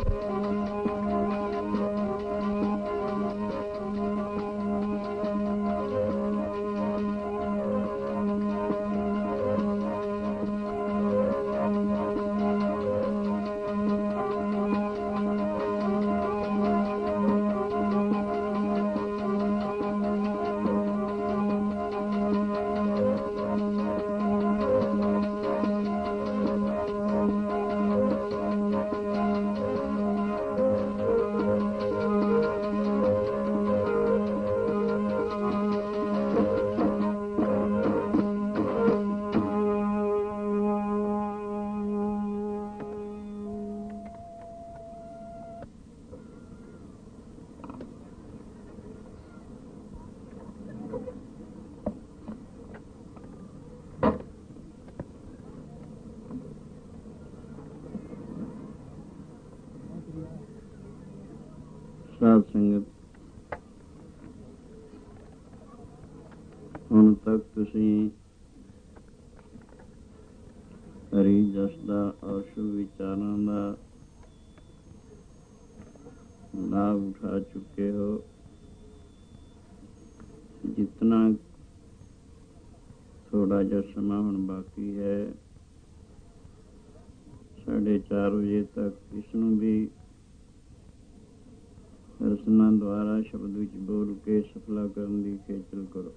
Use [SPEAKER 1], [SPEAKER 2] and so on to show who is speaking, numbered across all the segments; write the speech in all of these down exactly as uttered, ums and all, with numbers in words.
[SPEAKER 1] ਸਾਧ ਸੰਗਤ, ਹੁਣ ਤੱਕ ਤੁਸੀਂ ਹਰੀ ਜਸ ਦਾ ਔਰ ਸ਼ੁਭ ਵਿਚਾਰਾਂ ਦਾ ਲਾਭ ਉਠਾ ਚੁੱਕੇ ਹੋ। ਜਿਤਨਾ ਥੋੜਾ ਜਿਹਾ ਸਮਾਂ ਹੁਣ ਬਾਕੀ ਹੈ, ਸਾਢੇ ਚਾਰ ਵਜੇ ਤੱਕ ਇਸ ਨੂੰ ਵੀ ਰਸਨਾ ਦੁਆਰਾ ਸ਼ਬਦ ਵਿੱਚ ਬੋਲ ਕੇ ਸਫਲਾ ਕਰਨ ਦੀ ਖੇਚਲ ਕਰੋ।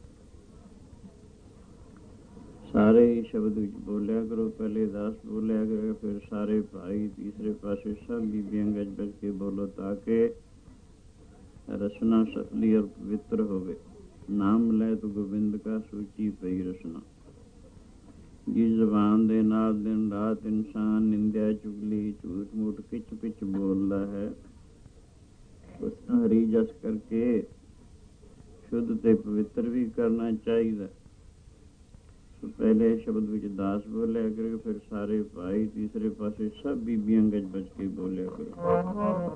[SPEAKER 1] ਸਾਰੇ ਹੀ ਸ਼ਬਦ ਵਿੱਚ ਬੋਲਿਆ ਕਰੋ। ਪਹਿਲੇ ਦਸ ਬੋਲਿਆ ਕਰੋ, ਫਿਰ ਸਾਰੇ ਭਾਈ, ਤੀਸਰੇ ਪਾਸੇ ਸਭ ਬੀਬੀਆਂ ਗੱਜ ਬੱਜ ਕੇ ਬੋਲੋ, ਤਾਂ ਕਿ ਰਸਨਾ ਸਫਲੀ ਔਰ ਪਵਿੱਤਰ ਹੋਵੇ। ਨਾਮ ਲੈ ਤੋ ਗੋਬਿੰਦ ਕਾ ਸੂਚੀ ਪਈ ਰਸਨਾ। ਜਿਸ ਜ਼ਬਾਨ ਦੇ ਨਾਲ ਦਿਨ ਰਾਤ ਇਨਸਾਨ ਨਿੰਦਿਆ, ਚੁਗਲੀ, ਝੂਠ ਮੂਠ, ਖਿੱਚ ਪਿੱਛ ਬੋਲਦਾ ਹੈ, ਉਸ ਨੂੰ ਹਰੀ ਜਸ ਕਰਕੇ ਸ਼ੁੱਧ ਤੇ ਪਵਿੱਤਰ ਵੀ ਕਰਨਾ ਚਾਹੀਦਾ। ਸੋ ਪਹਿਲੇ ਸ਼ਬਦ ਵਿੱਚ ਦਾਸ ਬੋਲਿਆ ਕਰੋ, ਫਿਰ ਸਾਰੇ ਭਾਈ, ਤੀਸਰੇ ਪਾਸੇ ਸਭ ਬੀਬੀਆਂ ਗੱਜ ਬੱਜ ਕੇ ਬੋਲਿਆ ਕਰੋ।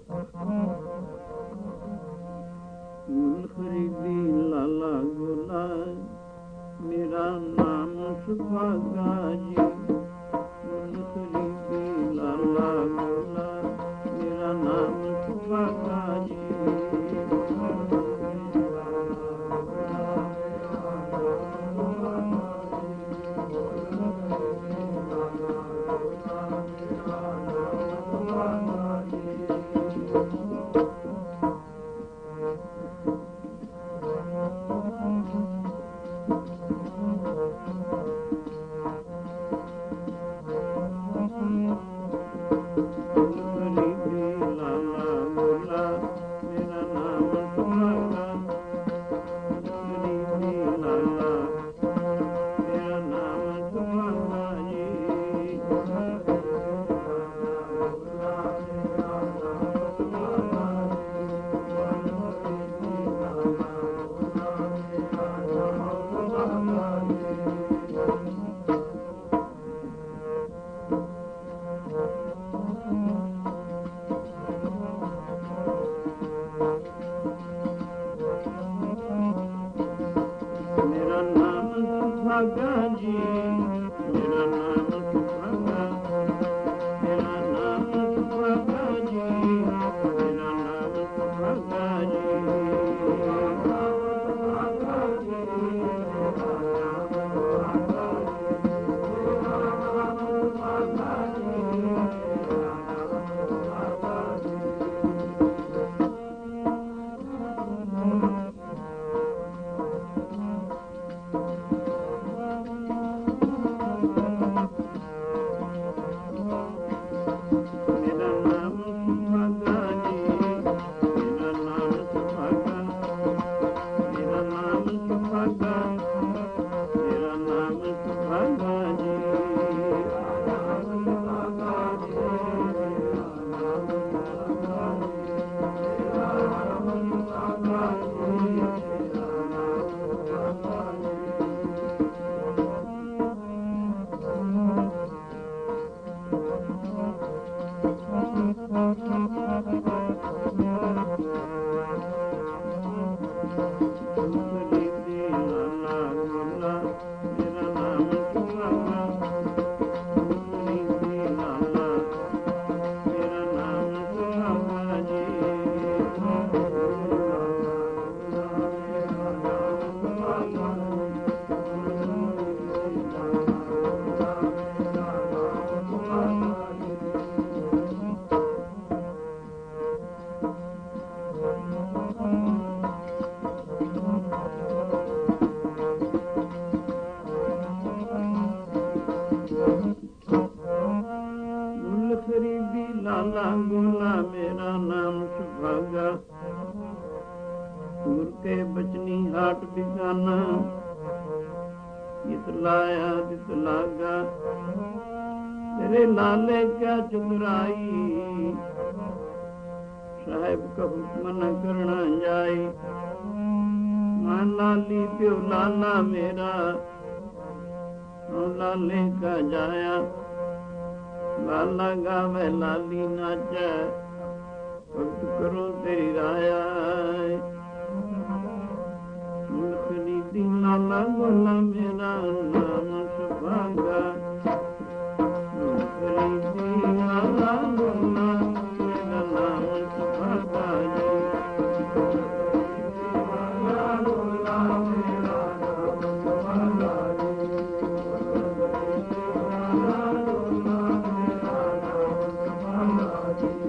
[SPEAKER 1] ਮੁੱਲ ਖਰੀਦੀ ਲਾਲਾ ਗੋਲਾ, ਮੇਰਾ ਨਾਮ ਸੁਭਾਗਾ ਜੀ। ਮੁੱਲ ਖਰੀਦੀ ਲਾਲਾ ਗੋਲਾ, ਮੇਰਾ ਨਾਮ ਸੁਭਾਗਾ ਜੀ। ਲਾਲਾ ਗੋਲਾ ਮੇਰਾ ਨਾਮ ਸੁਭਾਗਾ, ਸੂਰ ਕੇ ਬਚਨੀ ਹਾਟ ਬਿਗਾਨਾ, ਜਿਤ ਲਾਇਆ ਤਿਤ ਲਾਗਾ, ਤੇਰੇ ਲਾਲੇ ਕਿਆ ਚੁਗਰਾਈ, ਸਾਹਿਬ ਕਾ ਹੁਕਮ ਨ ਕਰਨਾ ਜਾਈ, ਮਾਂ ਲਾਲੀ ਪਿਓ ਲਾਲਾ ਮੇਰਾ, ਲਾਲੇ ਕਾ ਜਾਇਆ, ਲਾਲਾ ਗਾਵੇ ਲਾਲੀ ਨਾਚੈ, ਭਗਤ ਕਰੋ ਤੇਰੀ ਰਾਇਆ, ਮੁਲਖੜੀ ਦੀ ਲਾਲਾ ਗੋਲਾ ਮੇਰਾ ਨਾਮ ਸੁਭਾਗਾ, ਮੁਲਖੜੀ ਦੀ ਲਾਲਾ ਗੋਲਾ ਮੇਰਾ ਨਾਮ ਸੁਭਾਗਾ ਜੀ, ਲਾਲਾ ਗੋਲਾ ਮੇਰਾ ਨਾਮ ਸੁਭਾਗਾ ਜੀ, ਲਾਲਾ ਗੋਲਾ ਮੇਰਾ ਨਾਮ ਸੁਭਾਗਾ ਜੀ।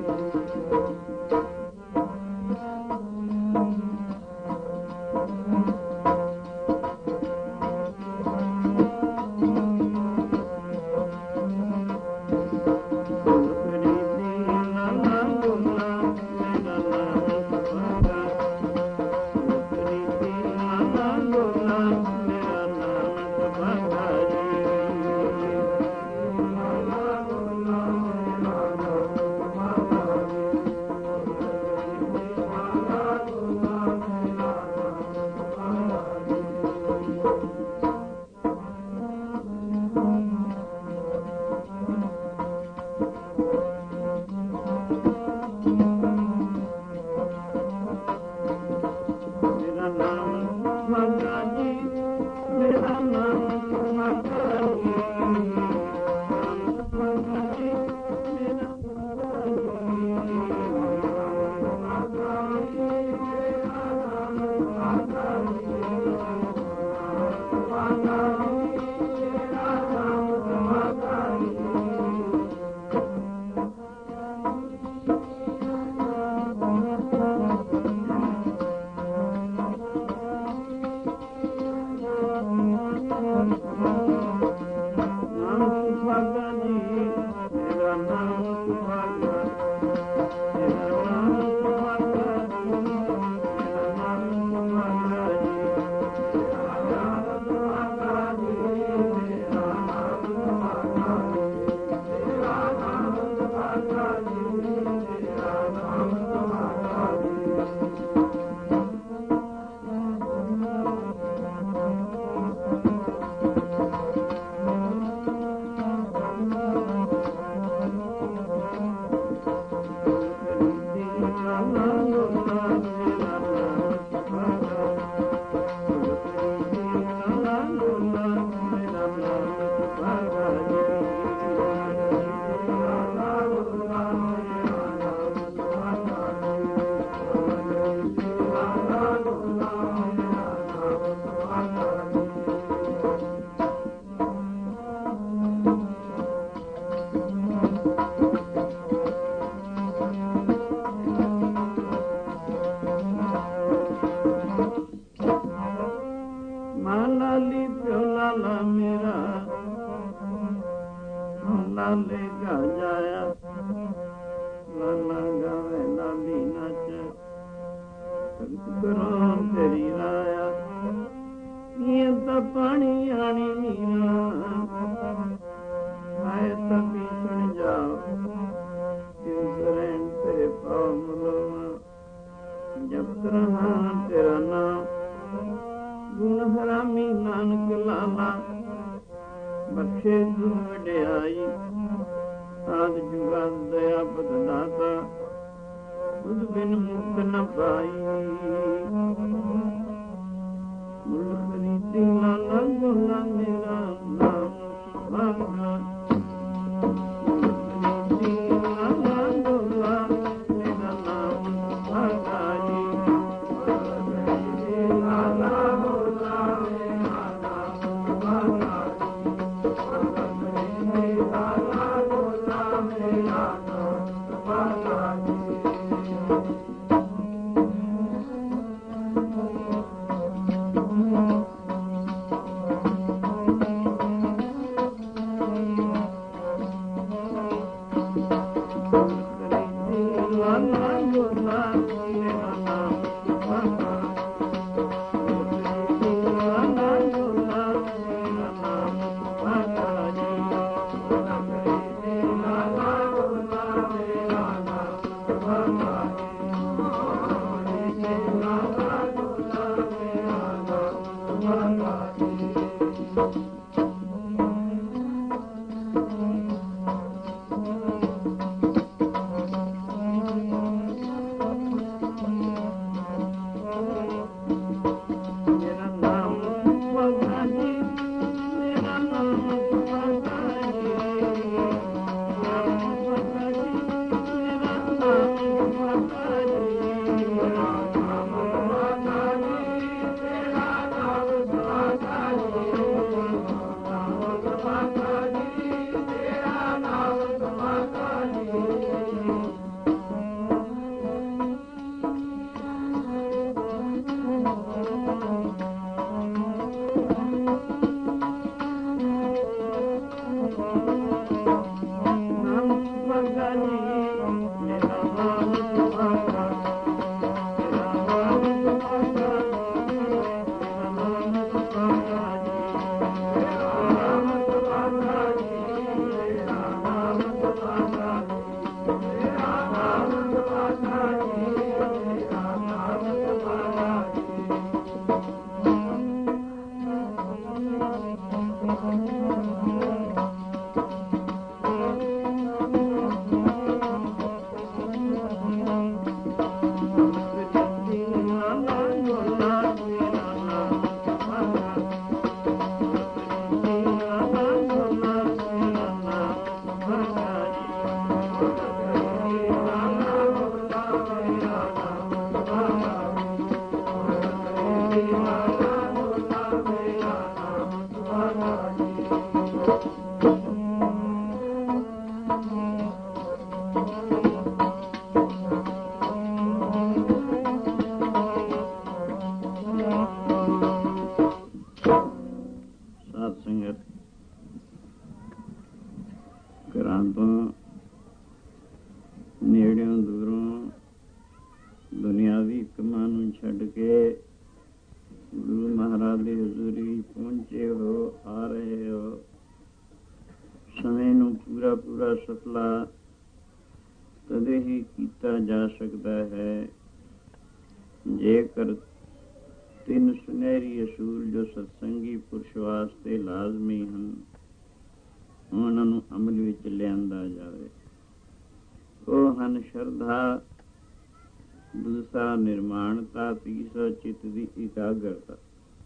[SPEAKER 1] ਜੇਕਰ ਤਿੰਨ ਸੁਨਹਿਰੀ ਅਸੂਲ ਜੋ ਸਤਸੰਗੀ ਪੁਰਸ਼ ਵਾਸਤੇ ਲਾਜ਼ਮੀ ਹਨ ਉਹਨਾਂ ਨੂੰ ਅਮਲ ਵਿੱਚ ਲਿਆਂਦਾ ਜਾਵੇ। ਉਹ ਹਨ ਸ਼ਰਧਾ, ਦੂਸਰਾ ਨਿਰਮਾਣਤਾ, ਤੀਸਰਾ ਚਿੱਤ ਦੀ ਇਕਾਗਰਤਾ।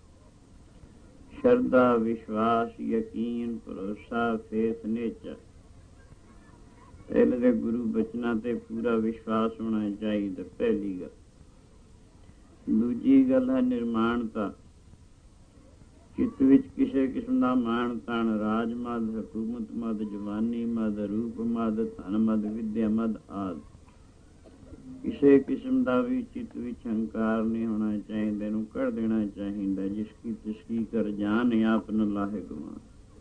[SPEAKER 1] ਸ਼ਰਧਾ, ਵਿਸ਼ਵਾਸ, ਯਕੀਨ, ਭਰੋਸਾ, ਫੇਥ, ਨੇਚਰ। ਪਹਿਲੇ ਦੇ ਗੁਰੂ ਬਚਨਾਂ ਤੇ ਪੂਰਾ ਵਿਸ਼ਵਾਸ ਹੋਣਾ ਚਾਹੀਦਾ, ਪਹਿਲੀ ਗੱਲ। ਦੂਜੀ ਗੱਲ ਹੈ ਨਿਰਮਾਣਤਾ। ਚਿੱਤ ਵਿੱਚ ਕਿਸੇ ਕਿਸਮ ਦਾ ਮਾਣ ਤਾਣ, ਰਾਜ ਮਦ, ਹਕੂਮਤ ਮਦ, ਜਵਾਨੀ ਮਦ, ਰੂਪ ਮਦ, ਧਨ ਮਦ, ਵਿਦਿਆ ਮਦ ਆਦਿ ਕਿਸੇ ਕਿਸਮ ਦਾ ਵੀ ਚਿੱਤ ਵਿੱਚ ਹੰਕਾਰ ਨਹੀਂ ਹੋਣਾ ਚਾਹੀਦਾ। ਇਹਨੂੰ ਕੱਢ ਦੇਣਾ ਚਾਹੀਦਾ। ਜਿਸ ਕੀ ਤਿਸਕੀ ਕਰ ਜਾਨ ਆਪ ਨ ਲਾਹੇ ਗਵਾ।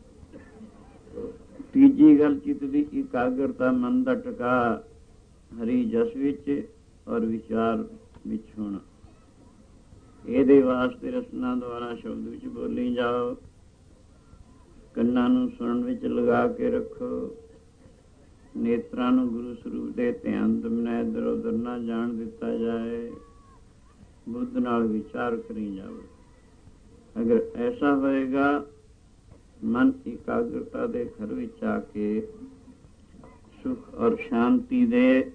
[SPEAKER 1] ਤੀਜੀ ਗੱਲ ਚਿੱਤ ਦੀ ਇਕਾਗਰਤਾ, ਮਨ ਦਾ ਟਿਕਾ ਹਰੀ ਜਸ ਵਿੱਚ ਔਰ ਵਿਚਾਰ ਵਿੱਚ ਹੋਣਾ। ਇਹਦੇ ਵਾਸਤੇ ਰਸਨਾ ਦੁਆਰਾ ਸ਼ਬਦ ਵਿੱਚ ਬੋਲੀ ਜਾਓ। ਕੰਨਾਂ ਨੂੰ ਸੁਣਨ ਵਿੱਚ ਲਗਾ ਕੇ ਰੱਖੋ। ਨੇਤਰਾਂ ਨੂੰ ਗੁਰੂ ਸਰੂਪ ਦੇ ਧਿਆਨ ਤੋਂ ਬਿਨਾਂ ਇੱਧਰ ਉੱਧਰ ਨਾ ਜਾਣ ਦਿੱਤਾ ਜਾਏ। ਬੁੱਧ ਨਾਲ ਵਿਚਾਰ ਕਰੀ ਜਾਵੇ। ਅਗਰ ਐਸਾ ਹੋਏਗਾ, ਮਨ ਇਕਾਗਰਤਾ ਦੇ ਘਰ ਵਿੱਚ ਆ ਕੇ ਸੁਖ ਔਰ ਸ਼ਾਂਤੀ ਦੇ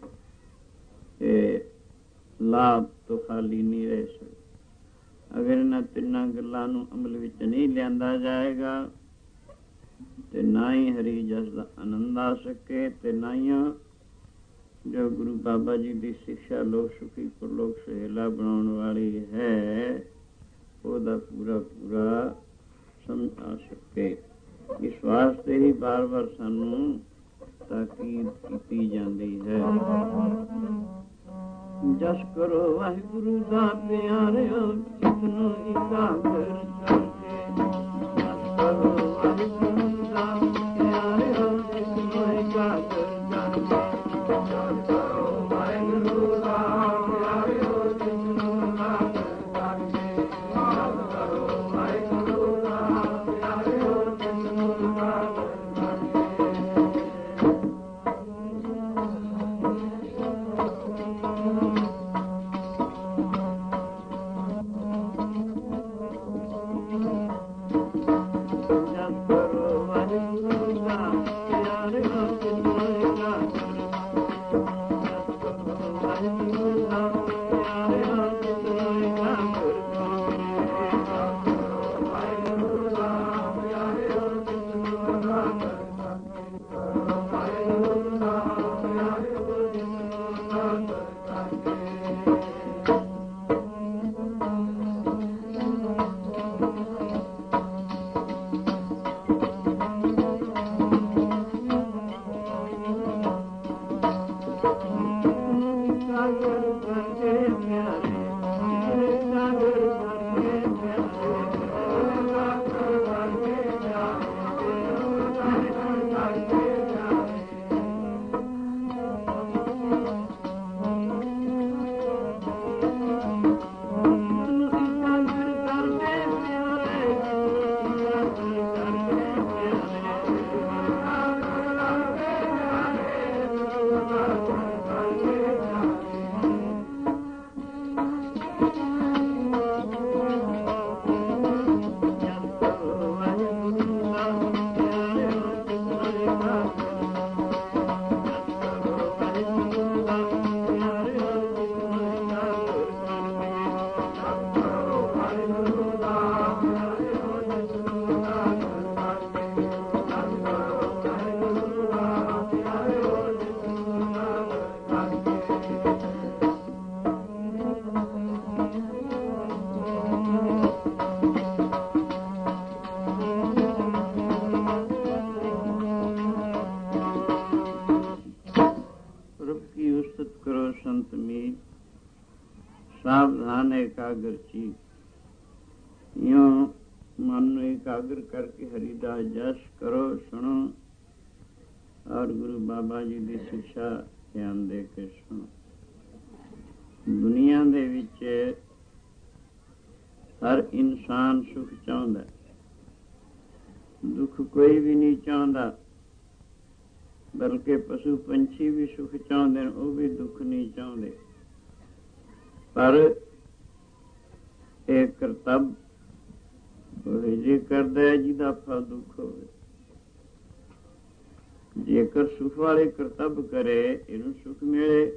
[SPEAKER 1] ਲਾਭ ਤੋਂ ਖਾਲੀ ਨਹੀਂ ਰਹਿ ਸਕਦਾ। ਅਗਰ ਇਹਨਾਂ ਤਿੰਨਾਂ ਗੱਲਾਂ ਨੂੰ ਅਮਲ ਵਿੱਚ ਨਹੀਂ ਲਿਆਂਦਾ ਜਾਏਗਾ ਤੇ ਨਾ ਹੀ ਹਰੀ ਜਸ ਦਾ ਆਨੰਦ ਆ ਸਕੇ ਤੇ ਨਾ ਹੀ ਜੋ ਗੁਰੂ ਬਾਬਾ ਜੀ ਦੀ ਸਿੱਖਿਆ ਲੋਕ ਸੁਖੀ ਪਰਲੋਕ ਸੁਹੇਲਾ ਬਣਾਉਣ ਵਾਲੀ ਹੈ ਉਹਦਾ ਪੂਰਾ ਪੂਰਾ ਸਮਝ ਆ ਸਕੇ। ਇਸ ਵਾਸਤੇ ਹੀ ਬਾਰ ਬਾਰ ਸਾਨੂੰ ਤਾਕੀਦ ਕੀਤੀ ਜਾਂਦੀ ਹੈ। ਜਸ ਕਰੋ ਵਾਹਿਗੁਰੂ ਦਾ ਪਿਆਰਿਓ, ਚਿੱਤ ਨੂੰ ਇਕਾਗਰ ਕਰਕੇ। ਜਸ ਕਰੋ ਵਾਹਿਗੁਰੂ ਦਾ ਪਿਆਰਿਓ, ਚਿੱਤ ਨੂੰ ਇਕਾਗਰ ਕਰਕੇ। ਜਸ ਕਰੋ ਵਾਹਿਗੁਰੂ ਦਾ ਪਿਆਰਿਓ, ਚਿੱਤ ਨੂੰ ਇਕਾਗਰ ਕਰਕੇ। ਜਸ ਕਰੋ ਵਾਹਿਗੁਰੂ ਦਾ ਪਿਆਰਿਓ, ਚਿੱਤ ਨੂੰ ਇਕਾਗਰ ਸਾਵਧਾਨ ਇਕਾਗਰ ਚੀ। ਇਉਂ ਮਨ ਨੂੰ ਇਕਾਗਰ ਕਰਕੇ ਹਰੀ ਦਾ ਜਸ ਕਰੋ, ਸੁਣੋ ਔਰ ਗੁਰੂ ਬਾਬਾ ਜੀ ਦੀ ਸਿੱਖਿਆ ਧਿਆਨ ਦੇ ਕੇ ਸੁਣੋ। ਦੁਨੀਆ ਦੇ ਵਿੱਚ ਹਰ ਇਨਸਾਨ ਸੁਖ ਚਾਹੁੰਦਾ, ਦੁੱਖ ਕੋਈ ਵੀ ਨਹੀਂ ਚਾਹੁੰਦਾ, ਬਲਕਿ ਪਸ਼ੂ ਪੰਛੀ ਵੀ ਸੁਖ ਚਾਹੁੰਦੇ ਨੇ, ਉਹ ਵੀ ਦੁੱਖ ਨਹੀਂ ਚਾਹੁੰਦੇ। ਪਰ ਇਹ ਕਰਤੱਵ ਉਹ ਜੇ ਕਰਦਾ ਹੈ ਜਿਹਦਾ ਫਲ ਦੁੱਖ ਹੋਵੇ। ਜੇਕਰ ਸੁਖ ਵਾਲੇ ਕਰਤੱਵ ਕਰੇ ਇਹਨੂੰ ਸੁਖ ਮਿਲੇ,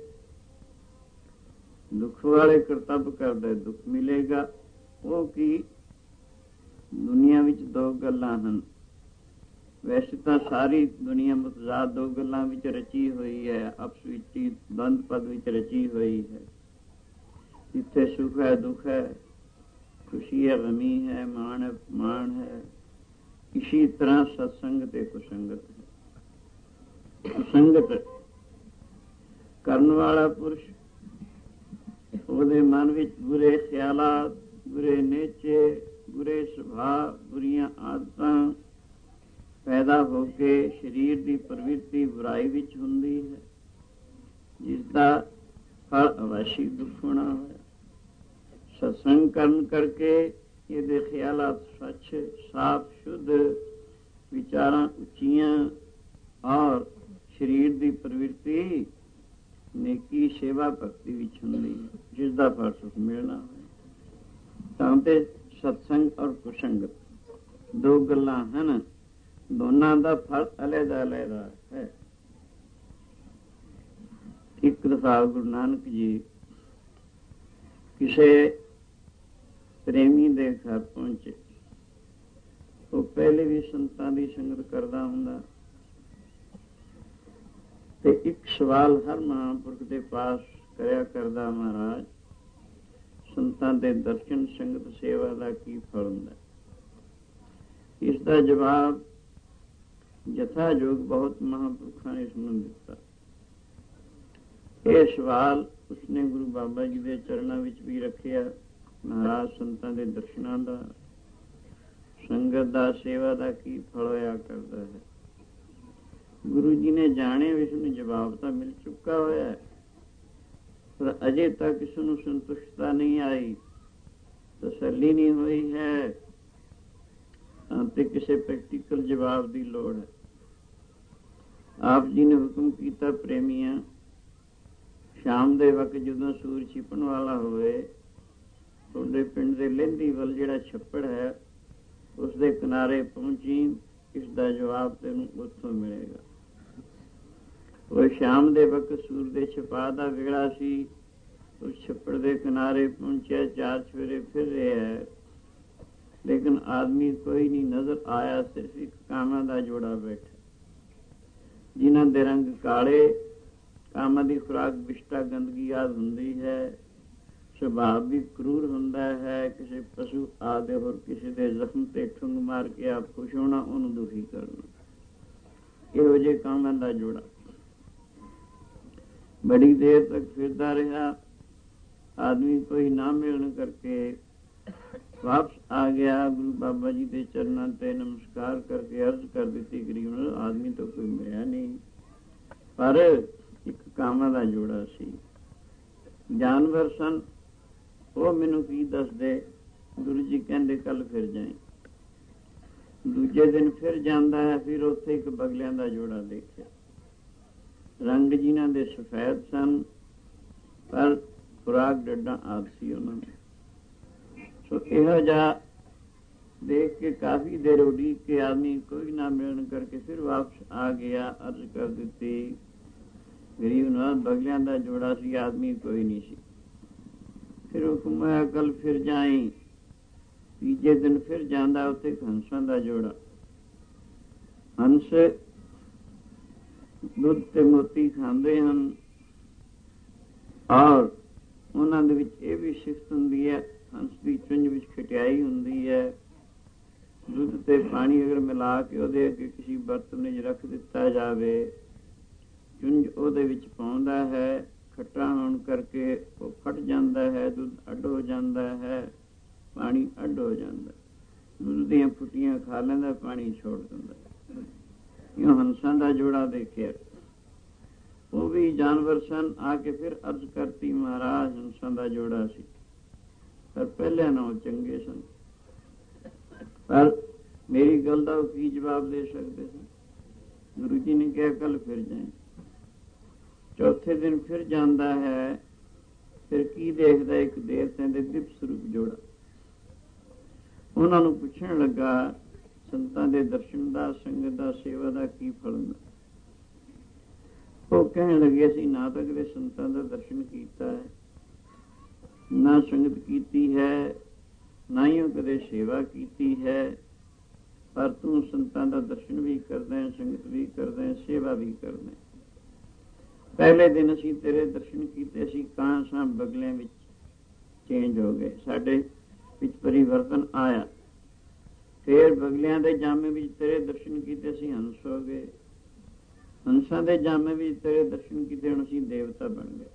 [SPEAKER 1] ਦੁੱਖ ਵਾਲੇ ਕਰਤੱਵ ਕਰਦਾ ਦੁੱਖ ਮਿਲੇਗਾ। ਉਹ ਕੀ, ਦੁਨੀਆ ਵਿੱਚ ਦੋ ਗੱਲਾਂ ਹਨ। ਵੈਸੇ ਤਾਂ ਸਾਰੀ ਦੁਨੀਆ ਮੁਤਜ਼ਾਦ ਦੋ ਗੱਲਾਂ ਵਿੱਚ ਰਚੀ ਹੋਈ ਹੈ, ਆਪਸ ਵਿੱਚ ਹੀ ਬੰਦ ਪਦ ਵਿੱਚ ਰਚੀ ਹੋਈ ਹੈ। ਜਿੱਥੇ ਸੁਖ ਹੈ ਦੁੱਖ ਹੈ, ਖੁਸ਼ੀ ਹੈ ਗਮੀ ਹੈ, ਮਾਣ ਹੈ ਮਾਣ ਹੈ। ਇਸੀ ਤਰ੍ਹਾਂ ਸਤਸੰਗ ਤੇ ਕੁਸੰਗਤ ਹੈ। ਕੁਸੰਗਤ ਕਰਨ ਵਾਲਾ ਪੁਰਸ਼, ਉਹਦੇ ਮਨ ਵਿੱਚ ਬੁਰੇ ਖਿਆਲਾਤ, ਬੁਰੇ ਨੇਚੇ, ਬੁਰੇ ਸੁਭਾਅ, ਬੁਰੀਆਂ ਆਦਤਾਂ ਪੈਦਾ ਹੋ ਕੇ ਸਰੀਰ ਦੀ ਪ੍ਰਵਿਰਤੀ ਬੁਰਾਈ ਵਿੱਚ ਹੁੰਦੀ ਹੈ, ਜਿਸਦਾ ਫਲ ਅਵਸ਼ੀ ਦੁੱਖ ਹੋਣਾ ਹੋਇਆ। ਸਤਸੰਗ ਕਰਨ ਕਰਕੇ ਇਹਦੇ ਖਿਆਲਾਤ ਸੱਚ, ਸਾਫ, ਸ਼ੁੱਧ, ਵਿਚਾਰਾਂ ਉੱਚੀਆਂ ਔਰ ਸਰੀਰ ਦੀ ਪ੍ਰਵਿਰਤੀ ਨੇਕੀ, ਸੇਵਾ, ਭਗਤੀ ਵਿੱਚ ਹੁੰਦੀ ਹੈ, ਜਿਸਦਾ ਫਲ ਸੁਖ ਮਿਲਣਾ ਹੋਇਆ। ਤਾਂ ਤੇ ਸਤਸੰਗ ਔਰ ਕੁਸੰਗਤ ਦੋ ਗੱਲਾਂ ਹਨ, ਦੋਨਾਂ ਦਾ ਫਲ ਅਲੱਗਾ ਅਲੱਗਾ ਹੈ। ਇੱਕ ਦਫਾ ਗੁਰੂ ਨਾਨਕ ਜੀ ਕਿਸੇ ਪ੍ਰੇਮੀ ਦੇ ਘਰ ਪਹੁੰਚੇ। ਉਹ ਪਹਿਲੇ ਵੀ ਸੰਤਾਂ ਦੀ ਸੰਗਤ ਕਰਦਾ ਹੁੰਦਾ ਤੇ ਇੱਕ ਸਵਾਲ ਹਰ ਮਹਾਂਪੁਰਖ ਦੇ ਪਾਸ ਕਰਿਆ ਕਰਦਾ, ਮਹਾਰਾਜ ਸੰਤਾਂ ਦੇ ਦਰਸ਼ਨ, ਸੰਗਤ, ਸੇਵਾ ਦਾ ਕੀ ਫਲ ਹੁੰਦਾ? ਇਸ ਦਾ ਜਵਾਬ ਜਥਾ ਯੋਗ ਬਹੁਤ ਮਹਾਂਪੁਰਖਾਂ ਨੇ ਇਸਨੂੰ ਦਿੱਤਾ। ਇਹ ਸਵਾਲ ਉਸਨੇ ਗੁਰੂ ਬਾਬਾ ਜੀ ਦੇ ਚਰਨਾਂ ਵਿੱਚ ਵੀ ਰੱਖਿਆ। ਮਹਾਰਾਜ ਸੰਤਾਂ ਦੇ ਦਰਸ਼ਨਾਂ ਦਾ, ਸੰਗਤ ਦਾ, ਸੇਵਾ ਦਾ ਕੀ ਫਲ ਹੋਇਆ ਕਰਦਾ ਹੈ? ਗੁਰੂ ਜੀ ਨੇ ਜਾਣੇ ਇਸ ਨੂੰ ਜਵਾਬ ਤਾਂ ਮਿਲ ਚੁੱਕਾ ਹੋਇਆ ਹੈ, ਪਰ ਅਜੇ ਤੱਕ ਇਸ ਨੂੰ ਸੰਤੁਸ਼ਟਤਾ ਨਹੀਂ ਆਈ, ਤਸੱਲੀ ਨਹੀਂ ਹੋਈ ਹੈ, ਤੇ ਕਿਸੇ ਪ੍ਰੈਕਟੀਕਲ ਜਵਾਬ ਦੀ ਲੋੜ ਹੈ। ਆਪ ਜੀ ਨੇ ਹੁਕਮ ਕੀਤਾ, ਪ੍ਰੇਮੀਆਂ, ਸ਼ਾਮ ਦੇ ਵਕਤ ਜਦੋਂ ਸੂਰਜ ਛਿਪਣ ਵਾਲਾ ਹੋਵੇ, ਤੁਹਾਡੇ ਪਿੰਡ ਦੇ ਲਹਿੰਦੀ ਵੱਲ ਜਿਹੜਾ ਛੱਪੜ ਹੈ ਉਸ ਦੇ ਕਿਨਾਰੇ ਪਹੁੰਚੀ, ਇਸ ਦਾ ਜਵਾਬ ਤੈਨੂੰ ਉੱਥੋਂ ਮਿਲੇਗਾ। ਉਹ ਸ਼ਾਮ ਦੇ ਵਕਤ ਸੂਰਜ ਦੇ ਛਿਪਾ ਦਾ ਵੇਲਾ ਸੀ। ਉਸ ਛੱਪੜ ਦੇ ਕਿਨਾਰੇ ਪਹੁੰਚਿਆ, ਚਾਰ ਸਵੇਰੇ ਫਿਰ ਰਿਹਾ ਹੈ, ਲੇਕਿਨ ਆਦਮੀ ਕੋਈ ਨਹੀਂ ਨਜ਼ਰ ਆਇਆ। ਸਿਰਫ ਇੱਕ ਕਾਮਾਂ ਦਾ ਜੋੜਾ ਬੈਠਾ, ਜਿਨ੍ਹਾਂ ਦੇ ਰੰਗ ਕਾਲੇ। ਕਾਮਾਂ ਦੀ ਖੁਰਾਕ ਵਿਸ਼ਟਾ, ਗੰਦਗੀ ਆਦਿ ਹੁੰਦੀ ਹੈ। ਸੁਭਾਅ ਵੀ ਕਰੂਰ ਹੁੰਦਾ ਹੈ। ਕਿਸੇ ਪਸ਼ੂ ਆਦਿ ਹੋਰ ਕਿਸੇ ਦੇ ਜ਼ਖਮ ਤੇ ਠੁੰਗ ਮਾਰ ਕੇ ਆਪ ਖੁਸ਼ ਹੋਣਾ, ਉਹਨੂੰ ਦੁਖੀ ਕਰਨਾ, ਇਹੋ ਜਿਹੇ ਕਾਮਾਂ ਦਾ ਜੋੜਾ। ਬੜੀ ਦੇਰ ਤੱਕ ਫਿਰਦਾ ਰਿਹਾ। ਆਦਮੀ ਕੋਈ ਨਾ ਮਿਲਣ ਕਰਕੇ ਵਾਪਸ ਆ ਗਿਆ। ਗੁਰੂ ਬਾਬਾ ਜੀ ਦੇ ਚਰਨਾਂ ਤੇ ਨਮਸਕਾਰ ਕਰਕੇ ਅਰਜ਼ ਕਰ ਦਿੱਤੀ, ਗਰੀਬ ਨੂੰ ਆਦਮੀ ਤਾਂ ਕੋਈ ਮਿਲਿਆ ਨਹੀਂ, ਪਰ ਇੱਕ ਕਾਮਾਂ ਦਾ ਜੋੜਾ ਸੀ। ਜਾਨਵਰ ਸਨ, ਉਹ ਮੈਨੂੰ ਕੀ ਦੱਸਦੇ? ਗੁਰੂ ਜੀ ਕਹਿੰਦੇ ਕੱਲ ਫਿਰ ਜਾਏ। ਦੂਜੇ ਦਿਨ ਫਿਰ ਜਾਂਦਾ ਹੈ, ਫਿਰ ਉੱਥੇ ਇੱਕ ਬਗਲਿਆਂ ਦਾ ਜੋੜਾ ਦੇਖਿਆ। ਰੰਗ ਜਿਨ੍ਹਾਂ ਦੇ ਸਫੈਦ ਸਨ, ਪਰ ਖੁਰਾਕ ਡੱਡਾਂ ਆਦਿ ਸੀ ਉਹਨਾਂ ਨੂੰ। ਸੋ ਇਹੋ ਜਿਹਾ ਦੇਖ ਕੇ ਕਾਫੀ ਦੇਰ ਉਡੀਕ ਕੇ ਆਦਮੀ ਕੋਈ ਨਾ ਮਿਲਣ ਕਰਕੇ ਫਿਰ ਵਾਪਸ ਆ ਗਿਆ। ਅਰਜ਼ ਕਰ ਦਿੱਤੀ, ਗਰੀਬ ਨਾਲ ਬਗਲਿਆਂ ਦਾ ਜੋੜਾ ਸੀ, ਆਦਮੀ ਕੋਈ ਨਹੀਂ ਸੀ। ਫਿਰ ਹੁਕਮ ਹੋਇਆ, ਕੱਲ ਫਿਰ ਜਾਈ। ਤੀਜੇ ਦਿਨ ਫਿਰ ਜਾਂਦਾ, ਉੱਥੇ ਹੰਸਾਂ ਦਾ ਜੋੜਾ। ਹੰਸ ਦੁੱਧ ਤੇ ਮੋਤੀ ਖਾਂਦੇ ਹਨ, ਔਰ ਉਹਨਾਂ ਦੇ ਵਿੱਚ ਇਹ ਵੀ ਸਿਫਤ ਹੁੰਦੀ ਹੈ, ਹੰਸ ਦੀ ਚੁੰਝ ਵਿੱਚ ਖਟਿਆਈ ਹੁੰਦੀ ਹੈ। ਦੁੱਧ ਤੇ ਪਾਣੀ ਅਗਰ ਮਿਲਾ ਕੇ ਉਹਦੇ ਅੱਗੇ ਕਿਸੇ ਬਰਤਨ ਵਿੱਚ ਰੱਖ ਦਿੱਤਾ ਜਾਵੇ, ਚੁੰਝ ਉਹਦੇ ਵਿੱਚ ਪਾਉਂਦਾ ਹੈ, ਖੱਟਾ ਹੋਣ ਕਰਕੇ ਉਹ ਫਟ ਜਾਂਦਾ ਹੈ, ਦੁੱਧ ਅੱਡ ਹੋ ਜਾਂਦਾ ਹੈ, ਪਾਣੀ ਅੱਡ ਹੋ ਜਾਂਦਾ, ਦੁੱਧ ਦੀਆਂ ਫੁੱਟੀਆਂ ਖਾ ਲੈਂਦਾ, ਪਾਣੀ ਛੋੜ ਦਿੰਦਾ। ਇਉਂ ਹੰਸਾਂ ਦਾ ਜੋੜਾ ਦੇਖਿਆ, ਉਹ ਵੀ ਜਾਨਵਰ ਸਨ। ਆ ਕੇ ਫਿਰ ਅਰਜ਼ ਕਰਤੀ, ਮਹਾਰਾਜ ਹੰਸਾਂ ਦਾ ਜੋੜਾ ਸੀ, ਪਰ ਪਹਿਲਿਆਂ ਨਾਲੋਂ ਚੰਗੇ ਸਨ। ਪਰ ਮੇਰੀ ਗੱਲ ਦਾ ਉਹ ਕੀ ਜਵਾਬ ਦੇ ਸਕਦੇ ਸੀ? ਗੁਰੂ ਜੀ ਨੇ ਕਿਹਾ ਕੱਲ ਫਿਰ ਜਾਏ। ਚੌਥੇ ਦਿਨ ਫਿਰ ਜਾਂਦਾ ਹੈ, ਫਿਰ ਕੀ ਦੇਖਦਾ? ਇੱਕ ਦੇਵਤਿਆਂ ਦੇ ਦਿਵ ਸਰੂਪ ਜੋੜਾ। ਉਹਨਾਂ ਨੂੰ ਪੁੱਛਣ ਲੱਗਾ, ਸੰਤਾਂ ਦੇ ਦਰਸ਼ਨ ਦਾ, ਸੰਗਤ ਦਾ, ਸੇਵਾ ਦਾ ਕੀ ਫਲ ਹੁੰਦਾ? ਉਹ ਕਹਿਣ ਲੱਗੇ, ਅਸੀਂ ਨਾ ਤਾਂ ਕਦੇ ਸੰਤਾਂ ਦਾ ਦਰਸ਼ਨ ਕੀਤਾ ਹੈ, ਨਾ ਸੰਗਤ ਕੀਤੀ ਹੈ, ਨਾ ਹੀ ਉਹ ਕਦੇ ਸੇਵਾ ਕੀਤੀ ਹੈ, ਪਰ ਤੂੰ ਸੰਤਾਂ ਦਾ ਦਰਸ਼ਨ ਵੀ ਕਰਦਾ ਹੈ, ਸੰਗਤ ਵੀ ਕਰਦਾ ਹੈ, ਸੇਵਾ ਵੀ ਕਰਦਾ ਹੈ। ਪਹਿਲੇ ਦਿਨ ਅਸੀਂ ਤੇਰੇ ਦਰਸ਼ਨ ਕੀਤੇ, ਅਸੀਂ ਕਾਂ ਸਾਂ ਬਗਲਿਆਂ ਵਿੱਚ ਚੇਂਜ ਹੋ ਗਏ, ਸਾਡੇ ਵਿੱਚ ਪਰਿਵਰਤਨ ਆਇਆ। ਫਿਰ ਬਗਲਿਆਂ ਦੇ ਜਾਮੇ ਵਿੱਚ ਤੇਰੇ ਦਰਸ਼ਨ ਕੀਤੇ, ਅਸੀਂ ਹੰਸ ਹੋ ਗਏ। ਹੰਸਾਂ ਦੇ ਜਾਮੇ ਵਿੱਚ ਤੇਰੇ ਦਰਸ਼ਨ ਕੀਤੇ, ਹੁਣ ਅਸੀਂ ਦੇਵਤਾ ਬਣ ਗਏ।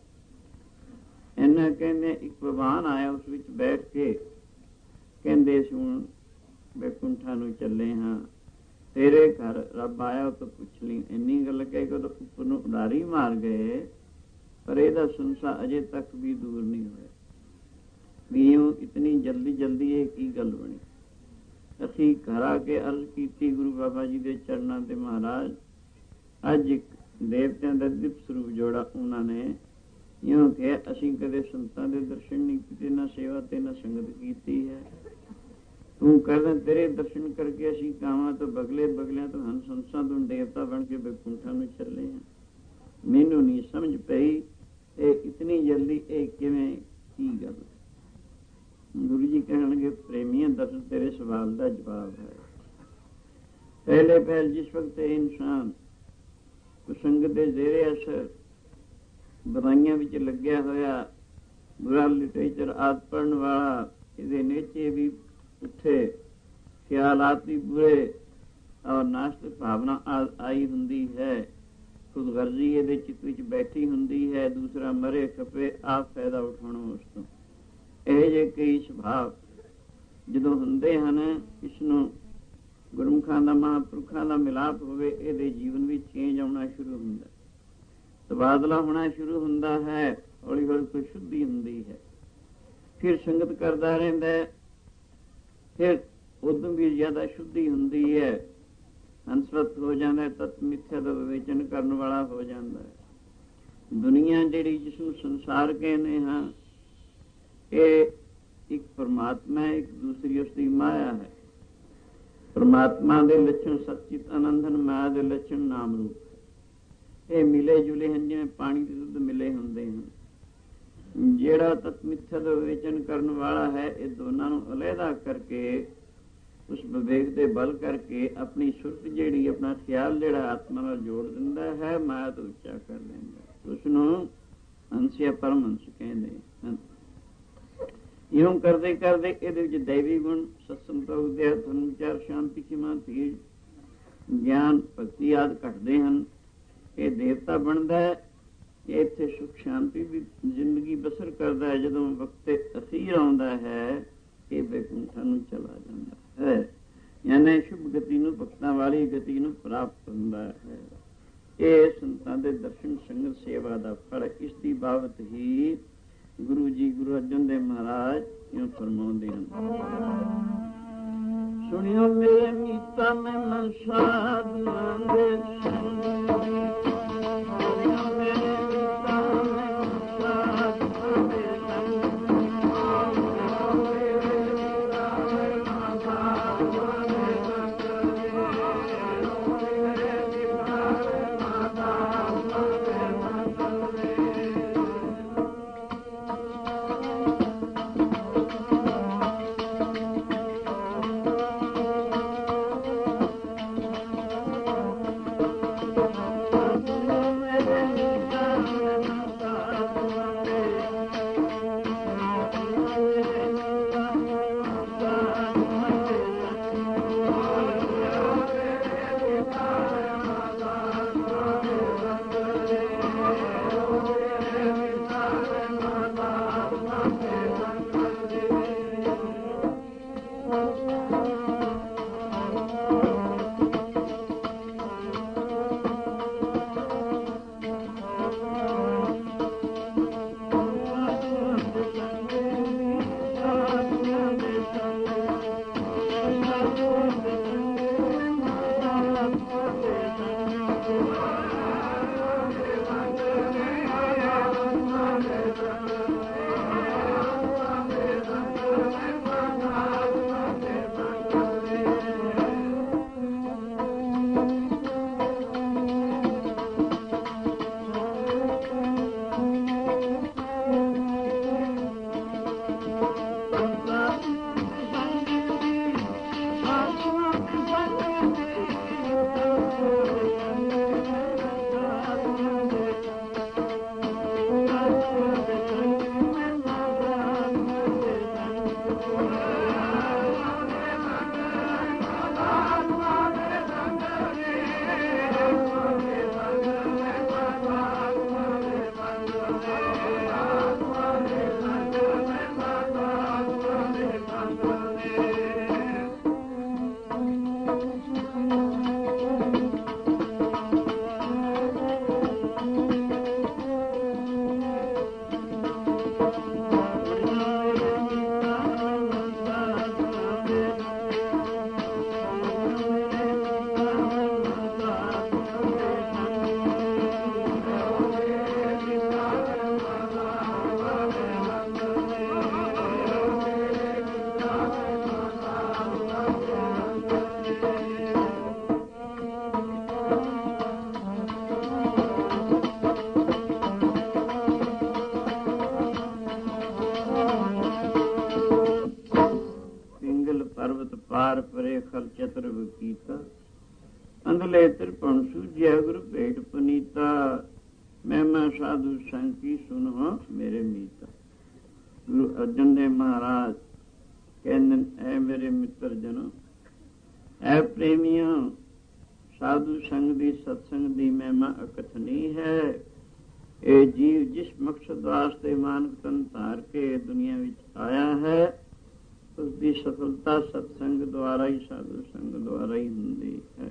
[SPEAKER 1] ਇਹਨਾਂ ਕਹਿੰਦੇ ਇੱਕ ਭਗਵਾਨ ਆਇਆ, ਉਸ ਵਿੱਚ ਬੈਠ ਕੇ ਕਹਿੰਦੇ ਅਸੀਂ ਹੁਣ ਬੈਕੁੰਠਾਂ ਨੂੰ ਚੱਲੇ ਹਾਂ, ਤੇਰੇ ਘਰ ਰੱਬ ਆਇਆ, ਉਹ ਤੋਂ ਪੁੱਛ ਲਈ। ਇੰਨੀ ਗੱਲ ਕਹਿ ਕੇ ਉਹ ਉੱਪਰ ਨੂੰ ਉਡਾਰੀ ਮਾਰ ਗਏ, ਪਰ ਇਹਦਾ ਸੰਸਾ ਅਜੇ ਤੱਕ ਵੀ ਦੂਰ ਨਹੀਂ ਹੋਇਆ ਵੀ ਉਹ ਇਤਨੀ ਜਲਦੀ ਜਲਦੀ ਇਹ ਕੀ ਗੱਲ ਬਣੀ। ਅਸੀਂ ਘਰ ਆ ਕੇ ਅਰਜ਼ ਕੀਤੀ ਗੁਰੂ ਬਾਬਾ ਜੀ ਦੇ ਚਰਨਾਂ ਤੇ, ਮਹਾਰਾਜ ਅੱਜ ਇੱਕ ਦੇਵਤਿਆਂ ਦਾ ਦਿਵ ਸਰੂਪ ਜੋੜਾ ਉਹਨਾਂ ਨੇ ਇਉਂ ਕਿਹਾ, ਅਸੀਂ ਕਦੇ ਸੰਤਾਂ ਦੇ ਦਰਸ਼ਨ ਨਹੀਂ ਕੀਤੇ, ਨਾ ਸੇਵਾ ਤੇ ਨਾ ਸੰਗਤ ਕੀਤੀ ਹੈ। ਤੂੰ ਕਹਿੰਦਾ ਤੇਰੇ ਦਰਸ਼ਨ ਕਰਕੇ ਅਸੀਂ ਕਾਵਾਂ ਤੋਂ ਬਗਲੇ, ਬਗਲਿਆਂ ਤੋਂ ਹੰਸ, ਹੰਸਾਂ ਤੋਂ ਦੇਵਤਾ ਬਣ ਕੇ ਬੈਕੁੰਠਾਂ ਨੂੰ ਚੱਲੇ ਹਾਂ। ਮੈਨੂੰ ਨਹੀਂ ਸਮਝ ਪਈ ਇਹ ਇਤਨੀ ਜਲਦੀ ਇਹ ਕਿਵੇਂ, ਕੀ ਗੱਲ? ਗੁਰੂ ਜੀ ਕਹਿਣਗੇ, ਪ੍ਰੇਮੀਆਂ ਦਰਸ਼ਨ ਤੇਰੇ ਸਵਾਲ ਦਾ ਜਵਾਬ ਹੈ। ਪਹਿਲੇ ਪਹਿਲ ਜਿਸ ਵਕਤ ਇਹ ਇਨਸਾਨ ਕੁਸੰਗਤ ਦੇ ਜ਼ੇਰੇ ਅਸਰ, ਬੁਰਾਈਆਂ ਵਿੱਚ ਲੱਗਿਆ ਹੋਇਆ, ਬੁਰਾ ਲਿਟਰੇਚਰ ਆਦਿ ਪੜ੍ਹਨ ਵਾਲਾ, ਇਹਦੇ ਨੇਚੇ ਵੀ ਉੱਥੇ ਖਿਆਲਾਤ ਵੀ ਬੁਰੇ ਔਰ ਨਾਸਤਿਕ ਭਾਵਨਾ ਆਈ ਹੁੰਦੀ ਹੈ, ਖੁਦਗਰਜ਼ੀ ਇਹਦੇ ਚਿੱਤ ਵਿੱਚ ਬੈਠੀ ਹੁੰਦੀ ਹੈ, ਦੂਸਰਾ ਮਰੇ ਖਪੇ ਆਪ ਫਾਇਦਾ ਉਠਾਉਣਾ ਉਸ ਤੋਂ। ਇਹ ਜਿਹੇ ਕਈ ਸੁਭਾਅ ਜਦੋਂ ਹੁੰਦੇ ਹਨ, ਇਸਨੂੰ ਗੁਰਮੁਖਾਂ ਦਾ, ਮਹਾਂਪੁਰਖਾਂ ਦਾ ਮਿਲਾਪ ਹੋਵੇ, ਇਹਦੇ ਜੀਵਨ ਵਿੱਚ ਚੇਂਜ ਆਉਣਾ ਸ਼ੁਰੂ ਹੁੰਦਾ, ਤਬਾਦਲਾ ਹੋਣਾ ਸ਼ੁਰੂ ਹੁੰਦਾ ਹੈ, ਹੌਲੀ ਹੌਲੀ ਕੋਈ ਸ਼ੁੱਧੀ ਹੁੰਦੀ ਹੈ। ਫਿਰ ਸੰਗਤ ਕਰਦਾ ਰਹਿੰਦਾ ਹੈ, ਫਿਰ ਉਦੋਂ ਵੀ ਜ਼ਿਆਦਾ ਸ਼ੁੱਧੀ ਹੁੰਦੀ ਹੈ, ਹੰਸਵਤ ਹੋ ਜਾਂਦਾ, ਤਤ ਮਿੱਥਿਆ ਦਾ ਵਿਵੇਚਨ ਕਰਨ ਵਾਲਾ ਹੋ ਜਾਂਦਾ ਹੈ। ਦੁਨੀਆ ਜਿਹੜੀ ਜਿਸਨੂੰ ਸੰਸਾਰ ਕਹਿੰਦੇ ਹਾਂ, ਇਹ ਇੱਕ ਪਰਮਾਤਮਾ ਹੈ, ਇੱਕ ਦੂਸਰੀ ਉਸਦੀ ਮਾਇਆ ਹੈ। ਪਰਮਾਤਮਾ ਦੇ ਲੱਛਣ ਸਚਿਤ ਆਨੰਦ ਹਨ, ਮਾਇਆ ਦੇ ਲੱਛਣ ਨਾਮ ਰੂਪ। ਇਹ ਮਿਲੇ ਜੁਲੇ ਹਨ, ਜਿਵੇਂ ਪਾਣੀ ਦੇ ਦੁੱਧ ਮਿਲੇ ਹੁੰਦੇ ਹਨ। ਜਿਹੜਾ ਤਤ ਮਿੱਥਿਆ ਦਾ ਵਿਵੇਚਨ ਕਰਨ ਵਾਲਾ ਹੈ, ਇਹ ਦੋਨਾਂ ਨੂੰ ਅਲੱਗਾ ਕਰਕੇ, ਉਸ ਵਿਵੇਕ ਦੇ ਬਲ ਕਰਕੇ ਆਪਣੀ ਸੁਰਤ ਜਿਹੜੀ, ਆਪਣਾ ਖਿਆਲ ਜਿਹੜਾ ਆਤਮਾ ਨਾਲ ਜੋੜ ਦਿੰਦਾ ਹੈ, ਮਾਇਆ ਤੋਂ ਉੱਚਾ ਕਰ ਲੈਂਦਾ, ਉਸਨੂੰ ਹੰਸਿਆ ਪਰਮ ਹੰਸ ਕਹਿੰਦੇ ਹਨ। ਇਉਂ ਕਰਦੇ ਕਰਦੇ ਇਹਦੇ ਵਿੱਚ ਦੈਵੀ ਗੁਣ, ਸਤਸੰਗਤਾ, ਉਦਿਆ, ਧਰਮ, ਵਿਚਾਰ, ਸ਼ਾਂਤੀ, ਖਿਮਾ, ਧੀਰਜ, ਗਿਆਨ, ਭਗਤੀ ਆਦਿ ਘਟਦੇ ਹਨ। ਇਹ ਦੇਵਤਾ ਬਣਦਾ ਹੈ, ਇਹ ਇੱਥੇ ਸੁਖ ਸ਼ਾਂਤੀ ਦੀ ਜ਼ਿੰਦਗੀ ਬਸਰ ਕਰਦਾ ਹੈ। ਜਦੋਂ ਵਕਤ ਅਖੀਰ ਆਉਂਦਾ ਹੈ, ਇਹ ਬੈਕੁੰਠਾਂ ਨੂੰ ਚਲਾ ਜਾਂਦਾ ਹੈ, ਯਾਨੀ ਸ਼ੁਭ ਗਤੀ ਨੂੰ, ਭਗਤਾਂ ਵਾਲੀ ਗਤੀ ਨੂੰ ਪ੍ਰਾਪਤ ਹੁੰਦਾ ਹੈ। ਇਹ ਸੰਤਾਂ ਦੇ ਦਰਸ਼ਨ, ਸੰਗਤ, ਸੇਵਾ ਦਾ ਫਲ। ਇਸ ਦੀ ਬਾਬਤ ਹੀ ਗੁਰੂ ਜੀ ਗੁਰੂ ਅਰਜਨ ਦੇਵ ਮਹਾਰਾਜ ਇਉਂ ਫਰਮਾਉਂਦੇ ਹਨ, ਸੁਣਿਓ ਮੇਰੇ ਮੀਤਾ ਮੈਂ ਮਨ ਸਾਧੂਆਂ ਦੇ ਬੋਲੇ ਤ੍ਰਿਪਣ ਸੂਝਿਆ ਗੁਰ ਭੇਟ ਪੁਨੀਤਾ, ਮਹਿਮਾ ਸਾਧੂ ਸੰਗ ਕੀ ਸੁਨੋ ਮੇਰੇ ਮੀਤਾ। ਗੁਰੂ ਅਰਜਨ ਦੇਵ ਮਹਾਰਾਜ ਕਹਿੰਦੇ, ਐ ਮੇਰੇ ਮਿੱਤਰ ਜਨੋ, ਐ ਪ੍ਰੇਮੀਆਂ, ਸਾਧੂ ਸੰਗ ਦੀ ਸਤਸੰਗ ਦੀ ਮਹਿਮਾ ਅਕਥਨੀ ਹੈ। ਇਹ ਜੀਵ ਜਿਸ ਮਕਸਦ ਵਾਸਤੇ ਮਾਨਵ ਤਨ ਧਾਰ ਕੇ ਦੁਨੀਆ ਵਿੱਚ ਆਇਆ ਹੈ, ਉਸ ਦੀ ਸਫਲਤਾ ਸਤਸੰਗ ਦੁਆਰਾ ਹੀ, ਸਾਧੂ ਸੰਗ ਦੁਆਰਾ ਹੀ ਹੁੰਦੀ ਹੈ।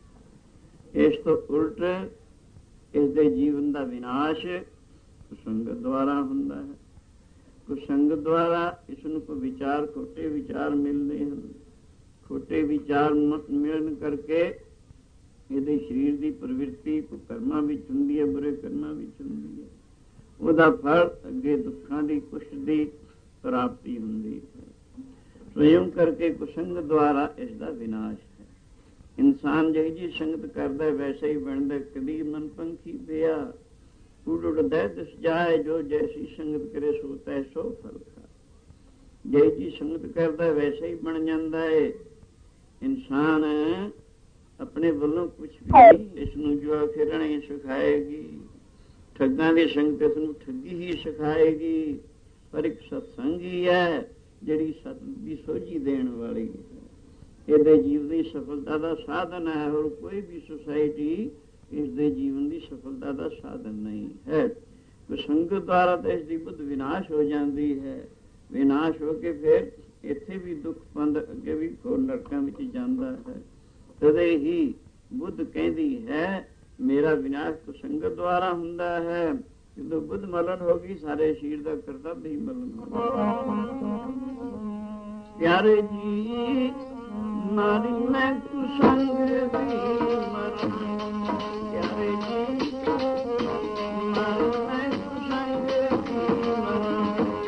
[SPEAKER 1] ਇਸ ਤੋਂ ਉਲਟ ਇਸ ਦੇ ਜੀਵਨ ਦਾ ਵਿਨਾਸ਼ ਕੁਸੰਗਤ ਦੁਆਰਾ ਹੁੰਦਾ ਹੈ। ਕੁਸੰਗਤ ਦੁਆਰਾ ਇਸ ਨੂੰ ਕੋਈ ਵਿਚਾਰ, ਖੋਟੇ ਵਿਚਾਰ ਮਿਲਦੇ ਹਨ। ਖੋਟੇ ਵਿਚਾਰ ਮਿਲਣ ਕਰਕੇ ਇਹਦੇ ਸਰੀਰ ਦੀ ਪ੍ਰਵਿਰਤੀ ਕਰਮਾਂ ਵਿੱਚ ਹੁੰਦੀ ਹੈ, ਬੁਰੇ ਕਰਮਾਂ ਵਿੱਚ ਹੁੰਦੀ ਹੈ। ਉਹਦਾ ਫਲ ਅੱਗੇ ਦੁੱਖਾਂ ਦੀ, ਕੁਸ਼ਟ ਦੀ ਪ੍ਰਾਪਤੀ ਹੁੰਦੀ ਹੈ। ਸਵਯੰ ਕਰਕੇ ਕੁਸੰਗਤ ਦੁਆਰਾ ਇਸ ਦਾ ਵਿਨਾਸ਼ ਹੈ। ਇਨਸਾਨ ਜਿਹੀ ਜੀ ਸੰਗਤ ਕਰਦਾ ਵੈਸੇ ਹੀ ਬਣਦਾ। ਕਦੀ ਮਨ ਪੰਖੀ ਪਿਆ ਉਡ ਉਡਦਾ ਦਿਸ ਜਾਏ, ਜੋ ਜੈਸੀ ਸੰਗਤ ਕਰੇ ਸੋ ਤੈ ਸੋ ਫਲ ਖਾਏ। ਜਿਹੀ ਜੀ ਸੰਗਤ ਕਰਦਾ ਵੈਸੇ ਹੀ ਬਣ ਜਾਂਦਾ ਹੈ। ਇਨਸਾਨ ਆਪਣੇ ਵੱਲੋਂ ਕੁਛ ਵੀ ਇਸ ਨੂੰ ਜੋ ਫਿਰਣੇ ਸਿਖਾਏਗੀ, ਠੱਗਾਂ ਦੀ ਸੰਗਤ ਇਸ ਨੂੰ ਠੱਗੀ ਹੀ ਸਿਖਾਏਗੀ। ਪਰ ਇੱਕ ਸਤਸੰਗ ਹੀ ਹੈ ਜਿਹੜੀ ਸਤ ਦੀ ਸੋਝੀ ਦੇਣ ਵਾਲੀ ਹੈ। ਇਹਦੇ ਜੀਵਨ ਦੀ ਸਫਲਤਾ ਦਾ ਸਾਧਨ ਹੈ। ਹੋਰ ਕੋਈ ਵੀ ਸੁਸਾਇਟੀ ਇਸ ਦੇ ਜੀਵਨ ਦੀ ਸਫਲਤਾ ਦਾ ਸਾਧਨ ਨਹੀਂ ਹੈ। ਸੰਗਤ ਦੁਆਰਾ ਤਾਂ ਇਸ ਦੀ ਬੁੱਧ ਵਿਨਾਸ਼ ਹੋ ਜਾਂਦੀ ਹੈ। ਵਿਨਾਸ਼ ਹੋ ਕੇ ਫਿਰ ਇੱਥੇ ਵੀ ਦੁੱਖ ਪੰਦ, ਅੱਗੇ ਵੀ ਹੋਰ ਨਰਕਾਂ ਵਿੱਚ ਜਾਂਦਾ ਹੈ। ਤਦੇ ਹੀ ਬੁੱਧ ਕਹਿੰਦੀ ਹੈ ਮੇਰਾ ਵਿਨਾਸ਼ ਕੁਸੰਗਤ ਦੁਆਰਾ ਹੁੰਦਾ ਹੈ। ਜਦੋਂ ਬੁੱਧ ਮਲਨ ਹੋ ਗਈ, ਸਾਰੇ ਸਰੀਰ ਦਾ ਕਰਤੱਵ ਹੀ ਮਲਨ ਹੋ ਗਿਆ। ਪਿਆਰੇ ਜੀ ਮਾਰੀ ਮੈਂ ਕੁਸੰਗ ਦੀ ਮਰਨ, ਪਿਆਰੇ ਜੀ ਮਾਰੀ ਮੈਂ ਕੁਸੰਗ ਦੀ ਮਰਨ।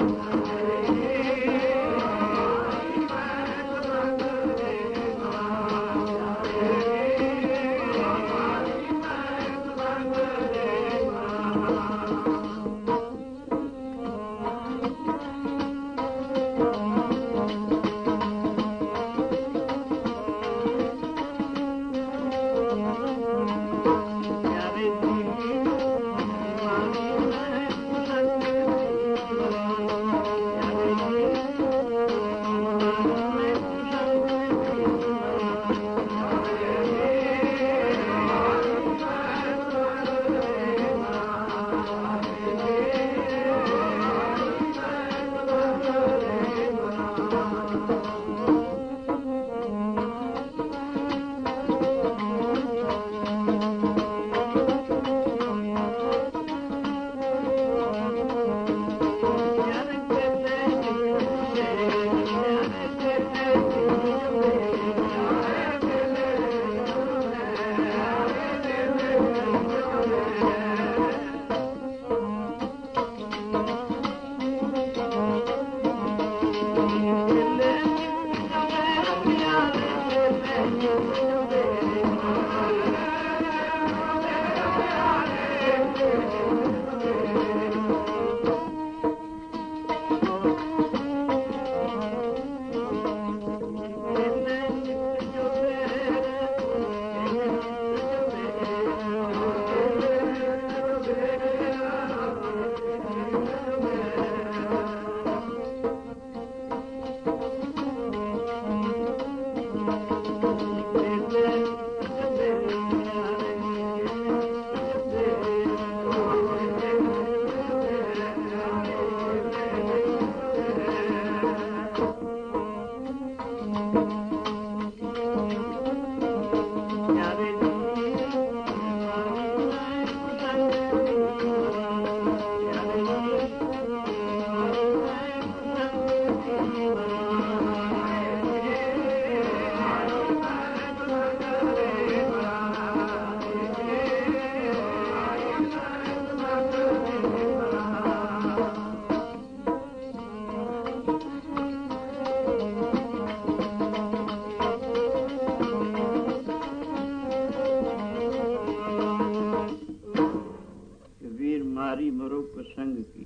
[SPEAKER 1] संग की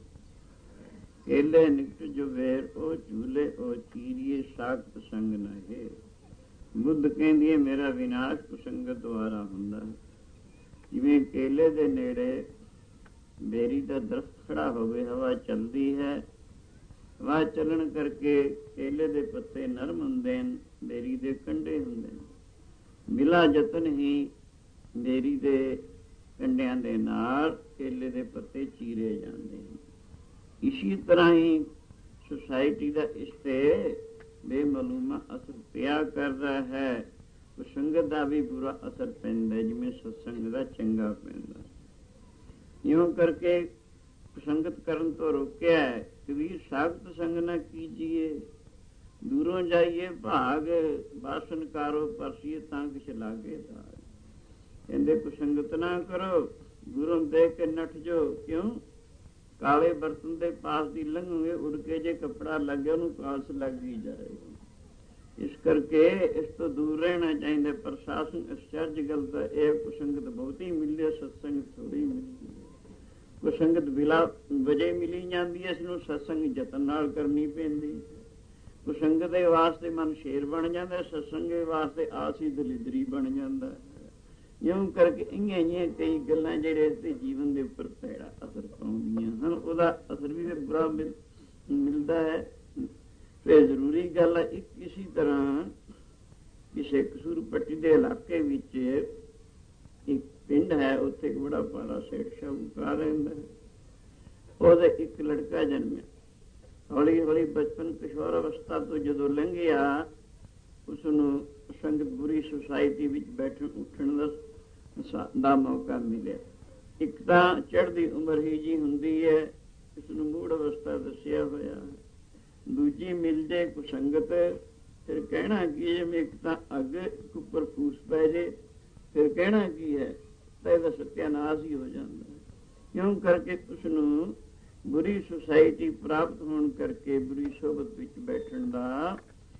[SPEAKER 1] केले निकट जो वेर ओ झूले ओ चीरिए साख्त संग न है। ਬੁੱਧ ਕਹਿੰਦੀ ਹੈ ਮੇਰਾ ਵਿਨਾਸ਼ ਕੁਸੰਗਤ ਦੁਆਰਾ ਹੁੰਦਾ ਹੈ। ਜਿਵੇਂ ਕੇਲੇ ਦੇ ਨੇੜੇ ਬੇਰੀ ਦਾ ਦਰਖਤ ਖੜਾ ਹੋਵੇ, ਹਵਾ ਚੱਲਦੀ ਹੈ, ਹਵਾ ਚੱਲਣ ਕਰਕੇ ਕੇਲੇ ਦੇ ਪੱਤੇ ਨਰਮ ਹੁੰਦੇ ਨੇ, ਬੇਰੀ ਦੇ ਕੰਢੇ ਹੁੰਦੇ ਨੇ। ਬਿਲਾ ਯਤਨ ਹੀ ਬੇਰੀ ਦੇ ਕੰਢਿਆਂ ਦੇ ਨਾਲ ਕੇਲੇ ਦੇ ਪੱਤੇ ਚੀਰੇ ਜਾਂਦੇ ਹਨ। ਇਸੀ ਤਰ੍ਹਾਂ ਹੀ ਸੁਸਾਇਟੀ ਦਾ ਇਸ 'ਤੇ ਬੇਮਾਲੂਮਾ ਅਸਰ ਪਿਆ ਕਰਦਾ ਹੈ। ਕੁਸੰਗਤ ਦਾ ਵੀ ਬੁਰਾ ਅਸਰ ਪੈਂਦਾ, ਜਿਵੇਂ ਸਤਸੰਗ ਦਾ ਚੰਗਾ ਪੈਂਦਾ। ਇਉਂ ਕਰਕੇ ਕੁਸੰਗਤ ਕਰਨ ਤੋਂ ਰੋਕਿਆ ਹੈ। ਕਬੀਰ ਸਾਖਤ ਸੰਗ ਨਾ ਕੀਜੀਏ, ਦੂਰੋਂ ਜਾਈਏ ਭਾਗ, ਬਾਸਨ ਕਾਰੋ ਪਰਸੀਏ ਤਾਂ ਕਿਛ ਲਾਗੇ ਦਾਗ। ਕਹਿੰਦੇ ਕੁਸੰਗਤ ਨਾ ਕਰੋ, ਦੂਰੋਂ ਦੇਖ ਕੇ ਨੱਠ ਜਾਓ। ਕਿਉਂ? ਕਾਲੇ ਬਰਤਨ ਦੇ ਪਾਸ ਦੀ ਲੰਘੋਗੇ, ਉੜ ਕੇ ਜੇ ਕੱਪੜਾ ਲੱਗ ਗਿਆ ਉਹਨੂੰ ਕਾਲਸ ਲੱਗ ਹੀ ਜਾਏਗਾ। ਇਸ ਕਰਕੇ ਇਸ ਤੋਂ ਦੂਰ ਰਹਿਣਾ ਚਾਹੀਦਾ। ਪ੍ਰਸ਼ਾਸਨ ਅਚਰਜ ਗੱਲ ਤਾਂ ਇਹ ਕੁਸੰਗਤ ਬਹੁਤੀ ਮਿਲਦੀ ਹੈ, ਸਤਸੰਗ ਥੋੜ੍ਹੀ ਮਿਲਦੀ ਹੈ। ਕੁਸੰਗਤ ਬਿਲਾ ਵਜੇ ਮਿਲੀ ਜਾਂਦੀ ਹੈ, ਇਸਨੂੰ ਸਤਸੰਗ ਯਤਨ ਨਾਲ ਕਰਨੀ ਪੈਂਦੀ। ਕੁਸੰਗਤ ਦੇ ਵਾਸਤੇ ਮਨ ਸ਼ੇਰ ਬਣ ਜਾਂਦਾ, ਸਤਸੰਗ ਦੇ ਵਾਸਤੇ ਆਸੀ ਦਲਿਦਰੀ ਬਣ ਜਾਂਦਾ। ਇਉਂ ਕਰਕੇ ਇੰਨੀਆਂ ਇੰਨੀਆਂ ਕਈ ਗੱਲਾਂ ਜਿਹੜੇ ਇਸਦੇ ਜੀਵਨ ਦੇ ਉੱਪਰ ਭੈੜਾ ਅਸਰ ਪਾਉਂਦੀਆਂ ਹਨ। ਉਹਦਾ ਅਸਰ ਵੀ ਫਿਰ ਬੁਰਾ ਮਿਲ ਮਿਲਦਾ ਹੈ। ਫਿਰ ਜ਼ਰੂਰੀ ਗੱਲ ਹੈ, ਇੱਕ ਇਸੀ ਤਰ੍ਹਾਂ ਕਿਸੇ ਕਸੂਰ ਪੱਟੀ ਦੇ ਇਲਾਕੇ ਵਿੱਚ ਇੱਕ ਪਿੰਡ ਹੈ, ਉੱਥੇ ਇੱਕ ਬੜਾ ਭਾਰਾ ਸੇਠ ਸ਼ਾਹੂਕਾਰ ਰਹਿੰਦਾ ਹੈ। ਉਹਦਾ ਇੱਕ ਲੜਕਾ ਜਨਮਿਆ। ਹੌਲੀ ਹੌਲੀ ਬਚਪਨ ਕਿਸ਼ੋਰ ਅਵਸਥਾ ਤੋਂ ਜਦੋਂ ਲੰਘਿਆ, ਉਸਨੂੰ ਸੰਗਤ ਬੁਰੀ ਸੁਸਾਇਟੀ ਵਿੱਚ ਬੈਠਣ ਉੱਠਣ ਦਾ ਦਾ ਮੌਕਾ ਮਿਲਿਆ। ਇੱਕ ਤਾਂ ਚੜ੍ਹਦੀ ਉਮਰ ਹੀ ਜੀ ਹੁੰਦੀ ਹੈ, ਇਸਨੂੰ ਮੂੜ ਅਵਸਥਾ ਦੱਸਿਆ ਹੋਇਆ। ਦੂਜੀ ਮਿਲ ਜੇ ਕੁਸੰਗਤ, ਫਿਰ ਕਹਿਣਾ ਕੀ ਹੈ? ਜਿਵੇਂ ਇੱਕ ਤਾਂ ਅੱਗ ਇੱਕ ਉੱਪਰ ਫੂਸ ਪੈ ਜੇ, ਫਿਰ ਕਹਿਣਾ ਕੀ ਹੈ? ਤਾਂ ਇਹਦਾ ਸਤਿਆਨਾਸ਼ ਹੀ ਹੋ ਜਾਂਦਾ। ਕਿਉਂ ਕਰਕੇ ਉਸਨੂੰ ਬੁਰੀ ਸੁਸਾਇਟੀ ਪ੍ਰਾਪਤ ਹੋਣ ਕਰਕੇ ਬੁਰੀ ਸੋਬਤ ਵਿੱਚ ਬੈਠਣ ਦਾ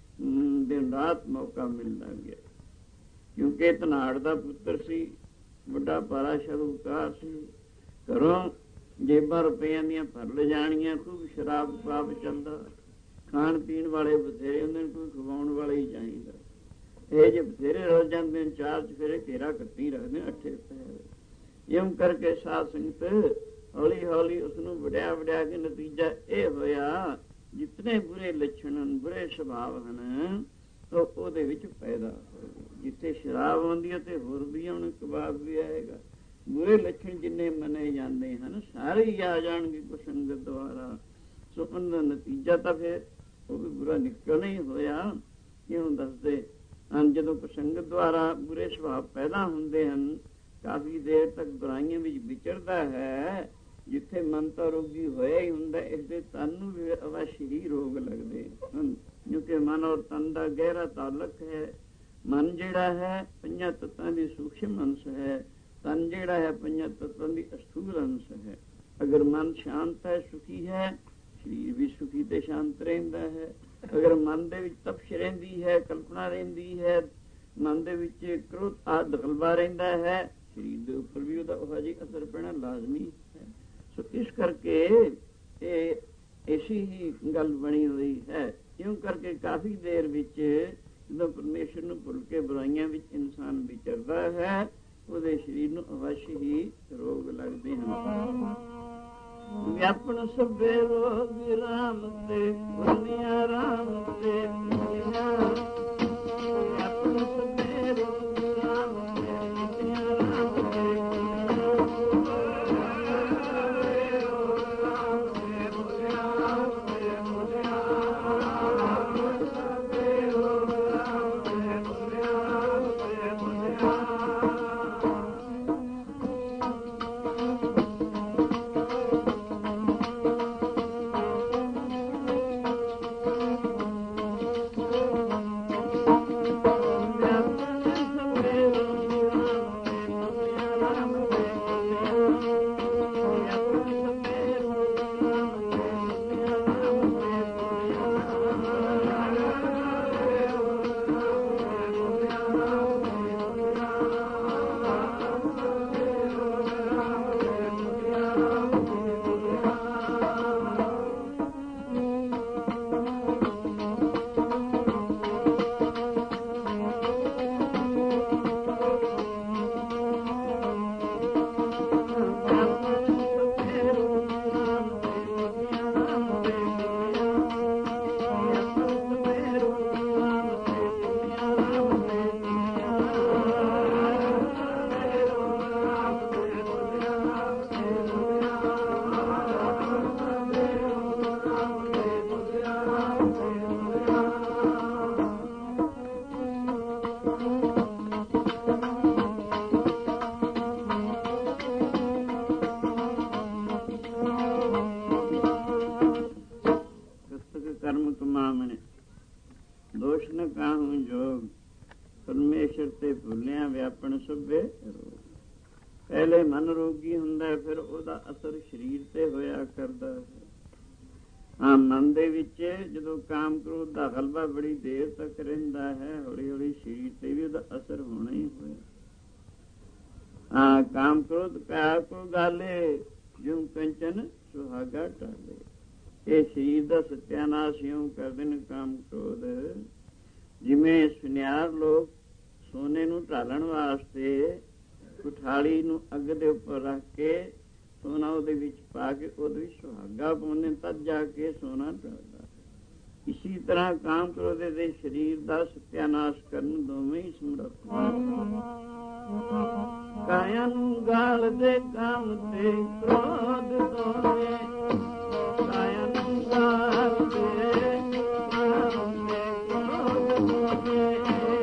[SPEAKER 1] ਦਿਨ ਰਾਤ ਮੌਕਾ ਮਿਲਦਾ ਗਿਆ। ਕਿਉਂਕਿ ਧਨਾੜ ਦਾ ਪੁੱਤਰ ਸੀ, ਵੱਡਾ ਭਾਰਾ ਸ਼ਾਹੂਕਾਰ ਸੀ। ਘਰੋਂ ਜੇਬਾਂ ਰੁਪਈਆਂ ਦੀਆਂ ਭਰ ਲਿਜਾਣੀਆਂ, ਖੂਬ ਸ਼ਰਾਬ ਪਾਪ ਚੱਲਦਾ। ਖਾਣ ਪੀਣ ਵਾਲੇ ਬਥੇਰੇ ਹੁੰਦੇ ਨੇ, ਕੋਈ ਖਵਾਉਣ ਵਾਲੇ ਹੀ ਚਾਹੀਦਾ। ਇਹ ਜੇ ਬਥੇਰੇ ਰਲ ਜਾਂਦੇ ਨੇ, ਚਾਰ ਚਫੇਰੇ ਘੇਰਾ ਕੱਟੀ ਰੱਖਦੇ ਅੱਠੇ ਪੈਰ। ਇਉਂ ਕਰਕੇ ਸਾਧ ਸੰਗਤ ਹੌਲੀ ਹੌਲੀ ਉਸਨੂੰ ਵੜਿਆ ਵੜਿਆ ਕੇ ਨਤੀਜਾ ਇਹ ਹੋਇਆ, ਜਿਤਨੇ ਬੁਰੇ ਲੱਛਣ ਹਨ, ਬੁਰੇ ਸੁਭਾਅ ਹਨ, ਉਹ ਉਹਦੇ ਵਿੱਚ ਪੈਦਾ ਹੋ ਗਏ। ਜਿੱਥੇ ਸ਼ਰਾਬ ਆਉਂਦੀ ਹੈ ਤੇ ਹੋਰ ਵੀ ਹੁਣ ਕਬਾਬ ਵੀ ਆਏਗਾ। ਬੁਰੇ ਲੱਛਣ ਜਿੰਨੇ ਮੰਨੇ ਜਾਂਦੇ ਹਨ, ਸਾਰੇ ਹੀ ਆ ਜਾਣਗੇ ਕੁਸੰਗਤ ਦੁਆਰਾ। ਸੋ ਉਹਦਾ ਨਤੀਜਾ ਤਾਂ ਫਿਰ ਉਹ ਵੀ ਬੁਰਾ ਨਿਕਲਣਾ ਹੀ ਹੋਇਆ। ਕਿਉਂ ਦੱਸਦੇ ਹਨ? ਜਦੋਂ ਕੁਸੰਗਤ ਦੁਆਰਾ ਬੁਰੇ ਸੁਭਾਅ ਪੈਦਾ ਹੁੰਦੇ ਹਨ, ਕਾਫੀ ਦੇਰ ਤੱਕ ਬੁਰਾਈਆਂ ਵਿੱਚ ਵਿਚਰਦਾ ਹੈ। ਜਿੱਥੇ ਮਨ ਤਾਂ ਰੋਗੀ ਹੋਇਆ ਹੀ ਹੁੰਦਾ, ਇਸਦੇ ਤਨ ਨੂੰ ਵੀ ਅਵਸ਼ ਹੀ ਰੋਗ ਲੱਗਦੇ ਹਨ। ਕਿਉਂਕਿ ਮਨ ਔਰ ਤਨ ਦਾ ਗਹਿਰਾ ਤਾਲੁਕ ਹੈ। ਮਨ ਜਿਹੜਾ ਹੈ ਪੰਜਾਂ ਤੱਤਾਂ ਦੀ ਸੂਖਸ਼ਮ ਅੰਸ਼ ਹੈ, ਤਨ ਜਿਹੜਾ ਹੈ ਪੰਜਾਂ ਤੱਤਾਂ ਦੀ ਅਸਥੂਲ ਅੰਸ਼ ਹੈ। ਅਗਰ ਮਨ ਸ਼ਾਂਤ ਹੈ, ਸੁਖੀ ਹੈ, ਸਰੀਰ ਵੀ ਸੁਖੀ ਤੇ ਸ਼ਾਂਤ ਰਹਿੰਦਾ ਹੈ। ਅਗਰ ਮਨ ਦੇ ਵਿੱਚ ਤਪਸ਼ ਰਹਿੰਦੀ ਹੈ, ਕਲਪਨਾ ਰਹਿੰਦੀ ਹੈ, ਮਨ ਦੇ ਵਿੱਚ ਕ੍ਰੋਧ ਆਦਿ ਦਖਲਵਾ ਰਹਿੰਦਾ ਹੈ, ਸਰੀਰ ਦੇ ਉੱਪਰ ਵੀ ਉਹਦਾ ਉਹ ਜਿਹੀ ਅਸਰ ਪੈਣਾ ਲਾਜ਼ਮੀ ਹੈ। ਸੋ ਇਸ ਕਰਕੇ ਇਹ ਐਸੀ ਹੀ ਗੱਲ ਬਣੀ ਹੋਈ ਹੈ। ਇਉਂ ਕਰਕੇ ਕਾਫੀ ਦੇਰ ਵਿੱਚ ਜਦੋਂ ਪਰਮੇਸ਼ਰ ਨੂੰ ਭੁੱਲ ਕੇ ਬੁਰਾਈਆਂ ਵਿੱਚ ਇਨਸਾਨ ਵਿਚਰਦਾ ਹੈ, ਉਹਦੇ ਸਰੀਰ ਨੂੰ ਅਵਸ਼ ਹੀ ਰੋਗ ਲੱਗਦੇ ਹਨ। ਵਿਆਪਣ ਸਭੇ ਰੋਗ ਰਾਮ ਤੇ ਬੁਨੀਆ ਰਾਮ ਤੇ ਵਿਆਪਣ ਸਭੇ ਰੋਗ ਰਾਮ ਤੇ ਬੁਨੀਆ ਰਾਮ ਪਹਿਲੇ ਮਨ ਰੋਗੀ ਹੁੰਦਾ, ਫਿਰ ਉਹਦਾ ਅਸਰ ਸਰੀਰ ਤੇ ਹੋਇਆ ਕਰਦਾ ਹੈ। ਹਾਂ, ਮਨ ਦੇ ਵਿੱਚ ਜਦੋਂ ਕਾਮ ਕ੍ਰੋਧ ਦਾ ਗਲਬਾ ਬੜੀ ਦੇਰ ਤੱਕ ਰਹਿੰਦਾ ਹੈ, ਹੌਲੀ ਹੌਲੀ ਸਰੀਰ ਤੇ ਵੀ ਉਹਦਾ ਅਸਰ ਹੋਣਾ ਹੀ ਹੋਇਆ। ਹਾਂ, ਕਾਮ ਕ੍ਰੋਧ ਕਾ ਕੋ ਗਾਲੇ, ਜਿਉ ਕੰਚਨ ਸੁਹਾਗਾ ਟਾਲੇ। ਇਹ ਸਰੀਰ ਦਾ ਸਤਿਆਨਾਸ਼ ਇਉਂ ਕਰਦੇ ਨੇ ਕਾਮ ਕ੍ਰੋਧ। ਜਿਵੇਂ ਸੁਨਿਆਰ ਲੋਕ ਸੋਨੇ ਨੂੰ ਢਾਲਣ ਵਾਸਤੇ ਕੁਠਾਲੀ ਨੂੰ ਅੱਗ ਦੇ ਉੱਪਰ ਰੱਖ ਕੇ ਸੋਨਾ ਉਹਦੇ ਵਿੱਚ ਪਾ ਕੇ ਉਹਦੇ ਵਿੱਚ ਸੁਹਾਗਾ ਪਾਉਂਦੇ, ਤਦ ਜਾ ਕੇ ਸੋਨਾ ਢਲਦਾ। ਇਸੀ ਤਰ੍ਹਾਂ ਕਾਮ ਕ੍ਰੋਧ ਦੇ ਸਰੀਰ ਦਾ ਸਤਿਆਨਾਸ਼ ਕਰਨ ਦੋਵੇਂ ਹੀ ਸਮਰੱਥ। ਕਾਇਆ ਨੂੰ ਗਾਲ ਦੇ ਕਾਮ ਤੇ ਕ੍ਰੋਧ ਦੋਵੇਂ, ਕਾਇਆ ਨੂੰ ਗਾਲ ਦੇ ਕਾਮ ਤੇ ਕ੍ਰੋਧ ਦੋਵੇਂ।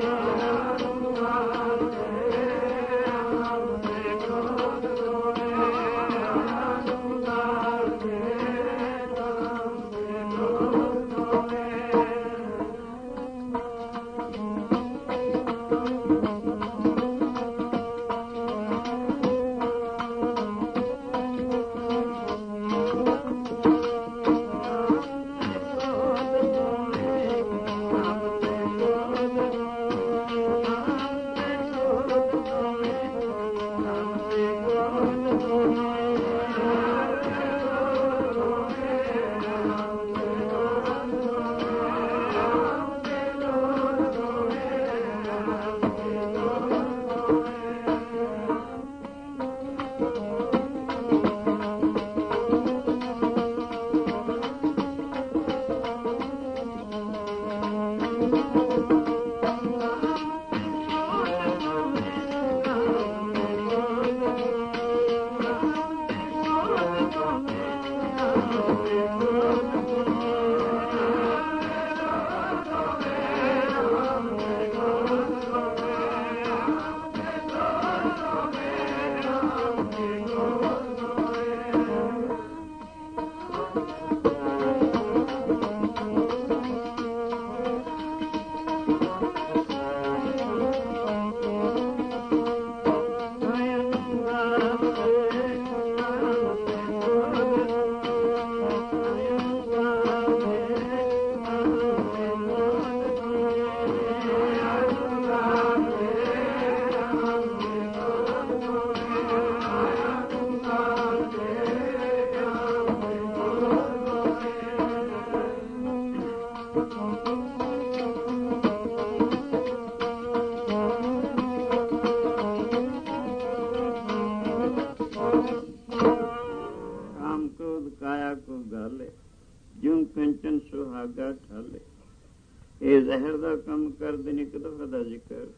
[SPEAKER 1] ਇਹ ਜ਼ਹਿਰ ਦਾ ਕੰਮ ਕਰਦੇ ਨੇ। ਇੱਕ ਦਫਾ ਦਾ ਜ਼ਿਕਰ,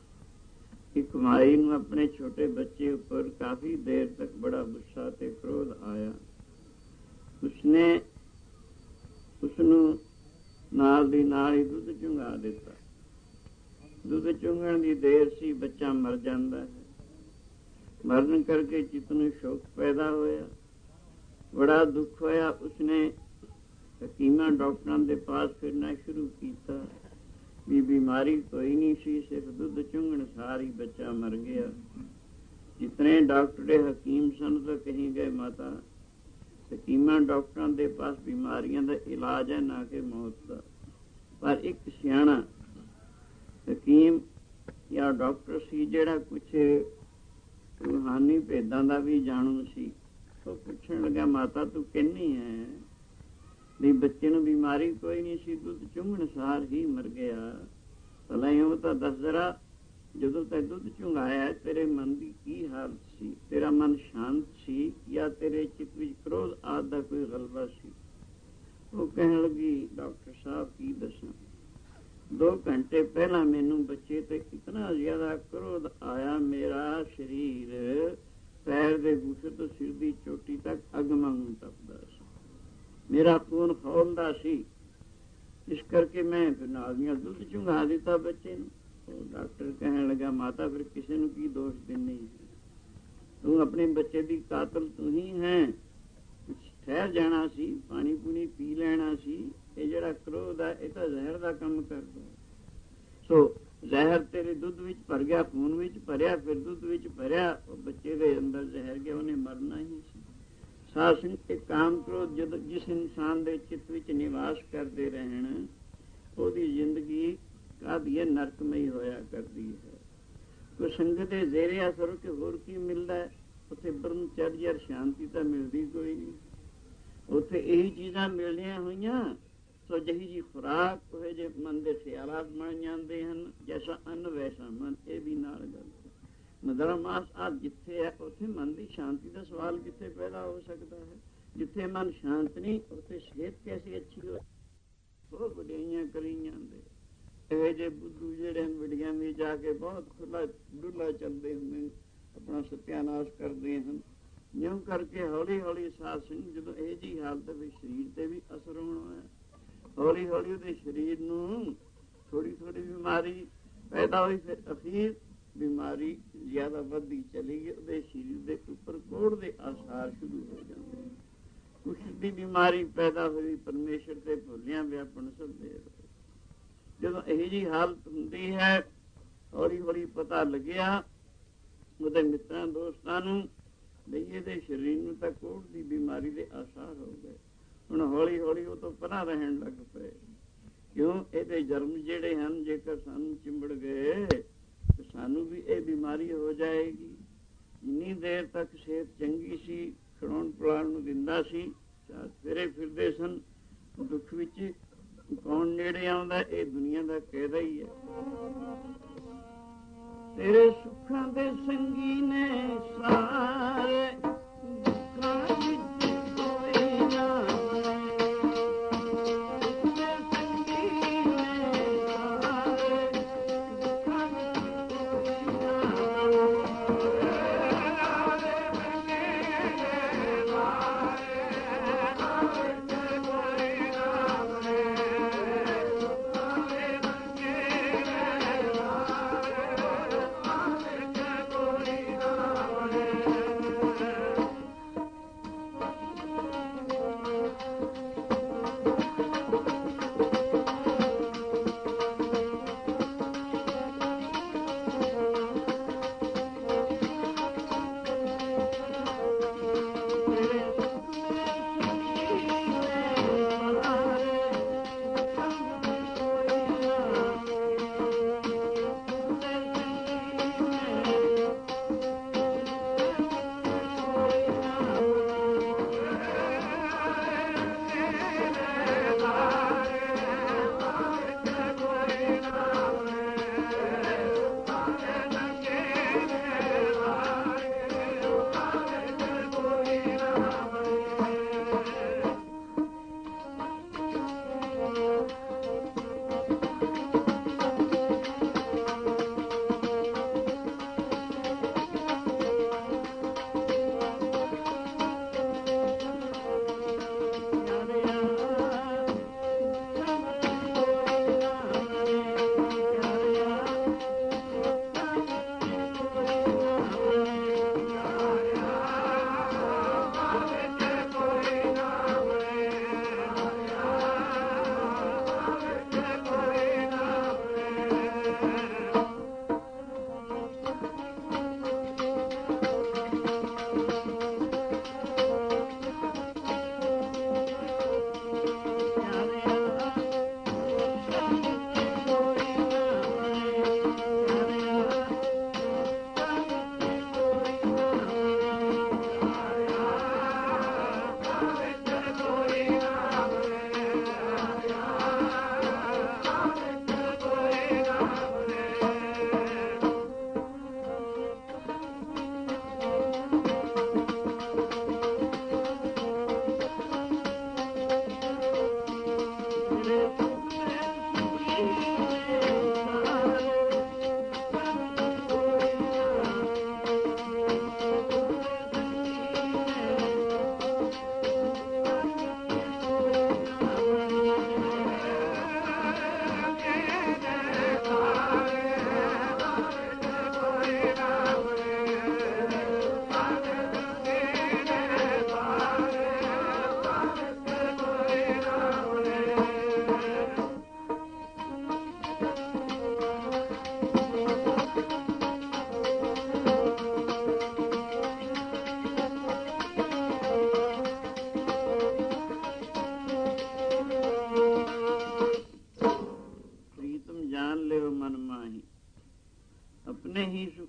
[SPEAKER 1] ਇੱਕ ਮਾਈ ਨੂੰ ਆਪਣੇ ਛੋਟੇ ਬੱਚੇ ਉੱਪਰ ਕਾਫੀ ਦੇਰ ਤੱਕ ਬੜਾ ਗੁੱਸਾ ਤੇ ਕ੍ਰੋਧ ਆਇਆ। ਉਸਨੇ ਉਸਨੂੰ ਨਾਲ ਦੀ ਨਾਲ ਹੀ ਦੁੱਧ ਚੁੰਘਾ ਦਿੱਤਾ। ਦੁੱਧ ਚੁੰਘਣ ਦੀ ਦੇਰ ਸੀ, ਬੱਚਾ ਮਰ ਜਾਂਦਾ ਹੈ। ਮਰਨ ਕਰਕੇ ਚਿੱਤ ਨੂੰ ਸ਼ੋਕ ਪੈਦਾ ਹੋਇਆ, ਬੜਾ ਦੁੱਖ ਹੋਇਆ। ਉਸਨੇ ਹਕੀਮਾਂ ਡਾਕਟਰਾਂ ਦੇ ਪਾਸ ਫਿਰਨਾ ਸ਼ੁਰੂ ਕੀਤਾ ਵੀ ਬਿਮਾਰੀ ਕੋਈ ਨਹੀਂ ਸੀ, ਸਿਰਫ ਦੁੱਧ ਚੁੰਘਣ ਸਾਰ ਹੀ ਬੱਚਾ ਮਰ ਗਿਆ। ਜਿਤਨੇ ਡਾਕਟਰ ਹਕੀਮ ਸਨ ਤਾਂ ਕਹੀ ਗਏ ਮਾਤਾ ਹਕੀਮਾਂ ਡਾਕਟਰਾਂ ਦੇ ਪਾਸ ਬਿਮਾਰੀਆਂ ਦਾ ਇਲਾਜ ਹੈ, ਨਾ ਕਿ ਮੌਤ ਦਾ। ਪਰ ਇੱਕ ਸਿਆਣਾ ਹਕੀਮ ਜਾਂ ਡਾਕਟਰ ਸੀ ਜਿਹੜਾ ਕੁਛ ਰੂਹਾਨੀ ਭੇਦਾਂ ਦਾ ਵੀ ਜਾਣੂ ਸੀ। ਉਹ ਪੁੱਛਣ ਲੱਗਾ, ਮਾਤਾ ਤੂੰ ਕਹਿੰਦੀ ਹੈ ਵੀ ਬੱਚੇ ਨੂੰ ਬਿਮਾਰੀ ਕੋਈ ਨਹੀਂ ਸੀ, ਦੁੱਧ ਚੁੰਘਣ ਸਾਰ ਹੀ ਮਰ ਗਿਆ। ਭਲਾ ਇਉਂ ਤਾਂ ਦੱਸ ਜ਼ਰਾ, ਜਦੋਂ ਤੈਂ ਦੁੱਧ ਚੁੰਘਾਇਆ ਤੇਰੇ ਮਨ ਦੀ ਕੀ ਹਾਲਤ ਸੀ? ਤੇਰਾ ਮਨ ਸ਼ਾਂਤ ਸੀ ਜਾਂ ਤੇਰੇ ਚਿੱਤ ਵਿੱਚ ਕ੍ਰੋਧ ਆਦਿ ਦਾ ਕੋਈ ਗਲਬਾ ਸੀ? ਉਹ ਕਹਿਣ ਲੱਗੀ, ਡਾਕਟਰ ਸਾਹਿਬ ਕੀ ਦੱਸਾਂ, ਦੋ ਘੰਟੇ ਪਹਿਲਾਂ ਮੈਨੂੰ ਬੱਚੇ ਤੇ ਇਤਨਾ ਜ਼ਿਆਦਾ ਕ੍ਰੋਧ ਆਇਆ, ਮੇਰਾ ਸਰੀਰ ਪੈਰ ਦੇ ਗੂਠੇ ਤੋਂ ਸਿਰ ਦੀ ਚੋਟੀ ਤੱਕ ਅੱਗ ਵਾਂਗੂ ਤਪਦਾ ਸੀ, ਮੇਰਾ ਖੂਨ ਖੌਲਦਾ ਸੀ। ਇਸ ਕਰਕੇ ਮੈਂ ਫਿਰ ਨਾਲ ਦੀਆਂ ਦੁੱਧ ਚੁੰਘਾ ਦਿੱਤਾ ਬੱਚੇ ਨੂੰ। ਉਹ ਡਾਕਟਰ ਕਹਿਣ ਲੱਗਾ, ਮਾਤਾ ਫਿਰ ਕਿਸੇ ਨੂੰ ਕੀ ਦੋਸ਼ ਦਿੰਦੀ ਹੈ? ਤੂੰ ਆਪਣੇ ਬੱਚੇ ਦੀ ਕਾਤਲ ਤੂੰ ਹੀ ਹੈ। ਠਹਿਰ ਜਾਣਾ ਸੀ, ਪਾਣੀ ਪੂਣੀ ਪੀ ਲੈਣਾ ਸੀ। ਇਹ ਜਿਹੜਾ ਕ੍ਰੋਧ ਹੈ ਇਹ ਤਾਂ ਜ਼ਹਿਰ ਦਾ ਕੰਮ ਕਰਦਾ। ਸੋ ਜ਼ਹਿਰ ਤੇਰੇ ਦੁੱਧ ਵਿੱਚ ਭਰ ਗਿਆ, ਖੂਨ ਵਿੱਚ ਭਰਿਆ, ਫਿਰ ਦੁੱਧ ਵਿੱਚ ਭਰਿਆ, ਉਹ ਬੱਚੇ ਦੇ ਅੰਦਰ ਜ਼ਹਿਰ ਗਿਆ, ਉਹਨੇ ਮਰਨਾ ਹੀ ਸੀ। ਸਾਧ ਸੰਗਤ ਤੇ ਕਾਮ ਕ੍ਰੋਧ ਜਦੋਂ ਜਿਸ ਇਨਸਾਨ ਦੇ ਚਿੱਤ ਵਿੱਚ ਨਿਵਾਸ ਕਰਦੇ ਰਹਿਣ, ਉਹਦੀ ਜ਼ਿੰਦਗੀ ਕਾਹਦੀ ਹੈ, ਨਰਕਮਈ ਹੋਇਆ ਕਰਦੀ ਹੈ। ਕੋਈ ਸੰਗਤ ਦੇ ਜ਼ੇਰੇ ਅਸਰ ਕੇ ਹੋਰ ਕੀ ਮਿਲਦਾ ਹੈ? ਉੱਥੇ ਬ੍ਰਹਮਚਰਜ ਔਰ ਸ਼ਾਂਤੀ ਤਾਂ ਮਿਲਦੀ ਕੋਈ ਨਹੀਂ। ਉੱਥੇ ਇਹੀ ਚੀਜ਼ਾਂ ਮਿਲਣੀਆਂ ਹੋਈਆਂ। ਸੋ ਜਿਹੀ ਜੀ ਖੁਰਾਕ ਹੋਏ ਜੇ ਮਨ ਦੇ ਸਿਆਲਾਤ ਬਣ ਜਾਂਦੇ ਹਨ, ਜੈਸਾ ਅੰਨ ਵੈਸਾ ਮਨ, ਇਹ ਵੀ ਨਾਲ ਗੱਲ। ਮਦਰਮਾਸ ਆਪ ਜਿੱਥੇ ਹੈ ਉੱਥੇ ਮਨ ਦੀ ਸ਼ਾਂਤੀ ਦਾ ਸਵਾਲ ਕਿੱਥੇ ਪੈਦਾ ਹੋ ਸਕਦਾ ਹੈ? ਜਿੱਥੇ ਮਨ ਸ਼ਾਂਤ ਨਹੀਂ ਉੱਥੇ ਸਿਹਤ ਕੈਸੀ ਅੱਛੀ ਹੋ? ਬਹੁਤ ਵਡਿਆਈਆਂ ਕਰੀ ਜਾਂਦੇ ਇਹੋ ਜਿਹੇ ਬੁੱਧੂ ਜਿਹੜੇ ਹਨ, ਵਡੀਆਂ ਵੀ ਜਾ ਕੇ ਬਹੁਤ ਖੁੱਲਾ ਡੁੱਲਾ ਚੱਲਦੇ ਹੁੰਦੇ, ਆਪਣਾ ਸਤਿਆਨਾਸ਼ ਕਰਦੇ ਹਨ। ਜਿਉਂ ਕਰਕੇ ਹੌਲੀ ਹੌਲੀ ਸਾਧ ਸੰਗਤ ਜਦੋਂ ਇਹ ਜਿਹੀ ਹਾਲਤ ਵਿੱਚ ਸਰੀਰ ਤੇ ਵੀ ਅਸਰ ਹੋਣਾ ਹੈ, ਹੌਲੀ ਹੌਲੀ ਉਹਦੇ ਸਰੀਰ ਨੂੰ ਥੋੜ੍ਹੀ ਥੋੜ੍ਹੀ ਬਿਮਾਰੀ ਪੈਦਾ ਹੋਈ। ਫਿਰ ਅਖੀਰ ਬਿਮਾਰੀ ਜ਼ਿਆਦਾ ਵੱਧਦੀ ਚਲੀ ਗਈ, ਉਹਦੇ ਸਰੀਰ ਦੇ ਉੱਪਰ ਕੋੜ ਦੇ ਆਸਾਰ ਸ਼ੁਰੂ ਹੋ ਜਾਂਦੇ। ਕੁਛ ਦੀ ਬਿਮਾਰੀ ਪੈਦਾ ਹੋਈ, ਪਰਮੇਸ਼ਰ ਤੇ ਭੁੱਲਿਆਂ ਵਿਆਪਣ ਸਭ ਦੇ। ਜਦੋਂ ਇਹੋ ਜਿਹੀ ਹਾਲਤ ਹੁੰਦੀ ਹੈ, ਹੌਲੀ ਹੌਲੀ ਪਤਾ ਲੱਗਿਆ ਉਹਦੇ ਮਿੱਤਰਾਂ ਦੋਸਤਾਂ ਨੂੰ ਬਈ ਇਹਦੇ ਸਰੀਰ ਨੂੰ ਤਾਂ ਕੋੜ ਦੀ ਬਿਮਾਰੀ ਦੇ ਆਸਾਰ ਹੋ ਗਏ। ਹੁਣ ਹੌਲੀ ਹੌਲੀ ਉਹ ਤੋਂ ਪਰਾਂ ਰਹਿਣ ਲੱਗ ਪਏ। ਕਿਉਂ? ਇਹਦੇ ਜਰਮ ਜਿਹੜੇ ਹਨ ਜੇਕਰ ਸਾਨੂੰ ਚਿੰਬੜ ਗਏ ਤੇ ਸਾਨੂੰ ਵੀ ਇਹ ਬਿਮਾਰੀ ਹੋ ਜਾਏਗੀ। ਇੰਨੀ ਦੇਰ ਤੱਕ ਸਿਹਤ ਚੰਗੀ ਸੀ, ਖਿਡਾਉਣ ਪਿਲਾਉਣ ਨੂੰ ਦਿੰਦਾ ਸੀ, ਫਿਰੇ ਫਿਰਦੇ ਸਨ। ਦੁੱਖ ਵਿੱਚ ਕੌਣ ਨੇੜੇ ਆਉਂਦਾ? ਇਹ ਦੁਨੀਆ ਦਾ ਕਹਿਦਾ ਹੀ ਹੈ। ਤੇਰੇ ਸੁੱਖਾਂ ਦੇ ਸੰਗੀ ਨੇ ਸਾਰੇ, ਦੁੱਖਾਂ ਵਿੱਚ ਕੋਈ ਨਾ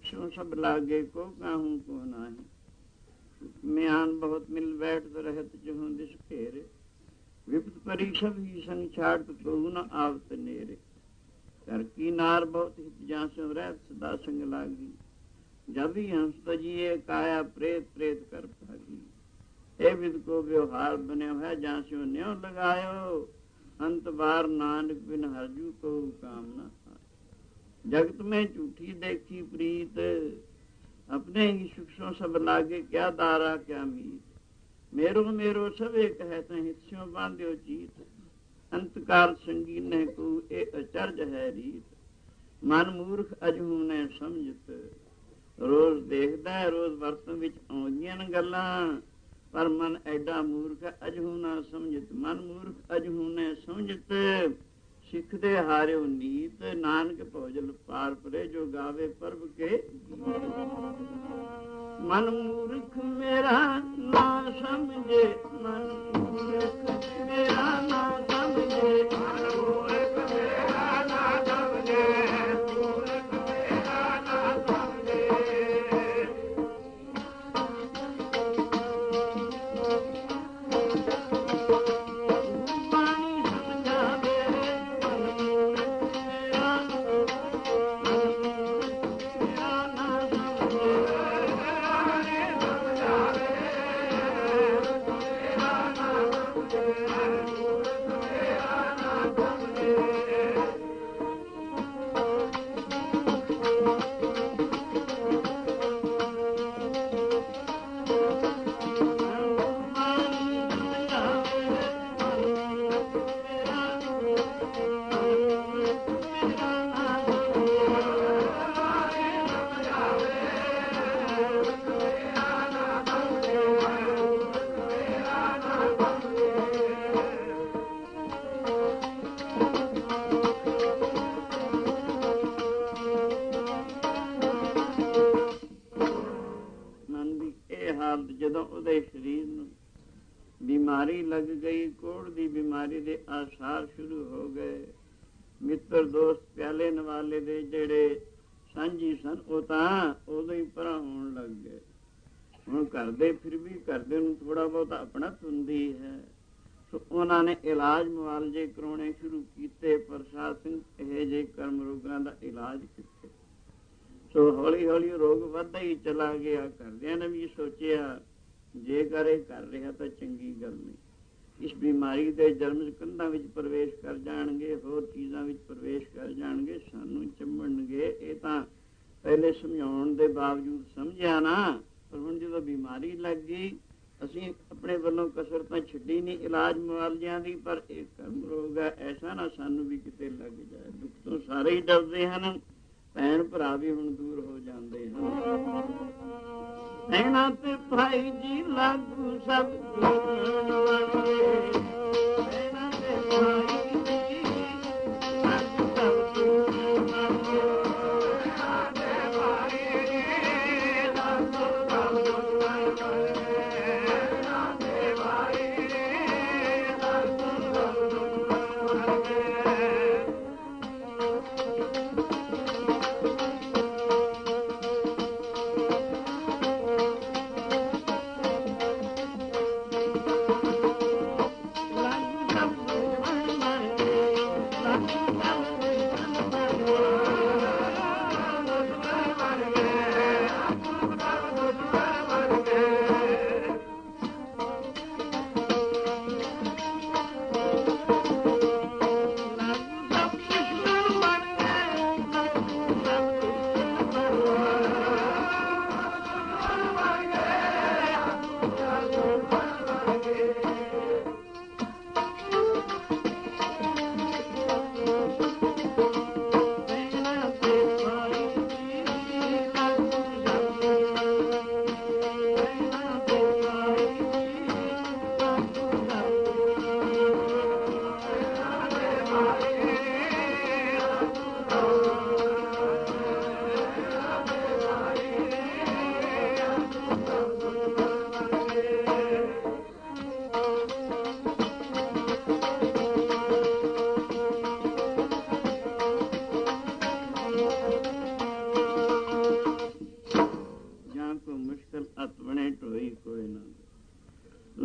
[SPEAKER 1] शिक्षों सब लागे को काहू को नाही। म्यान बहुत मिल बैठत रहत जहूँ दिस घेरे, विपत परी सब ही संग छाड़त तो न आवत नेरे। कर की नार बहुत हित जासो रहत सदा संग लागी, जब ही हंस तजिए काया प्रेत प्रेत कर भागी। ए विद को व्यवहार बने है जासो न्यो लगायो, अंत बार नानक बिन हरजू को कामना। जगत में झूठी देखी प्रीत, अपने ही सुखों सब लागे क्या दारा क्या मीत। मेरो मेरो सब एक है हिस्सों बांध्यो चीत, अंतकाल संगीन है को ए अचर्ज है रीत। मन मूर्ख अजहू ने समझत, रोज देखदा रोज बरतन विच आउंदियां न गल्लां, पर मन एडा मूर्ख अजहू ना समझत। मन मूर्ख अजहू ने समझत, सिखदे हारियो नीत। नानक भोजल पार परे जो गावे प्रभ के गीत। मन मूर्ख मेरा ना समझे, मन मूर्ख मेरा ना समझे, मन मूर्ख मेरा ना समझे, मूर्ख मेरा ना समझे। ਜਦੋਂ ਉਹਦੇ ਸਰੀਰ ਨੂੰ ਬਿਮਾਰੀ ਲੱਗ ਗਈ, ਕੋੜ ਦੀ ਬਿਮਾਰੀ ਦੇ ਆਸਾਰ ਸ਼ੁਰੂ ਹੋ ਗਏ। ਮਿੱਤਰ ਦੋਸਤ ਪਿਆਲੇ ਨਵਾਲੇ ਦੇ ਜਿਹੜੇ ਸਾਂਝੀ ਸਨ ਉਹ ਤਾਂ ਉਦੋਂ ਹੀ ਪਰਾਂ ਹੋਣ ਲੱਗ ਗਏ। ਹੁਣ ਕਰਦੇ ਫਿਰ ਵੀ ਕਰਦੇ ਨੂੰ ਥੋੜਾ ਬਹੁਤਾ ਆਪਣਾ ਤੁੰਦੀ ਹੈ, ਸੋ ਉਹਨਾਂ ਨੇ ਇਲਾਜ ਮੁਆਲਜੇ ਕਰਾਉਣੇ ਸ਼ੁਰੂ ਕੀਤੇ। ਪ੍ਰਸਾਦ ਸਿੰਘ ਇਹ ਜਿਹੇ ਕਰਮ ਰੋਗਾਂ ਦਾ ਇਲਾਜ ਕਿੱਥੇ। ਸੋ ਹੌਲੀ ਹੌਲੀ ਰੋਗ ਵੱਧਦਾ ਹੀ ਚਲਾ ਗਿਆ। ਘਰਦਿਆਂ ਨੇ ਵੀ ਸੋਚਿਆ ਜੇਕਰ ਇਹ ਕਰ ਰਿਹਾ ਤਾਂ ਚੰਗੀ ਗੱਲ ਨਹੀਂ। ਇਸ ਬਿਮਾਰੀ ਦੇ ਜਰਮ ਕੰਧਾਂ ਵਿੱਚ ਪ੍ਰਵੇਸ਼ ਕਰ ਜਾਣਗੇ, ਹੋਰ ਚੀਜ਼ਾਂ ਵਿੱਚ ਪ੍ਰਵੇਸ਼ ਕਰ ਜਾਣਗੇ, ਸਾਨੂੰ ਚੰਬਣਗੇ। ਇਹ ਤਾਂ ਪਹਿਲੇ ਸਮਝਾਉਣ ਦੇ ਬਾਵਜੂਦ ਸਮਝਿਆ ਨਾ, ਪਰ ਹੁਣ ਜਦੋਂ ਬਿਮਾਰੀ ਲੱਗ ਗਈ ਅਸੀਂ ਆਪਣੇ ਵੱਲੋਂ ਕਸਰ ਤਾਂ ਛੱਡੀ ਨਹੀਂ ਇਲਾਜ ਮੁਆਲਜਿਆਂ ਦੀ, ਪਰ ਇਹ ਕਰਮ ਰੋਗ ਹੈ, ਐਸਾ ਨਾ ਸਾਨੂੰ ਵੀ ਕਿਤੇ ਲੱਗ ਜਾਏ। ਦੁੱਖ ਤੋਂ ਸਾਰੇ ਹੀ ਡਰਦੇ ਹਨ, ਭੈਣ ਭਰਾ ਵੀ ਹੁਣ ਦੂਰ ਹੋ ਜਾਂਦੇ ਹਨ। ਭੈਣਾਂ ਤੇ ਭਾਈ ਜੀ ਲਾਗੂ ਸਭ ਭੈਣਾਂ ਤੇ ਭਾਈ ਜੀ ਲਾਗੂ ਸਭ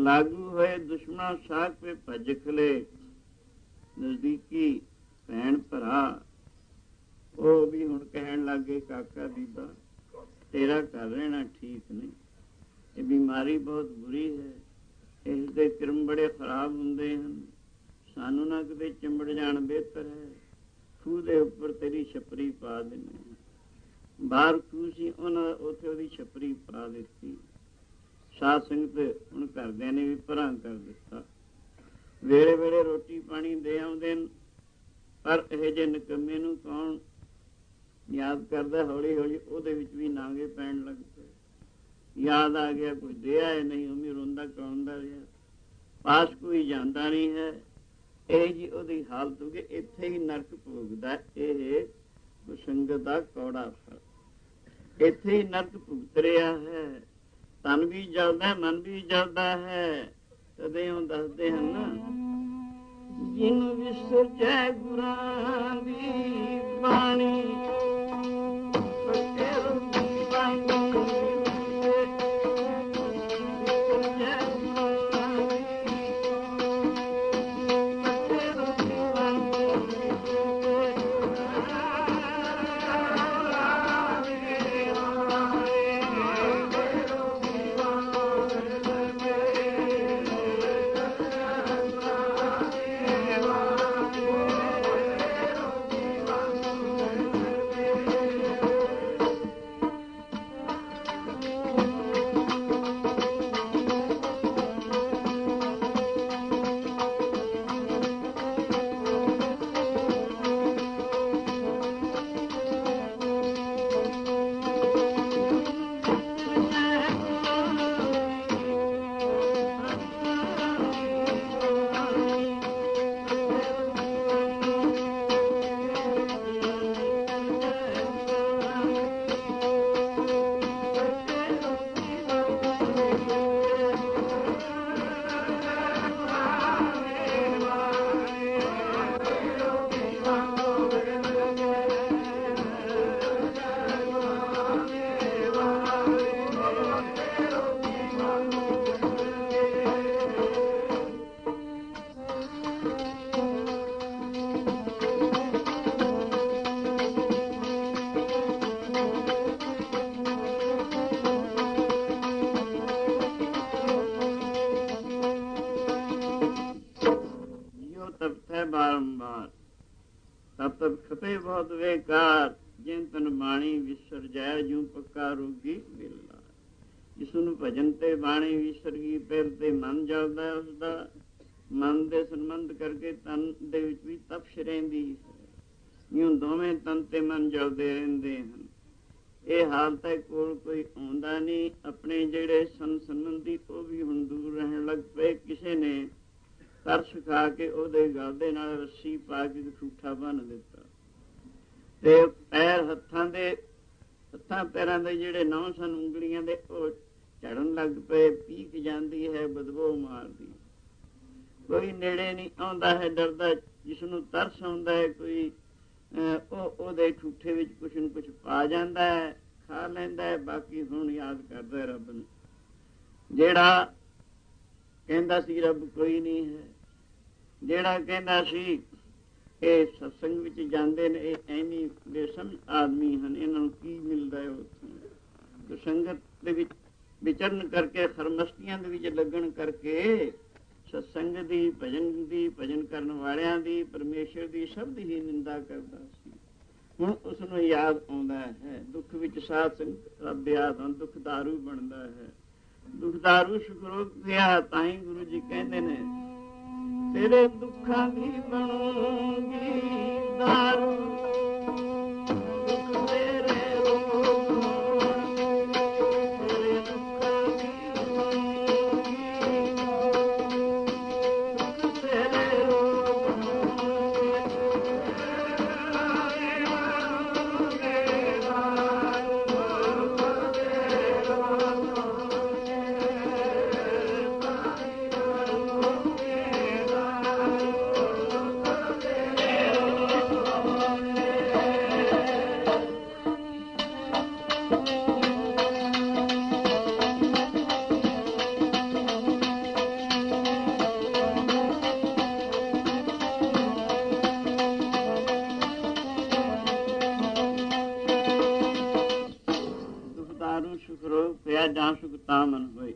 [SPEAKER 1] ਲਾਗੂ ਹੋਏ ਦੁਸ਼ਮਣਾ ਸਾਖ ਪੇ ਭੱਜ ਖਲੇ। ਨਜ਼ਦੀਕੀ ਭੈਣ ਭਰਾ ਉਹ ਵੀ ਹੁਣ ਕਹਿਣ ਲੱਗੇ, ਕਾਕਾ ਬੀਬਾ ਤੇਰਾ ਘਰ ਰਹਿਣਾ ਠੀਕ ਨਹੀਂ, ਇਹ ਬਿਮਾਰੀ ਬਹੁਤ ਬੁਰੀ ਹੈ, ਇਸ ਦੇ ਕਰਮ ਬੜੇ ਖਰਾਬ ਹੁੰਦੇ ਹਨ, ਸਾਨੂੰ ਨਾ ਕਿਤੇ ਚਿੰਬੜ ਜਾਣ ਬਿਹਤਰ ਹੈ, ਖੂਹ ਦੇ ਉੱਪਰ ਤੇਰੀ ਛਪਰੀ ਪਾ ਦਿੰਦੇ। ਬਾਹਰ ਖੂਹ ਸੀ, ਉਹਨਾਂ ਉੱਥੇ ਉਹਦੀ ਛਪਰੀ ਪਾ ਦਿੱਤੀ। ਸਾਧ ਸੰਗਤ ਹੁਣ ਘਰਦਿਆਂ ਨੇ ਵੀ ਭਰਾਂ ਕਰ ਦਿੱਤਾ। ਵੇਲੇ ਵੇਲੇ ਰੋਟੀ ਪਾਣੀ ਦੇ ਆਉਂਦੇ ਨੇ, ਪਰ ਇਹ ਜਿਹੇ ਨਿਕੰਮੇ ਨੂੰ ਕੌਣ ਯਾਦ ਕਰਦਾ। ਹੌਲੀ ਹੌਲੀ ਉਹਦੇ ਵਿੱਚ ਵੀ ਨਾਂਗੇ ਪੈਣ ਲੱਗ ਪਏ। ਯਾਦ ਆ ਗਿਆ, ਕੋਈ ਦੇ ਆਏ ਨਹੀਂ, ਉਮੀ ਰੋਂਦਾ ਕਰਾਉਂਦਾ ਰਿਹਾ, ਪਾਸ ਕੋਈ ਜਾਂਦਾ ਨਹੀਂ ਹੈ। ਇਹ ਜੀ ਉਹਦੀ ਹਾਲਤ ਹੋ ਗਈ। ਇੱਥੇ ਹੀ ਨਰਕ ਭੋਗਦਾ ਇਹ ਸੰਗਤ ਦਾ ਕੌੜਾ ਫਲ, ਇੱਥੇ ਹੀ ਨਰਕ ਭੁਗਤ ਰਿਹਾ ਹੈ। ਤਨ ਵੀ ਜਲਦਾ, ਮਨ ਵੀ ਜਲਦਾ ਹੈ। ਕਦੇ ਉਹ ਦੱਸਦੇ ਹਨ ਨਾ, ਜਿਹਨੂੰ ਵਿਸਰ ਜੈ ਗੁਰਾਂ ਦੀ ਬਾਣੀ, ਬਾਰੰਬਾਰ ਤਬ ਤਬ ਖਪੇ ਬਹੁਤ ਵੇਕਾਰ, ਜਿਨ ਤਨ ਬਾਣੀ ਵਿਸਰ ਜਾਏ, ਜੂ ਪੱਕਾ ਰੋਗੀ ਵੇਲਾ। ਜਿਸ ਨੂੰ ਭਜਨ ਤੇ ਬਾਣੀ ਵਿਸਰ ਗਈ, ਪਹਿਲ ਤੇ ਮਨ ਜਲਦਾ, ਉਸਦਾ ਮਨ ਦੇ ਸੰਬੰਧ ਕਰਕੇ ਤਨ ਦੇ ਵਿੱਚ ਵੀ ਤਪਸ਼ ਰਹਿੰਦੀ ਹੈ। ਇਉਂ ਦੋਵੇਂ ਤਨ ਤੇ ਮਨ ਜਲਦੇ ਰਹਿੰਦੇ ਹਨ। ਇਹ ਹਾਲਤ ਹੈ, ਕੋਲ ਕੋਈ ਆਉਂਦਾ ਨਹੀਂ। ਆਪਣੇ ਜਿਹੜੇ ਸਨ ਸੰਬੰਧੀ ਉਹ ਵੀ ਹੁਣ ਦੂਰ ਰਹਿਣ ਲੱਗ ਪਏ। ਕਿਸੇ ਨੇ ਤਰਸ ਖਾ ਕੇ ਉਹਦੇ ਗਲ ਦੇ ਨਾਲ ਰੱਸੀ ਪਾ ਕੇ ਠੂਠਾ ਬੰਨ ਦਿੱਤਾ, ਤੇ ਪੈਰ ਹੱਥਾਂ ਦੇ ਹੱਥਾਂ ਪੈਰਾਂ ਦੇ ਜਿਹੜੇ ਨਹੁੰ ਸਨ ਉਂਗਲੀਆਂ ਦੇ, ਉਹ ਝੜਨ ਲੱਗ ਪਏ। ਪੀਕ ਜਾਂਦੀ ਹੈ, ਬਦਬੂ ਮਾਰਦੀ। ਕੋਈ ਨੇੜੇ ਨਹੀਂ ਆਉਂਦਾ ਹੈ, ਡਰਦਾ। ਜਿਸਨੂੰ ਤਰਸ ਆਉਂਦਾ ਹੈ ਕੋਈ, ਉਹ ਉਹਦੇ ਠੂਠੇ ਵਿੱਚ ਕੁਛ ਨੂੰ ਕੁਛ ਪਾ ਜਾਂਦਾ ਹੈ, ਖਾ ਲੈਂਦਾ ਹੈ। ਬਾਕੀ ਹੁਣ ਯਾਦ ਕਰਦਾ ਰੱਬ ਨੂੰ। ਜਿਹੜਾ ਕਹਿੰਦਾ ਸੀ ਰੱਬ ਕੋਈ ਨਹੀਂ ਹੈ, ਜਿਹੜਾ ਕਹਿੰਦਾ ਸੀ ਇਹ ਸਤਸੰਗ ਵਿੱਚ ਜਾਂਦੇ ਨੇ, ਇਹ ਐਨੀ ਬੇਸਮਝ ਆਦਮੀ ਹਨ, ਇਹਨਾਂ ਨੂੰ ਕੀ ਮਿਲਦਾ ਹੈ ਉੱਥੋਂ। ਸੰਗਤ ਦੇ ਵਿੱਚ ਵਿਚਰਨ ਕਰਕੇ, ਖਰਮਸਤੀਆਂ ਦੇ ਵਿੱਚ ਲੱਗਣ ਕਰਕੇ ਸਤਸੰਗ ਦੀ, ਭਜਨ ਦੀ, ਭਜਨ ਕਰਨ ਵਾਲਿਆਂ ਦੀ, ਪਰਮੇਸ਼ਰ ਦੀ, ਸਭ ਦੀ ਹੀ ਨਿੰਦਾ ਕਰਦਾ ਸੀ। ਹੁਣ ਉਸ ਨੂੰ ਯਾਦ ਆਉਂਦਾ ਹੈ। ਦੁੱਖ ਵਿੱਚ ਸਾਧ ਸੰਗਤ ਰੱਬ ਯਾਦ ਆਉਂਦਾ, ਦੁੱਖ ਦਾਰੂ ਬਣਦਾ ਹੈ। ਦੁੱਖ ਦਾਰੂ ਸ਼ੁਕਰੋ ਗਿਆ, ਤਾਂ ਹੀ ਗੁਰੂ ਜੀ ਕਹਿੰਦੇ ਨੇ, ਤੇਰੇ ਦੁੱਖਾਂ ਦੀ ਬਣੂਗੀ ਦਾਰੂ, ਦੁੱਖ ਤੇਰੇ ਜਾਂ ਸੁਖ ਤਾਂ ਮਨ ਹੋਏ।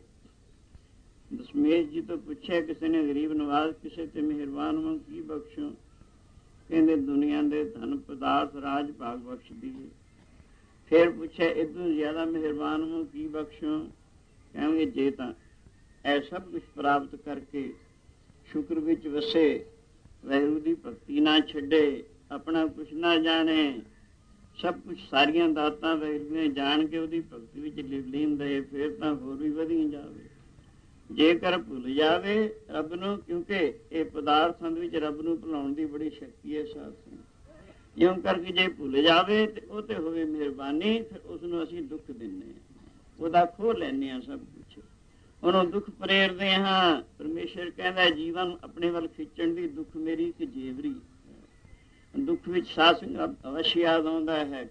[SPEAKER 1] ਦਸ਼ਮੇਸ਼ ਜੀ ਤੋਂ ਪੁੱਛਿਆ ਕਿਸੇ ਨੇ, ਗਰੀਬ ਨਵਾਜ਼ ਕਿਸੇ ਤੇ ਮਿਹਰਬਾਨ ਹੋ ਕੀ ਬਖਸ਼ੋ? ਕਹਿੰਦੇ ਦੁਨੀਆ ਦੇ ਧਨ ਪਦਾਰਥ ਰਾਜ ਭਾਗ ਬਖਸ਼ਦੀ ਹੈ। ਫਿਰ ਪੁੱਛਿਆ ਇਦੋਂ ਜ਼ਿਆਦਾ ਮਿਹਰਬਾਨ ਹੋ ਕੀ ਬਖਸ਼ੋ? ਕਹਿਣਗੇ ਜੇ ਤਾਂ ਇਹ ਸਭ ਕੁਛ ਪ੍ਰਾਪਤ ਕਰਕੇ ਸ਼ੁਕਰ ਵਿੱਚ ਵਸੇ, ਵਾਹਿਗੁਰੂ ਦੀ ਭਗਤੀ ਨਾ ਛੱਡੇ, ਆਪਣਾ ਕੁਛ ਨਾ ਜਾਣੇ, ਸਭ ਕੁਛ ਸਾਰੀਆਂ ਦਾਤਾਂ ਵਾਹਿਗੁਰੂ ਨੇ ਜਾਣ ਕੇ ਉਹਦੀ ਭਗਤੀ ਵਿੱਚ ਲੀਨ ਰਹੇ, ਫਿਰ ਤਾਂ ਹੋਰ ਵੀ ਵਧੀ ਜਾਵੇ। ਜੇਕਰ ਭੁੱਲ ਜਾਵੇ ਰੱਬ ਨੂੰ, ਕਿਉਂਕਿ ਇਹ ਪਦਾਰਥਾਂ ਦੇ ਵਿੱਚ ਰੱਬ ਨੂੰ ਭੁਲਾਉਣ ਦੀ ਬੜੀ ਸ਼ਕਤੀ ਹੈ ਸਾਧ ਸੰਗਤ। ਇਉਂ ਕਰਕੇ ਜੇ ਭੁੱਲ ਜਾਵੇ ਤੇ ਉਹ ਤੇ ਹੋਵੇ ਮਿਹਰਬਾਨੀ, ਫਿਰ ਉਸਨੂੰ ਅਸੀਂ ਦੁੱਖ ਦਿੰਦੇ ਹਾਂ, ਉਹਦਾ ਖੋਹ ਲੈਂਦੇ ਹਾਂ ਸਭ ਕੁਛ, ਉਹਨੂੰ ਦੁੱਖ ਪ੍ਰੇਰਦੇ ਹਾਂ। ਪਰਮੇਸ਼ਰ ਕਹਿੰਦਾ ਜੀਵਨ ਆਪਣੇ ਵੱਲ ਖਿੱਚਣ ਦੀ ਦੁੱਖ ਮੇਰੀ ਇੱਕ ਜੇਵਰੀ। ਦੁੱਖ ਵਿੱਚ ਸਾਧ ਸੰਗਤ ਅਵਸ਼ ਯਾਦ ਆਉਂਦਾ ਹੈ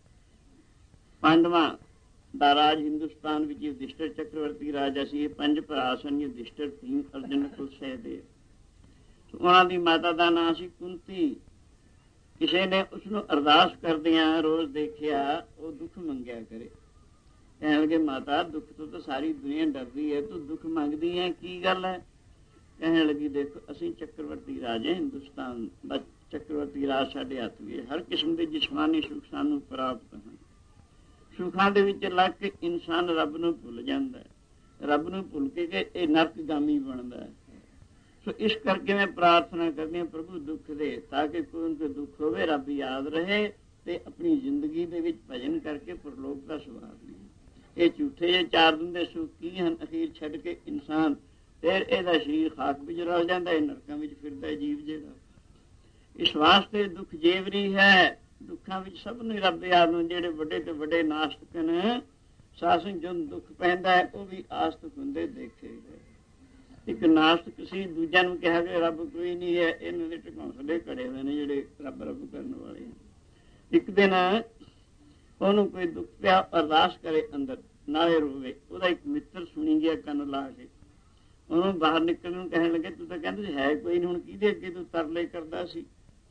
[SPEAKER 1] ਪਾਂਡਵਾਂ ਦਾ ਰਾਜ ਹਿੰਦੁਸਤਾਨ ਵਿੱਚ ਯੁਧਿਸ਼ਟਰ ਚੱਕਰਵਰਤੀ ਰਾਜਾ ਸੀ। ਇਹ ਪੰਜ ਭਰਾ ਸਨ, ਯੁਧਿਸ਼ਟਰ, ਭੀਮ, ਅਰਜੁਨ, ਨਕੁਲ, ਸਹਿਦੇਵ। ਉਹਨਾਂ ਦੀ ਮਾਤਾ ਦਾ ਨਾਂ ਸੀ ਕੁੰਤੀ। ਕਿਸੇ ਨੇ ਉਸਨੂੰ ਅਰਦਾਸ ਕਰਦਿਆਂ ਰੋਜ਼ ਦੇਖਿਆ ਉਹ ਦੁੱਖ ਮੰਗਿਆ ਕਰੇ। ਕਹਿਣ ਲੱਗੇ ਮਾਤਾ ਦੁੱਖ ਤੋਂ ਤਾਂ ਸਾਰੀ ਦੁਨੀਆ ਡਰਦੀ ਹੈ, ਤੂੰ ਦੁੱਖ ਮੰਗਦੀ ਹੈ, ਕੀ ਗੱਲ ਹੈ? ਕਹਿਣ ਲੱਗੀ ਦੇਖੋ ਅਸੀਂ ਚੱਕਰਵਰਤੀ ਰਾਜ ਹੈ ਹਿੰਦੁਸਤਾਨ ਦਾ, ਚੱਕਰਵਰਤੀ ਰਾਜ ਸਾਡੇ ਹੱਥ ਵਿੱਚ, ਹਰ ਕਿਸਮ ਦੇ ਜਿਸਮਾਨੀ ਸੁੱਖ ਸਾਨੂੰ ਪ੍ਰਾਪਤ ਹਨ। ਸੁੱਖਾਂ ਦੇ ਵਿੱਚ ਲੱਗ ਕੇ ਇਨਸਾਨ ਰੱਬ ਨੂੰ ਭੁੱਲ ਜਾਂਦਾ ਹੈ, ਰੱਬ ਨੂੰ ਭੁੱਲ ਕੇ ਕਿ ਇਹ ਨਰਕਗਾਮੀ ਬਣਦਾ ਹੈ। ਸੋ ਇਸ ਕਰਕੇ ਮੈਂ ਪ੍ਰਾਰਥਨਾ ਕਰਦੀ ਹਾਂ ਪ੍ਰਭੂ ਦੁੱਖ ਦੇ, ਤਾਂ ਕਿ ਕੋਈ ਨੂੰ ਦੁੱਖ ਹੋਵੇ ਰੱਬ ਯਾਦ ਰਹੇ ਤੇ ਆਪਣੀ ਜ਼ਿੰਦਗੀ ਦੇ ਵਿੱਚ ਭਜਨ ਕਰਕੇ ਪਰਲੋਕ ਦਾ ਸਵਾਦ ਲਈਏ। ਇਹ ਝੂਠੇ ਜਿਹੇ ਚਾਰ ਦਿਨ ਦੇ ਸੁੱਖ ਕੀ ਹਨ? ਅਖੀਰ ਛੱਡ ਕੇ ਇਨਸਾਨ ਫਿਰ ਇਹਦਾ ਸਰੀਰ ਖਾਕ ਵਿੱਚ ਰਲ ਜਾਂਦਾ ਹੈ, ਨਰਕਾਂ ਵਿੱਚ ਫਿਰਦਾ ਜੀਵ ਜਿਹੜਾ। ਇਸ ਵਾਸਤੇ ਦੁੱਖ ਜੇਵਰੀ ਹੈ। ਦੁੱਖਾਂ ਵਿੱਚ ਸਭ ਨੂੰ ਰੱਬ ਯਾਦ ਨੂੰ, ਜਿਹੜੇ ਵੱਡੇ ਤੇ ਵੱਡੇ ਨਾਸਤਕ ਨੇ ਸਾਸਨ ਜਦੋਂ ਦੁੱਖ ਪੈਂਦਾ ਹੈ ਉਹ ਵੀ ਆਸਤਕ ਹੁੰਦੇ ਦੇਖੇ ਗਏ। ਇੱਕ ਨਾਸਤਕ ਸੀ, ਦੂਜਿਆਂ ਨੂੰ ਕਿਹਾ ਕਿ ਰੱਬ ਕੋਈ ਨਹੀਂ ਹੈ, ਇਹਨਾਂ ਦੇ ਢਕੌਂਸਲੇ ਘੜੇ ਹੋਏ ਨੇ ਜਿਹੜੇ ਰੱਬ ਰੱਬ ਕਰਨ ਵਾਲੇ। ਇੱਕ ਦਿਨ ਉਹਨੂੰ ਕੋਈ ਦੁੱਖ ਪਿਆ, ਅਰਦਾਸ ਕਰੇ ਅੰਦਰ ਨਾਲੇ ਰੋਵੇ। ਉਹਦਾ ਇੱਕ ਮਿੱਤਰ ਸੁਣੀ ਗਿਆ ਕੰਨ ਲਾ ਕੇ, ਉਹਨੂੰ ਬਾਹਰ ਨਿਕਲਣ ਨੂੰ ਕਹਿਣ ਲੱਗੇ ਤੂੰ ਤਾਂ ਕਹਿੰਦੇ ਹੈ ਕੋਈ ਨਹੀਂ, ਹੁਣ ਕਿਹਦੇ ਅੱਗੇ ਤੂੰ ਤਰਲੇ ਕਰਦਾ ਸੀ,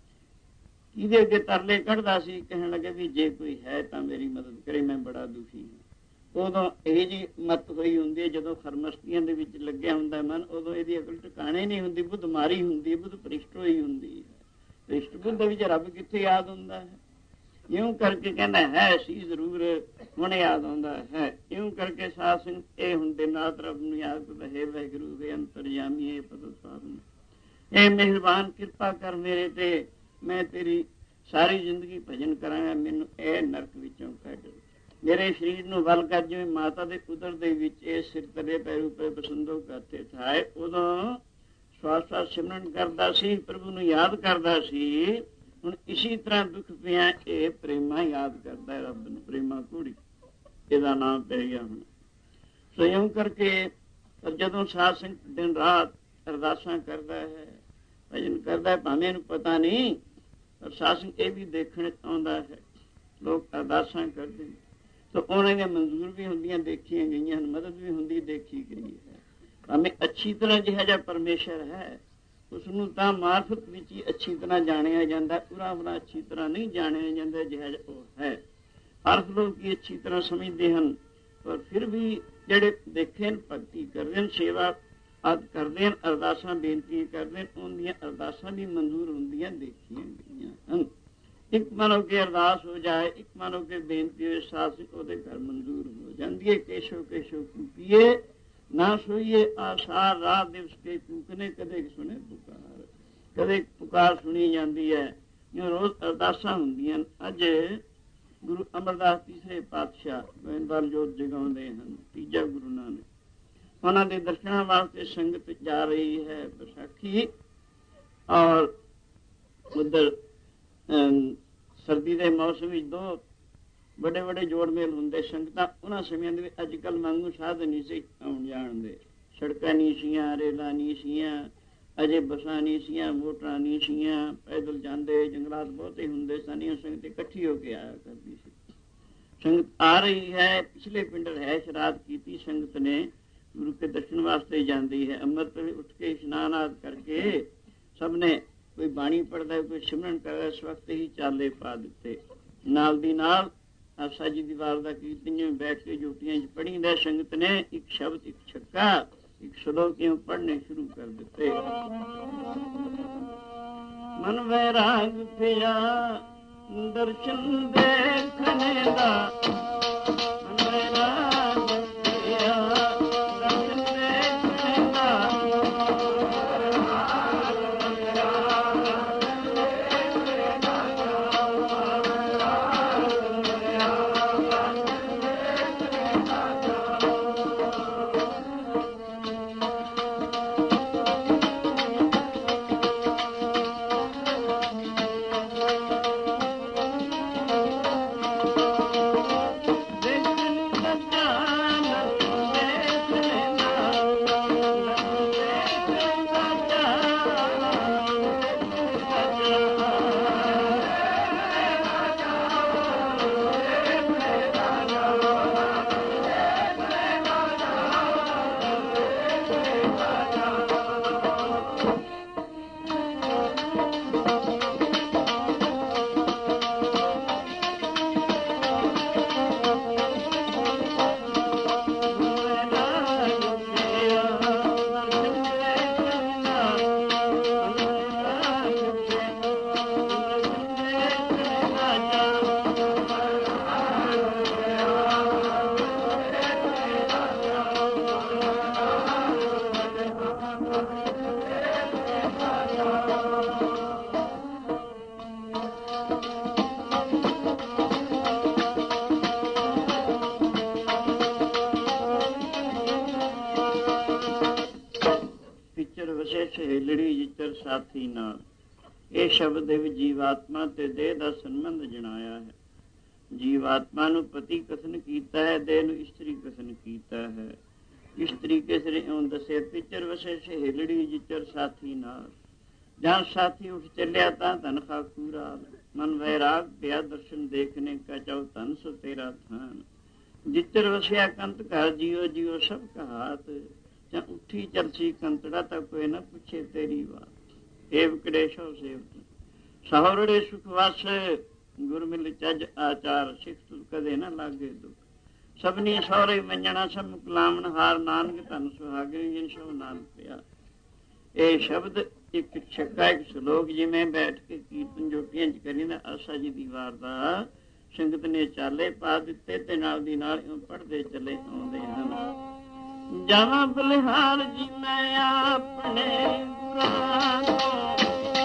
[SPEAKER 1] ਕਿਹਦੇ ਅੱਗੇ ਤਰਲੇ ਕੱਢਦਾ ਸੀ? ਕਹਿਣ ਲੱਗੇ ਵੀ ਜੇ ਕੋਈ ਹੈ ਤਾਂ ਮੇਰੀ ਮਦਦ ਕਰੇ, ਮੈਂ ਬੜਾ ਦੁਖੀ ਹਾਂ। ਉਦੋਂ ਇਹ ਜਿਹੀ ਮੱਤ ਹੋਈ ਹੁੰਦੀ ਹੈ, ਜਦੋਂ ਖਰਮਸਤੀਆਂ ਦੇ ਵਿੱਚ ਲੱਗਿਆ ਹੁੰਦਾ ਮਨ, ਉਦੋਂ ਇਹਦੀ ਅਕਲ ਟਿਕਾਣੇ ਨਹੀਂ ਹੁੰਦੀ, ਬੁੱਧ ਮਾਰੀ ਹੁੰਦੀ ਹੈ, ਬੁੱਧ ਭ੍ਰਿਸ਼ਟ ਹੋਈ ਹੁੰਦੀ ਹੈ। ਭ੍ਰਿਸ਼ਟ ਬੁੱਧ ਵਿੱਚ ਰੱਬ ਕਿੱਥੇ ਯਾਦ ਹੁੰਦਾ ਹੈ? ਇਉਂ ਕਰਕੇ ਕਹਿੰਦਾ ਹੈ ਸੀ ਜ਼ਰੂਰ, ਹੁਣ ਯਾਦ ਆਉਂਦਾ ਹੈ। ਇਉਂ ਕਰਕੇ ਸਾਧ ਸੰਗਤ ਇਹ ਹੁਣ ਦਿਨ ਰਾਤ ਰੱਬ ਨੂੰ ਯਾਦ ਕਰਦਾ ਹੈ, ਵਾਹਿਗੁਰੂ ਦੇ ਅੰਤਰਜਾਮੀ ਹੈ ਪਤਾ ਸਾਧਨ, ਇਹ ਮਿਹਰਬਾਨ ਕਿਰਪਾ ਕਰ ਮੇਰੇ ਤੇ, ਮੈਂ ਤੇਰੀ ਸਾਰੀ ਜ਼ਿੰਦਗੀ ਭਜਨ ਕਰਾਂਗਾ, ਮੈਨੂੰ ਇਹ ਨਰਕ ਵਿੱਚੋਂ ਕੱਢ। ਮੇਰੇ ਸਰੀਰ ਨੂੰ ਵੱਲ ਕਰ, ਜਿਵੇਂ ਮਾਤਾ ਦੇ ਉਦਰ ਦੇ ਵਿੱਚ ਇਹ ਸਿਰ ਤਲੇ ਪੈਰੂ ਪੈ ਪਸੰਦੋ ਕਰਤੇ ਥਾਏ, ਉਦੋਂ ਸਵਾਸ ਸਵਾਸ ਸਿਮਰਨ ਕਰਦਾ ਸੀ, ਪ੍ਰਭੂ ਨੂੰ ਯਾਦ ਕਰਦਾ ਸੀ। ਹੁਣ ਇਸੀ ਤਰ੍ਹਾਂ ਦੁੱਖ ਪਿਆ ਇਹ ਪ੍ਰੇਮਾ ਯਾਦ ਕਰਦਾ ਹੈ ਰੱਬ ਨੂੰ, ਪ੍ਰੇਮਾ ਘੋੜੀ ਇਹਦਾ ਨਾਮ ਪੈ ਗਿਆ ਹੁਣ। ਸੋ ਇਉਂ ਕਰਕੇ ਜਦੋਂ ਸਾਧ ਸੰਗਤ ਦਿਨ ਰਾਤ ਅਰਦਾਸਾਂ ਕਰਦਾ ਹੈ, ਭਜਨ ਕਰਦਾ ਹੈ, ਭਾਵੇਂ ਇਹਨੂੰ ਪਤਾ ਨਹੀਂ, ਪਰ ਸਾਧ ਸੰਗਤ ਇਹ ਵੀ ਦੇਖਣ ਆਉਂਦਾ ਹੈ ਲੋਕ ਅਰਦਾਸਾਂ ਕਰਦੇ ਨੇ, ਤਾਂ ਉਹਨਾਂ ਦੀਆਂ ਮਨਜ਼ੂਰ ਵੀ ਹੁੰਦੀਆਂ ਦੇਖੀਆਂ ਗਈਆਂ ਹਨ, ਮਦਦ ਵੀ ਹੁੰਦੀ ਦੇਖੀ ਗਈ ਹੈ। ਭਾਵੇਂ ਅੱਛੀ ਤਰ੍ਹਾਂ ਜਿਹੜਾ ਜਿਹਾ ਪਰਮੇਸ਼ਰ ਹੈ ਉਸਨੂੰ ਤਾਂ ਮਾਰਫਤ ਵਿੱਚ ਹੀ ਅੱਛੀ ਤਰ੍ਹਾਂ ਜਾਣਿਆ ਜਾਂਦਾ, ਪੂਰਾ ਪੂਰਾ ਅੱਛੀ ਤਰ੍ਹਾਂ ਨਹੀਂ ਜਾਣਿਆ ਜਾਂਦਾ ਜਿਹੜਾ ਉਹ ਹੈ। ਅਰਥ ਲੋਕ ਹੀ ਅੱਛੀ ਤਰ੍ਹਾਂ ਸਮਝਦੇ ਹਨ, ਪਰ ਫਿਰ ਵੀ ਜਿਹੜੇ ਦੇਖੇ ਭਗਤੀ ਕਰਦੇ ਹਨ, ਸੇਵਾ ਆਦਿ ਕਰਦੇ ਹਨ, ਅਰਦਾਸਾਂ ਬੇਨਤੀਆਂ ਕਰਦੇ ਹਨ, ਉਹਦੀਆਂ ਅਰਦਾਸਾਂ ਵੀ ਮਨਜ਼ੂਰ ਹੁੰਦੀਆਂ ਦੇਖੀਆਂ ਗਈਆਂ ਹਨ। ਇੱਕ ਮਨੋ ਕੇ ਅਰਦਾਸ ਹੋ ਜਾਏ, ਇੱਕ ਮਨੋ ਕੇ ਬੇਨਤੀ ਹੋਏ, ਸਾਥ ਉਹਦੇ ਘਰ ਮਨਜ਼ੂਰ ਹੋ ਜਾਂਦੀ ਹੈ। ਕੇਸ਼ੋ ਕੇਸ਼ੋ ਕੂਕੀਏ ਨਾ ਸੋਈਏ ਆਸਾਰ, ਰਾਤ ਦਿਵਸ ਕੇ ਕੂਕਨੇ, ਕਦੇ ਸੁਣੇ ਪੁਕਾਰ, ਕਦੇ ਪੁਕਾਰ ਸੁਣੀ ਜਾਂਦੀ ਹੈ। ਜਿਵੇਂ ਰੋਜ਼ ਅਰਦਾਸਾਂ ਹੁੰਦੀਆਂ। ਅੱਜ ਗੁਰੂ ਅਮਰਦਾਸ ਤੀਸਰੇ ਪਾਤਸ਼ਾਹ ਗੋਇੰਦਵਾਲ ਜੋਤ ਜਗਾਉਂਦੇ ਹਨ, ਤੀਜਾ ਗੁਰੂ ਨਾਨਕ, ਉਹਨਾਂ ਦੇ ਦਰਸ਼ਨਾਂ ਵਾਸਤੇ ਸੰਗਤ ਜਾ ਰਹੀ ਹੈ ਵਿਸਾਖੀ। ਔਰ ਉਧਰ ਸਰਦੀ ਦੇ ਮੌਸਮ ਵਿੱਚ ਦੋ ਵੱਡੇ ਵੱਡੇ ਜੋੜ ਮੇਲ ਹੁੰਦੇ ਸੰਗਤਾਂ। ਉਹਨਾਂ ਸਮਿਆਂ ਦੇ ਵਿੱਚ ਅੱਜ ਕੱਲ੍ਹ ਵਾਂਗੂ ਸਾਧਨ ਨਹੀਂ ਸੀ ਆਉਣ ਜਾਣ ਦੇ, ਸੜਕਾਂ ਨਹੀਂ ਸੀਆਂ, ਰੇਲਾਂ ਨਹੀਂ ਸੀਆਂ, ਅਜੇ ਬੱਸਾਂ ਨਹੀਂ ਸੀਆਂ, ਮੋਟਰਾਂ ਨਹੀਂ ਸੀਆਂ, ਪੈਦਲ ਜਾਂਦੇ, ਜੰਗਲਾਤ ਬਹੁਤੇ ਹੁੰਦੇ ਸਨ। ਇਹ ਸੰਗਤ ਇਕੱਠੀ ਹੋ ਕੇ ਆਇਆ ਕਰਦੀ ਸੀ। ਸੰਗਤ ਆ ਰਹੀ ਹੈ, ਪਿਛਲੇ ਪਿੰਡ ਰਹਿਸ਼ ਰਾਤ ਕੀਤੀ ਸੰਗਤ ਨੇ, ਗੁਰੂ ਕੇ ਦਰਸ਼ਨ ਵਾਸਤੇ ਜਾਂਦੀ ਹੈ। ਅੰਮ੍ਰਿਤ ਵੇਲੇ ਉੱਠ ਕੇ ਇਸ਼ਨਾਨ ਆਦਿ ਕਰਕੇ ਸਭ ਨੇ, ਕੋਈ ਬਾਣੀ ਪੜ੍ਹਦਾ, ਕੋਈ ਸਿਮਰਨ ਕਰਦਾ, ਇਸ ਵਕਤ ਹੀ ਚਾਲੇ ਪਾ ਦਿੱਤੇ। ਨਾਲ ਦੀ ਨਾਲ ਆਸਾ ਜੀ ਦੀ ਵਾਰ ਦਾ ਕੀਰਤਨ ਜਿਵੇਂ ਬੈਠ ਕੇ ਜੋਟੀਆਂ 'ਚ ਪੜ੍ਹੀ ਦਾ ਸੰਗਤ ਨੇ ਇੱਕ ਸ਼ਬਦ ਇੱਕ ਛੱਕਾ ਇੱਕ ਸ਼ਲੋਕ ਇਉਂ ਪੜ੍ਹਨੇ ਸ਼ੁਰੂ ਕਰ ਦਿੱਤੇ। ਮਨ ਵੈਰਾਗ ਪਿਆ ਦਰਸ਼ਨ ਦੇਖਣੇ ਦਾ, ਮਨ ਵੈਰਾਗ ਪਿਆ ਦਰਸ਼ਨ ਦੇਖਣੇ ਦਾ, ਸਹੇਲੜੀ ਜਿੱਤਰ ਸਾਥੀ ਨਾਲ। ਇਹ ਸ਼ਬਦ ਦੇ ਵਿੱਚ ਜੀਵਾਤਮਾ ਤੇ ਦੇਹ ਦਾ ਸੰਬੰਧ ਜਣਾਇਆ ਹੈ। ਜੀਵਾਤਮਾ ਨੂੰ ਪਤੀ ਕਥਨ ਕੀਤਾ ਹੈ, ਦੇਹ ਨੂੰ ਇਸਤਰੀ ਕਥਨ ਕੀਤਾ ਹੈ। ਇਸ ਤਰੀਕੇ ਸਿਰ ਇਉਂ ਦੱਸੇ ਪਿਚਰ ਵਸੇ ਸਹੇਲੜੀ ਜਿੱਤਰ ਸਾਥੀ ਨਾਲ। ਜਾਂ ਸਾਥੀ ਉੱਠ ਚੱਲਿਆ ਤਾਂ ਧਨ ਖਾਕੂਰਾ, ਮਨ ਵੈਰਾਗ ਪਿਆ ਦਰਸ਼ਨ ਦੇਖਣੇ ਕਾ ਚਾਉ ਧਨ ਸੋ ਤੇਰਾ ਥਾਨ। ਜਿੱਤਰ ਵਸਿਆ ਕੰਤ ਘਰ ਜੀਓ ਜੀਓ ਸਭ ਕਹਾਤ, ਜਾਂ ਉੱਠੀ ਚਰਸੀ ਕੰਤੜਾ ਤਾਂ ਕੋਈ ਨਾ ਪੁੱਛੇ ਤੇਰੀ ਬਾਤ। ਏਵ ਕੜੇਸ਼ੋ ਸੇਵਤ ਸਹੋਰੜੇ ਸੁਖ ਵਸ, ਗੁਰ ਮਿਲ ਚੱਜ ਆਚਾਰ, ਸਿੱਖ ਤੁਲ ਕਦੇ ਨਾ ਲਾਗੇ ਦੁੱਖ। ਸਭਨੀ ਸਹੁਰੇ ਮੰਜਣਾ ਸਭ ਮੁਕਲਾਮਣ ਹਾਰ, ਨਾਨਕ ਧਨ ਸੁਹਾਗੇ ਜਿਨ ਸਭ ਨਾਲ ਪਿਆ। ਇਹ ਸ਼ਬਦ ਇੱਕ ਛੱਕਾ ਇੱਕ ਸ਼ਲੋਕ ਜਿਵੇਂ ਬੈਠ ਕੇ ਕੀਰਤਨ ਜੋਟੀਆਂ 'ਚ ਕਰੀ ਨਾ ਆਸਾ ਜੀ ਦੀ ਵਾਰ ਦਾ ਸੰਗਤ ਨੇ ਚਾਲੇ ਪਾ ਦਿੱਤੇ ਤੇ ਨਾਲ ਦੀ ਨਾਲ ਇਉਂ ਪੜ੍ਹਦੇ ਚਲੇ ਆਉਂਦੇ ਹਨ। ਜਾਵਾਂ ਬਲਿਹਾਰ ਜੀ ਮੈਂ ਆਪਣੇ ਗੁਰਾਂ ਤੋਂ,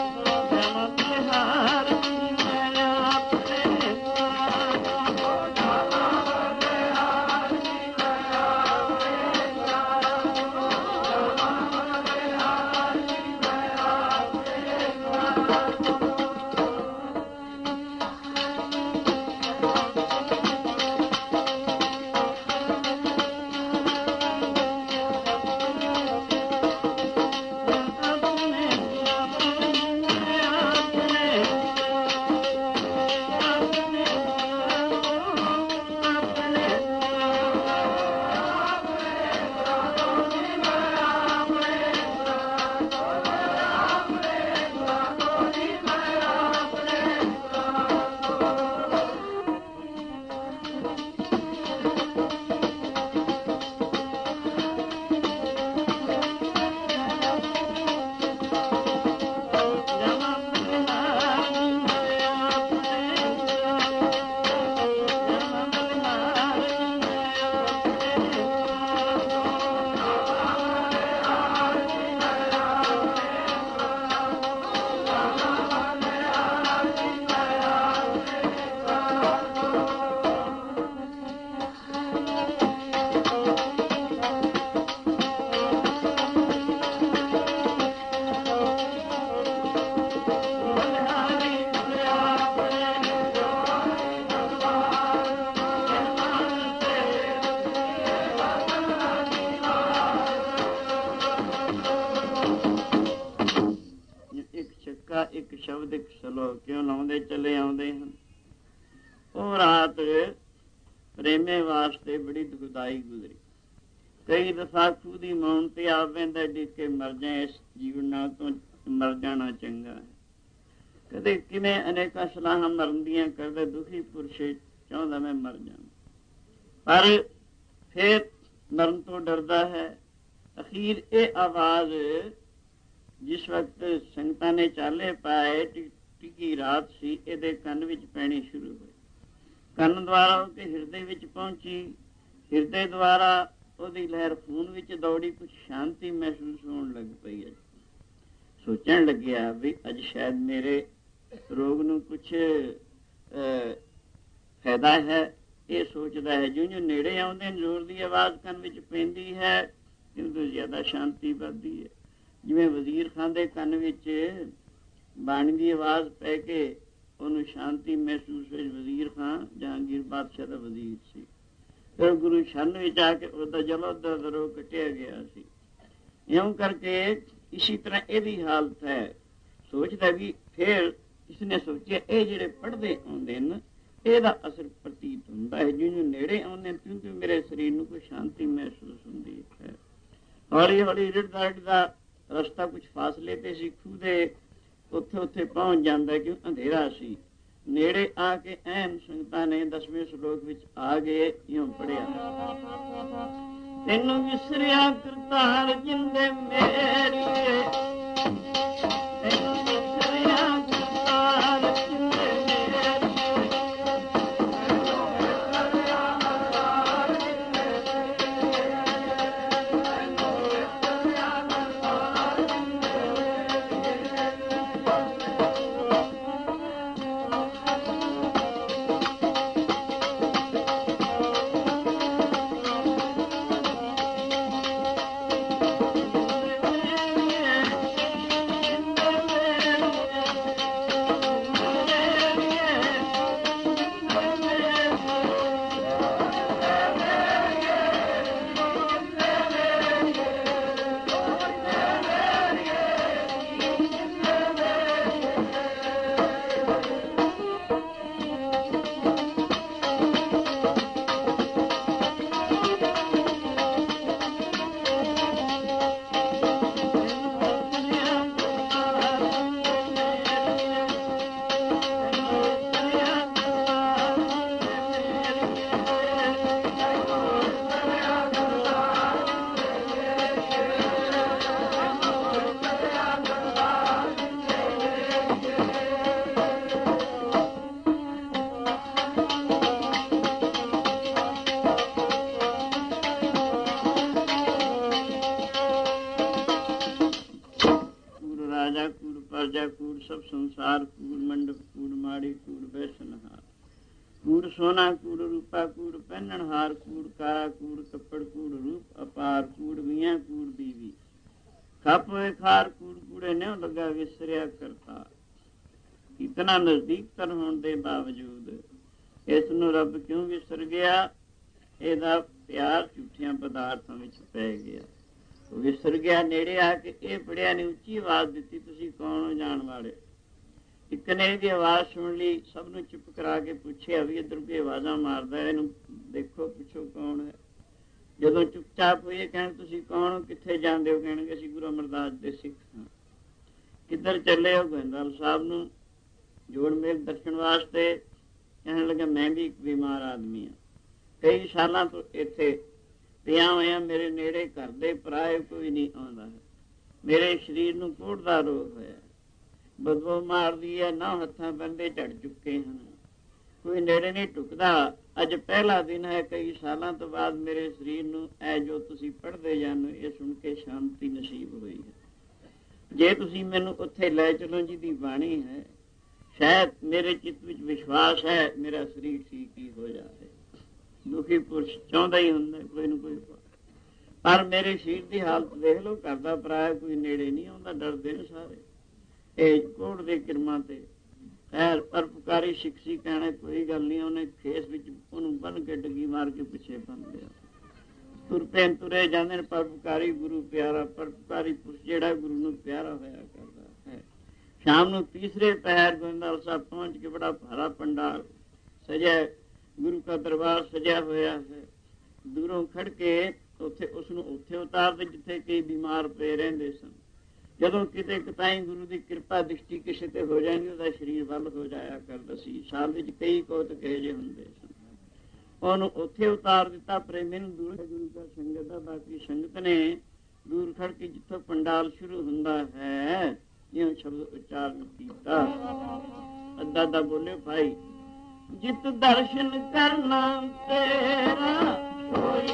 [SPEAKER 1] ਜਾਵਾਂ ਬਲਿਹਾਰ ਜੀ ਮੈਂ ਆਪਣੇ ਗੁਰਾਂ ਤੋਂ, ਜਾਵਾਂ ਬਲਿਹਾਰ ਜੀ ਮੈਂ ਆਪਣੇ ਗੁਰਾਂ ਤੋਂ, ਜਾਵਾਂ ਬਲਿਹਾਰ ਜੀ ਮੈਂ ਆਪਣੇ ਗੁਰਾਂ ਤੋਂ। ਇੱਕ ਸ਼ਬਦ ਇੱਕ ਸ਼ਲੋਕ ਕਿਉਂ ਲਾਉਂਦੇ ਚਲੇ ਆਉਂਦੇ ਹਨ। ਉਹ ਰਾਤ ਪ੍ਰੇਮੇ ਵਾਸਤੇ ਬੜੀ ਦੁਖਦਾਈ ਗੁਜ਼ਰੀ। ਕਈ ਦਫਾ ਖੂਹ ਦੀ ਮੌਨ ਤੇ ਆ ਪੈਂਦਾ ਡਿੱਗ ਕੇ ਮਰ ਜਾਏ, ਇਸ ਜੀਵਨ ਨਾਲ ਤੋਂ ਮਰ ਜਾਣਾ ਚੰਗਾ ਹੈ। ਕਦੇ ਕਿਵੇਂ ਅਨੇਕਾਂ ਸਲਾਹਾਂ ਮਰਨ ਦੀਆਂ ਕਰਦੇ ਦੁਖੀ ਪੁਰਸ਼ ਚਾਹੁੰਦਾ ਮੈਂ ਮਰ ਜਾਵਾਂ, ਪਰ ਫਿਰ ਮਰਨ ਤੋਂ ਡਰਦਾ ਹੈ। ਅਖੀਰ ਇਹ ਆਵਾਜ਼ ਜਿਸ ਵਕਤ ਸੰਗਤਾਂ ਨੇ ਚਾਲੇ ਪਾਏ, ਟਿੱਕੀ ਰਾਤ ਸੀ, ਇਹਦੇ ਕੰਨ ਵਿੱਚ ਪੈਣੀ ਸ਼ੁਰੂ ਹੋਈ। ਕੰਨ ਦੁਆਰਾ ਉਹ ਕੇ ਹਿਰਦੇ ਵਿੱਚ ਪਹੁੰਚੀ, ਹਿਰਦੇ ਦੁਆਰਾ ਉਹਦੀ ਲਹਿਰ ਖੂਨ ਵਿੱਚ ਦੌੜੀ, ਕੁਛ ਸ਼ਾਂਤੀ ਮਹਿਸੂਸ ਹੋਣ ਲੱਗ ਪਈ ਹੈ। ਸੋਚਣ ਲੱਗਿਆ ਵੀ ਅੱਜ ਸ਼ਾਇਦ ਮੇਰੇ ਰੋਗ ਨੂੰ ਕੁਛ ਫਾਇਦਾ ਹੈ। ਇਹ ਸੋਚਦਾ ਹੈ। ਜਿਉਂ ਜਿਉਂ ਨੇੜੇ ਆਉਂਦੇ ਜ਼ੋਰ ਦੀ ਆਵਾਜ਼ ਕੰਨ ਵਿੱਚ ਪੈਂਦੀ ਹੈ, ਤਿਉਂ ਤੋਂ ਜ਼ਿਆਦਾ ਸ਼ਾਂਤੀ ਵੱਧਦੀ ਹੈ। ਜਿਵੇਂ ਵਜ਼ੀਰ ਖਾਂ ਦੇ ਕੰਨ ਵਿੱਚ ਬਾਣੀ ਦੀ ਆਵਾਜ਼ ਪੈ ਕੇ ਉਹਨੂੰ ਸ਼ਾਂਤੀ ਮਹਿਸੂਸ ਹੋਈ। ਵਜ਼ੀਰ ਖਾਂ ਜਹਾਂਗੀਰ ਬਾਦਸ਼ਾਹ ਦਾ ਵਜ਼ੀਰ ਸੀ। ਫਿਰ ਗੁਰੂ ਸ਼ਰਨ ਵਿੱਚ ਆ ਕੇ ਉਹਦਾ ਜਲੋਦਰ ਦਾ ਰੋਗ ਕੱਟਿਆ ਗਿਆ ਸੀ। ਇਉਂ ਕਰਕੇ ਇਸੀ ਤਰ੍ਹਾਂ ਇਹਦੀ ਹਾਲਤ ਹੈ। ਸੋਚਦਾ ਵੀ ਫਿਰ ਇਸਨੇ ਸੋਚਿਆ ਇਹ ਜਿਹੜੇ ਪੜ੍ਹਦੇ ਆਉਂਦੇ ਨੇ ਇਹਦਾ ਅਸਰ ਪ੍ਰਤੀਤ ਹੁੰਦਾ ਹੈ। ਜਿਉਂ ਜਿਉਂ ਨੇੜੇ ਆਉਂਦੇ ਤਿਉਂ ਤਿਉਂ ਮੇਰੇ ਸਰੀਰ ਨੂੰ ਕੋਈ ਸ਼ਾਂਤੀ ਮਹਿਸੂਸ ਹੁੰਦੀ ਹੈ। ਹੌਲੀ ਹੌਲੀ ਰਿੜਦਾ ਰਿੜਦਾ ਰਸਤਾ ਕੁਛ ਫਾਸਲੇ ਤੇ ਸੀ, ਖੂਹ ਦੇ ਉੱਥੇ ਉੱਥੇ ਪਹੁੰਚ ਜਾਂਦਾ, ਕਿਉਂ ਅੰਧੇਰਾ ਸੀ। ਨੇੜੇ ਆ ਕੇ ਐਨ ਸੰਗਤਾਂ ਨੇ ਦਸਵੇਂ ਸ਼ਲੋਕ ਵਿੱਚ ਆ ਗਏ, ਇਉਂ ਪੜਿਆ, ਤੈਨੂੰ ਵਿਸਰਿਆ ਕਰਤਾਰ ਜਿੰਦੇ ਮੇਰੀਏ, ਤੈਨੂੰ ਵਿਸਰਿਆ ਕਰਤਾਰ ਜਿੰਦੇ ਸਭ ਸੰਸਾਰ ਕੂੜ, ਮੰਡਪ ਕੂੜ, ਮਾੜੀ ਕੂੜ, ਬੈਸਨਹਾਰ ਕੂੜ, ਸੋਨਾ ਕੂੜ, ਰੂਪਾ ਕੂੜ, ਪਹਿਨਣਹਾਰ ਕੂੜ, ਕਾਰਾ ਕੂੜ, ਕੱਪੜ ਕੂੜ, ਰੂਪ ਅਪਾਰ ਕੂੜ, ਮੀਆਂ ਕੂੜ ਬੀਵੀ, ਖੱਪ ਹੋਏ ਖਾਰ ਕੂੜ, ਕੂੜੇ ਨਿਉ ਲੱਗਾ ਵਿਸਰਿਆ ਕਰਤਾ। ਇਤਨਾ ਨਜ਼ਦੀਕ ਤਰ ਹੋਣ ਦੇ ਬਾਵਜੂਦ ਇਸ ਨੂੰ ਰੱਬ ਕਿਉਂ ਵਿਸਰ ਗਿਆ? ਇਹਦਾ ਪਿਆਰ ਝੂਠਿਆਂ ਪਦਾਰਥਾਂ ਵਿੱਚ ਪੈ ਗਿਆ। ਉਹ ਵਿਸਰ ਗਿਆ। ਨੇੜੇ ਆ ਕੇ ਇਹ ਪੜਿਆ ਨੇ ਉੱਚੀ ਆਵਾਜ਼ ਦਿੱਤੀ, ਤੁਸੀਂ ਕੌਣ ਹੋ ਜਾਣ ਵਾਲੇ? ਇੱਕ ਨੇ ਇਹਦੀ ਆਵਾਜ਼ ਸੁਣ ਲਈ, ਸਭ ਨੂੰ ਚੁੱਪ ਕਰਾ ਕੇ ਪੁੱਛਿਆ ਵੀ ਇੱਧਰ ਕੋਈ ਆਵਾਜ਼ਾਂ ਮਾਰਦਾ, ਇਹਨੂੰ ਦੇਖੋ, ਪੁੱਛੋ ਕੌਣ ਹੈ। ਜਦੋਂ ਚੁੱਪਚਾਪ ਹੋਈਏ ਕਹਿਣ ਤੁਸੀਂ ਕੌਣ ਹੋ, ਕਿੱਥੇ ਜਾਂਦੇ ਹੋ? ਕਹਿਣਗੇ ਅਸੀਂ ਗੁਰੂ ਅਮਰਦਾਸ ਦੇ ਸਿੱਖ ਹਾਂ। ਕਿੱਧਰ ਚੱਲੇ ਹੋ? ਗੋਇੰਦਵਾਲ ਸਾਹਿਬ ਨੂੰ ਜੋੜ ਮੇਲ ਦਰਸ਼ਨ ਵਾਸਤੇ। ਕਹਿਣ ਲੱਗਾ ਮੈਂ ਵੀ ਇੱਕ ਬਿਮਾਰ ਆਦਮੀ ਹਾਂ, ਕਈ ਸਾਲਾਂ ਤੋਂ ਇੱਥੇ ਪਿਆ ਹੋਇਆ, ਮੇਰੇ ਨੇੜੇ ਘਰ ਦੇ ਪਰਾਏ ਕੋਈ ਨਹੀਂ ਆਉਂਦਾ ਹੈ। ਮੇਰੇ ਸਰੀਰ ਨੂੰ ਕੋੜ ਦਾ ਰੋਗ ਹੋਇਆ, ਬਦਬੂ ਮਾਰਦੀ ਹੈ, ਨਾ ਹੱਥਾਂ ਬੰਦੇ ਝੜ ਚੁੱਕੇ ਹਨ, ਕੋਈ ਨੇੜੇ ਨਹੀਂ ਟੁਕਦਾ। ਅੱਜ ਪਹਿਲਾ ਦਿਨ ਹੈ ਕਈ ਸਾਲਾਂ ਤੋਂ ਬਾਅਦ ਮੇਰੇ ਸਰੀਰ ਨੂੰ ਇਹ ਜੋ ਤੁਸੀਂ ਪੜ੍ਹਦੇ ਜਾਂਦੇ ਇਹ ਸੁਣ ਕੇ ਸ਼ਾਂਤੀ ਨਸੀਬ ਹੋਈ ਹੈ। ਜੇ ਤੁਸੀਂ ਮੈਨੂੰ ਉੱਥੇ ਲੈ ਚਲੋ ਜਿਹਦੀ ਬਾਣੀ ਹੈ, ਸ਼ਾਇਦ ਮੇਰੇ ਚਿੱਤ ਵਿੱਚ ਵਿਸ਼ਵਾਸ ਹੈ ਮੇਰਾ ਸਰੀਰ ਠੀਕ ਹੀ ਹੋ ਜਾਵੇ। ਦੁਖੀ ਪੁਰਸ਼ ਚਾਹੁੰਦਾ ਹੀ ਹੁੰਦਾ ਕੋਈ ਨਾ ਕੋਈ, ਪਰ ਮੇਰੇ ਸਰੀਰ ਦੀ ਹਾਲਤ ਦੇਖ ਲਓ, ਘਰ ਦਾ ਪਰਾਇਆ ਕੋਈ ਨੇੜੇ ਨਹੀਂ ਆਉਂਦਾ, ਡਰਦੇ ਨੇ ਸਾਰੇ ਇਹ ਕੋੜ ਦੇ ਕਿਰਮਾਂ ਤੇ। ਖੈਰ ਪਰਉਪਕਾਰੀ ਸਿੱਖ ਸੀ, ਕਹਿਣਾ ਕੋਈ ਗੱਲ ਨਹੀਂ, ਉਹਨੇ ਖੇਸ ਵਿੱਚ ਉਹਨੂੰ ਬੰਨ ਕੇ ਡੱਗੀ ਮਾਰ ਕੇ ਪਿੱਛੇ ਬੰਨ ਲਿਆ। ਤੁਰ ਪੈਣ ਤੁਰੇ ਜਾਂਦੇ ਨੇ। ਪਰਉਪਕਾਰੀ ਗੁਰੂ ਪਿਆਰਾ, ਪਰਉਪਕਾਰੀ ਪੁਰਸ਼ ਜਿਹੜਾ ਗੁਰੂ ਨੂੰ ਪਿਆਰਾ ਹੋਇਆ ਕਰਦਾ ਹੈ। ਸ਼ਾਮ ਨੂੰ ਤੀਸਰੇ ਪਹਿਰ ਗੋਇੰਦਵਾਲ ਸਾਹਿਬ ਪਹੁੰਚ ਕੇ ਬੜਾ ਭਾਰਾ ਪੰਡਾਲ ਸਜਿਆ, ਗੁਰੂ ਦਾ ਦਰਬਾਰ ਸਜਿਆ ਹੋਇਆ ਹੈ। ਦੂਰੋਂ ਖੜ ਕੇ ਉੱਥੇ ਉਸਨੂੰ ਉੱਥੇ ਉਤਾਰਦੇ ਜਿੱਥੇ ਕਈ ਬਿਮਾਰ ਪਏ ਰਹਿੰਦੇ ਸਨ। ਜਦੋਂ ਕਿਤੇ ਕਿਤਾਈ ਗੁਰੂ ਦੀ ਕਿਰਪਾ ਦ੍ਰਿਸ਼ਟੀ ਕਿਸੇ ਤੇ ਹੋ ਜਾਂਦੀ, ਉਹਦਾ ਸਰੀਰ ਵੱਲ ਹੋ ਜਾਇਆ ਕਰਦਾ ਸੀ। ਸਾਲ ਵਿੱਚ ਕਈ ਕੌਤਕ ਇਹੋ ਜਿਹੇ ਹੁੰਦੇ ਸਨ। ਉਹਨੂੰ ਉੱਥੇ ਉਤਾਰ ਦਿੱਤਾ। ਪ੍ਰੇਮੀ ਨੂੰ ਦੂਰ ਗੁਰੂ ਦਾ ਸੰਗਤ ਦਾ। ਬਾਕੀ ਸੰਗਤ ਨੇ ਦੂਰ ਖੜ ਕੇ ਜਿੱਥੋਂ ਪੰਡਾਲ ਸ਼ੁਰੂ ਹੁੰਦਾ ਹੈ ਇਹ ਸ਼ਬਦ ਉਚਾਰਨ ਕੀਤਾ। ਅੱਧਾ ਅੱਧਾ ਬੋਲੇ ਭਾਈ। ਜਿਤ ਦਰਸ਼ਨ ਕਰਨਾ ਤੇਰਾ ਕੋਈ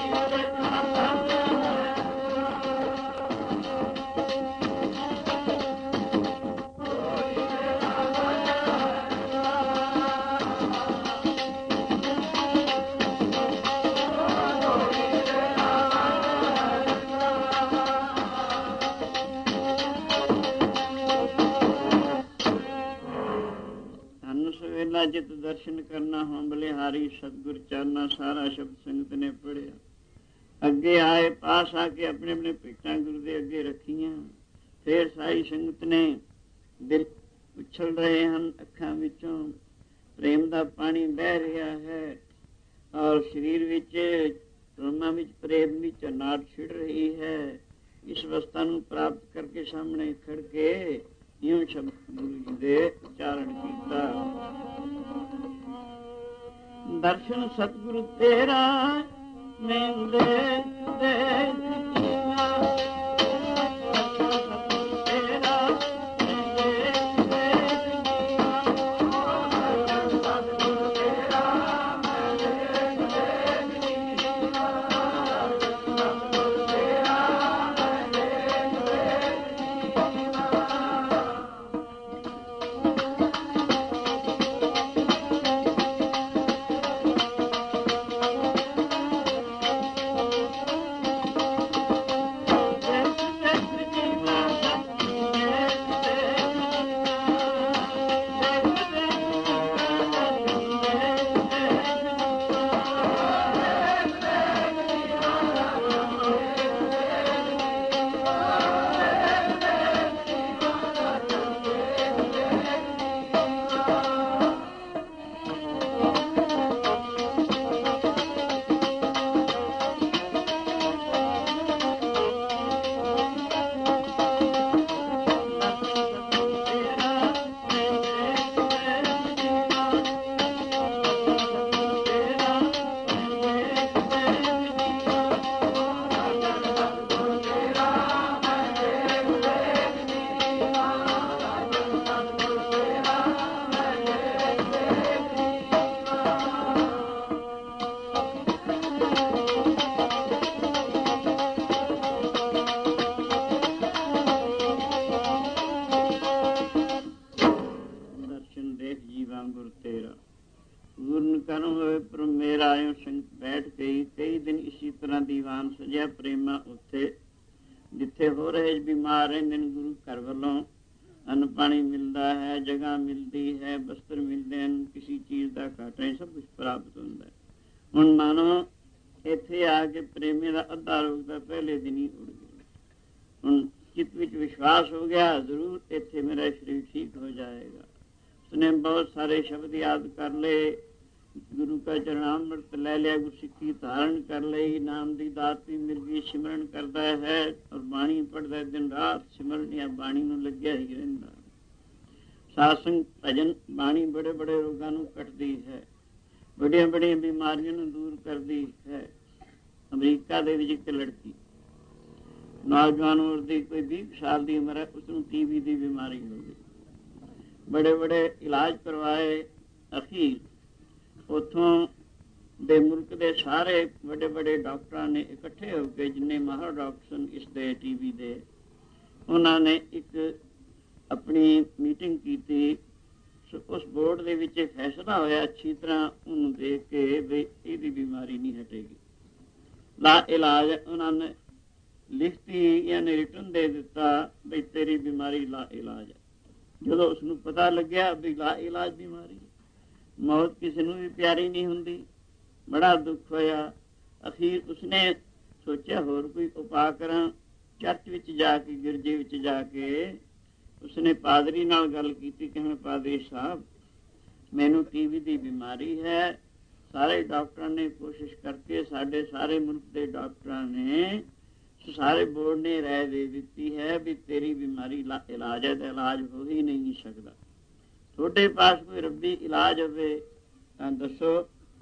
[SPEAKER 1] ਜਿਤ ਦਰਸ਼ਨ ਕਰਨਾ ਹੋਂ ਬਲਿਹਾਰੀ ਸਤਿਗੁਰ ਚਾਨਾ। ਸਾਰਾ ਸ਼ਬਦ ਸੰਗਤ ਨੇ ਪੜ੍ਹਿਆ। ਅੱਗੇ ਆਏ, ਪਾਸ ਆ ਕੇ ਆਪਣੇ ਆਪਣੇ ਭੇਟਾਂ ਗੁਰੂ ਦੇ ਅੱਗੇ ਰੱਖੀਆਂ। ਫੇਰ ਸਾਰੀ ਸੰਗਤ ਨੇ ਦਿਲ ਉਛਲ ਰਹੇ ਹਨ, ਅੱਖਾਂ ਵਿੱਚੋਂ ਪ੍ਰੇਮ ਦਾ ਪਾਣੀ ਬਹਿ ਰਿਹਾ ਹੈ ਔਰ ਸਰੀਰ ਵਿੱਚ ਰੋਮਾਂ ਵਿੱਚ ਪ੍ਰੇਮ ਦੀ ਝਨਾਟ ਛਿੜ ਰਹੀ ਹੈ। ਇਸ ਅਵਸਥਾ ਨੂੰ ਪ੍ਰਾਪਤ ਕਰਕੇ ਸਾਹਮਣੇ ਖੜ ਕੇ ਇਉਂ ਸ਼ਬਦ ਗੁਰੂ ਜੀ ਦੇ ਉਚਾਰਨ ਕੀਤਾ। ਦਰਸ਼ਨ ਸਤਿਗੁਰੂ ਤੇਰਾ ਮਿਲਦੇ ਬੈਠ ਗਈ। ਕਈ ਦਿਨ ਇਸੀ ਤਰ੍ਹਾਂ ਦੀਵਾਨ ਸਜਿਆ ਪ੍ਰੇਮਾ ਉੱਥੇ ਜਿੱਥੇ ਹੋ ਰਹੇ ਬਿਮਾਰ ਰਹਿੰਦੇ ਨੇ। ਗੁਰੂ ਘਰ ਵੱਲੋਂ ਅੰਨ ਪਾਣੀ ਮਿਲਦਾ ਹੈ, ਜਗ੍ਹਾ ਮਿਲਦੀ ਹੈ, ਬਸਤਰ ਮਿਲਦੇ ਹਨ, ਕਿਸੇ ਚੀਜ਼ ਦਾ ਘਾਟਾ ਨਹੀਂ, ਸਭ ਕੁਛ ਪ੍ਰਾਪਤ ਹੁੰਦਾ ਹੈ। ਹੁਣ ਮਾਨੋ ਇੱਥੇ ਆ ਕੇ ਪ੍ਰੇਮੀ ਦਾ ਅੱਧਾ ਰੋਗ ਦਾ ਪਹਿਲੇ ਦਿਨ ਹੀ ਉੜ ਗਿਆ। ਹੁਣ ਚਿੱਤ ਵਿੱਚ ਵਿਸ਼ਵਾਸ ਹੋ ਗਿਆ ਜ਼ਰੂਰ ਇੱਥੇ ਮੇਰਾ ਸਰੀਰ ਠੀਕ ਹੋ ਜਾਏਗਾ। ਉਸਨੇ ਬਹੁਤ ਸਾਰੇ ਸ਼ਬਦ ਯਾਦ ਕਰ ਲਏ, ਗੁਰੂ का चरणामृत ले लिया, गुरसिੱਖੀ धारण कर ਲਈ, नाम ਦੀ ਦਾਤ ਵੀ ਮਿਲ ਗਈ, ਸਿਮਰਨ ਕਰਦਾ ਹੈ ਔਰ ਬਾਣੀ ਪੜ੍ਹਦਾ ਦਿਨ ਰਾਤ। ਸਿਮਰਨ ਜਾਂ ਬਾਣੀ ਨੂੰ ਲੱਗਿਆ ਹੀ ਰਹਿੰਦਾ। ਸਾਧ ਸੰਗ ਭਜਨ ਬਾਣੀ ਬੜੇ ਬੜੇ ਰੋਗਾਂ ਨੂੰ ਕੱਟਦੀ ਹੈ, ਬੜੀਆਂ ਬੜੀਆਂ ਬਿਮਾਰੀਆਂ ਨੂੰ ਦੂਰ ਕਰਦੀ ਹੈ। ਅਮਰੀਕਾ ਦੇ ਵਿੱਚ ਇੱਕ ਲੜਕੀ ਨੌਜਵਾਨ ਉਮਰ ਦੀ, ਕੋਈ ਵੀਹ ਸਾਲ ਦੀ ਉਮਰ ਹੈ, ਉਸਨੂੰ ਟੀ ਬੀ ਦੀ ਬਿਮਾਰੀ ਹੋ ਗਈ। ਬੜੇ ਬੜੇ ਇਲਾਜ ਕਰਵਾਏ, ਅਖੀਰ ਉੱਥੋਂ ਦੇ ਮੁਲਕ ਦੇ ਸਾਰੇ ਵੱਡੇ ਵੱਡੇ ਡਾਕਟਰਾਂ ਨੇ ਇਕੱਠੇ ਹੋ ਕੇ, ਜਿੰਨੇ ਮਾਹਰ ਡਾਕਟਰ ਸਨ ਇਸ ਦੇ ਟੀ ਬੀ ਦੇ, ਉਹਨਾਂ ਨੇ ਇੱਕ ਆਪਣੀ ਮੀਟਿੰਗ ਕੀਤੀ। ਉਸ ਬੋਰਡ ਦੇ ਵਿੱਚ ਫੈਸਲਾ ਹੋਇਆ ਅੱਛੀ ਤਰ੍ਹਾਂ ਉਹਨੂੰ ਦੇਖ ਕੇ ਵੀ ਇਹਦੀ ਬਿਮਾਰੀ ਨਹੀਂ ਹਟੇਗੀ। ਲਾ ਇਲਾਜ ਉਹਨਾਂ ਨੇ ਲਿਖਤੀ ਯਾਨੀ ਰਿਟਨ ਦੇ ਦਿੱਤਾ ਵੀ ਤੇਰੀ ਬਿਮਾਰੀ ਲਾ ਇਲਾਜ ਹੈ। ਜਦੋਂ ਉਸਨੂੰ ਪਤਾ ਲੱਗਿਆ ਵੀ ਲਾ ਇਲਾਜ ਬਿਮਾਰੀ, ਮੌਤ ਕਿਸੇ ਨੂੰ ਵੀ ਪਿਆਰੀ ਨਹੀਂ ਹੁੰਦੀ, ਬੜਾ ਦੁੱਖ ਹੋਇਆ। ਅਖੀਰ ਉਸਨੇ ਸੋਚਿਆ ਹੋਰ ਕੋਈ ਉਪਾਅ ਕਰਾਂ। ਚਰਚ ਵਿੱਚ ਜਾ ਕੇ, ਗਿਰਜੇ ਵਿੱਚ ਜਾ ਕੇ ਉਸਨੇ ਪਾਦਰੀ ਨਾਲ ਗੱਲ ਕੀਤੀ ਕਿ ਮੈਂ ਪਾਦਰੀ ਸਾਹਿਬ, ਮੈਨੂੰ ਟੀ ਬੀ ਦੀ ਬਿਮਾਰੀ ਹੈ। ਸਾਰੇ ਡਾਕਟਰਾਂ ਨੇ ਕੋਸ਼ਿਸ਼ ਕਰਕੇ, ਸਾਡੇ ਸਾਰੇ ਮੁਲਕ ਦੇ ਡਾਕਟਰਾਂ ਨੇ, ਸਾਰੇ ਬੋਰਡ ਨੇ ਰਾਏ ਦੇ ਦਿੱਤੀ ਹੈ ਵੀ ਤੇਰੀ ਬਿਮਾਰੀ ਇਲਾਜ ਹੈ, ਤਾਂ ਇਲਾਜ ਹੋ ਹੀ ਨਹੀਂ ਸਕਦਾ। ਤੁਹਾਡੇ ਪਾਸ ਕੋਈ ਰੱਬੀ ਇਲਾਜ ਹੋਵੇ ਤਾਂ ਦੱਸੋ।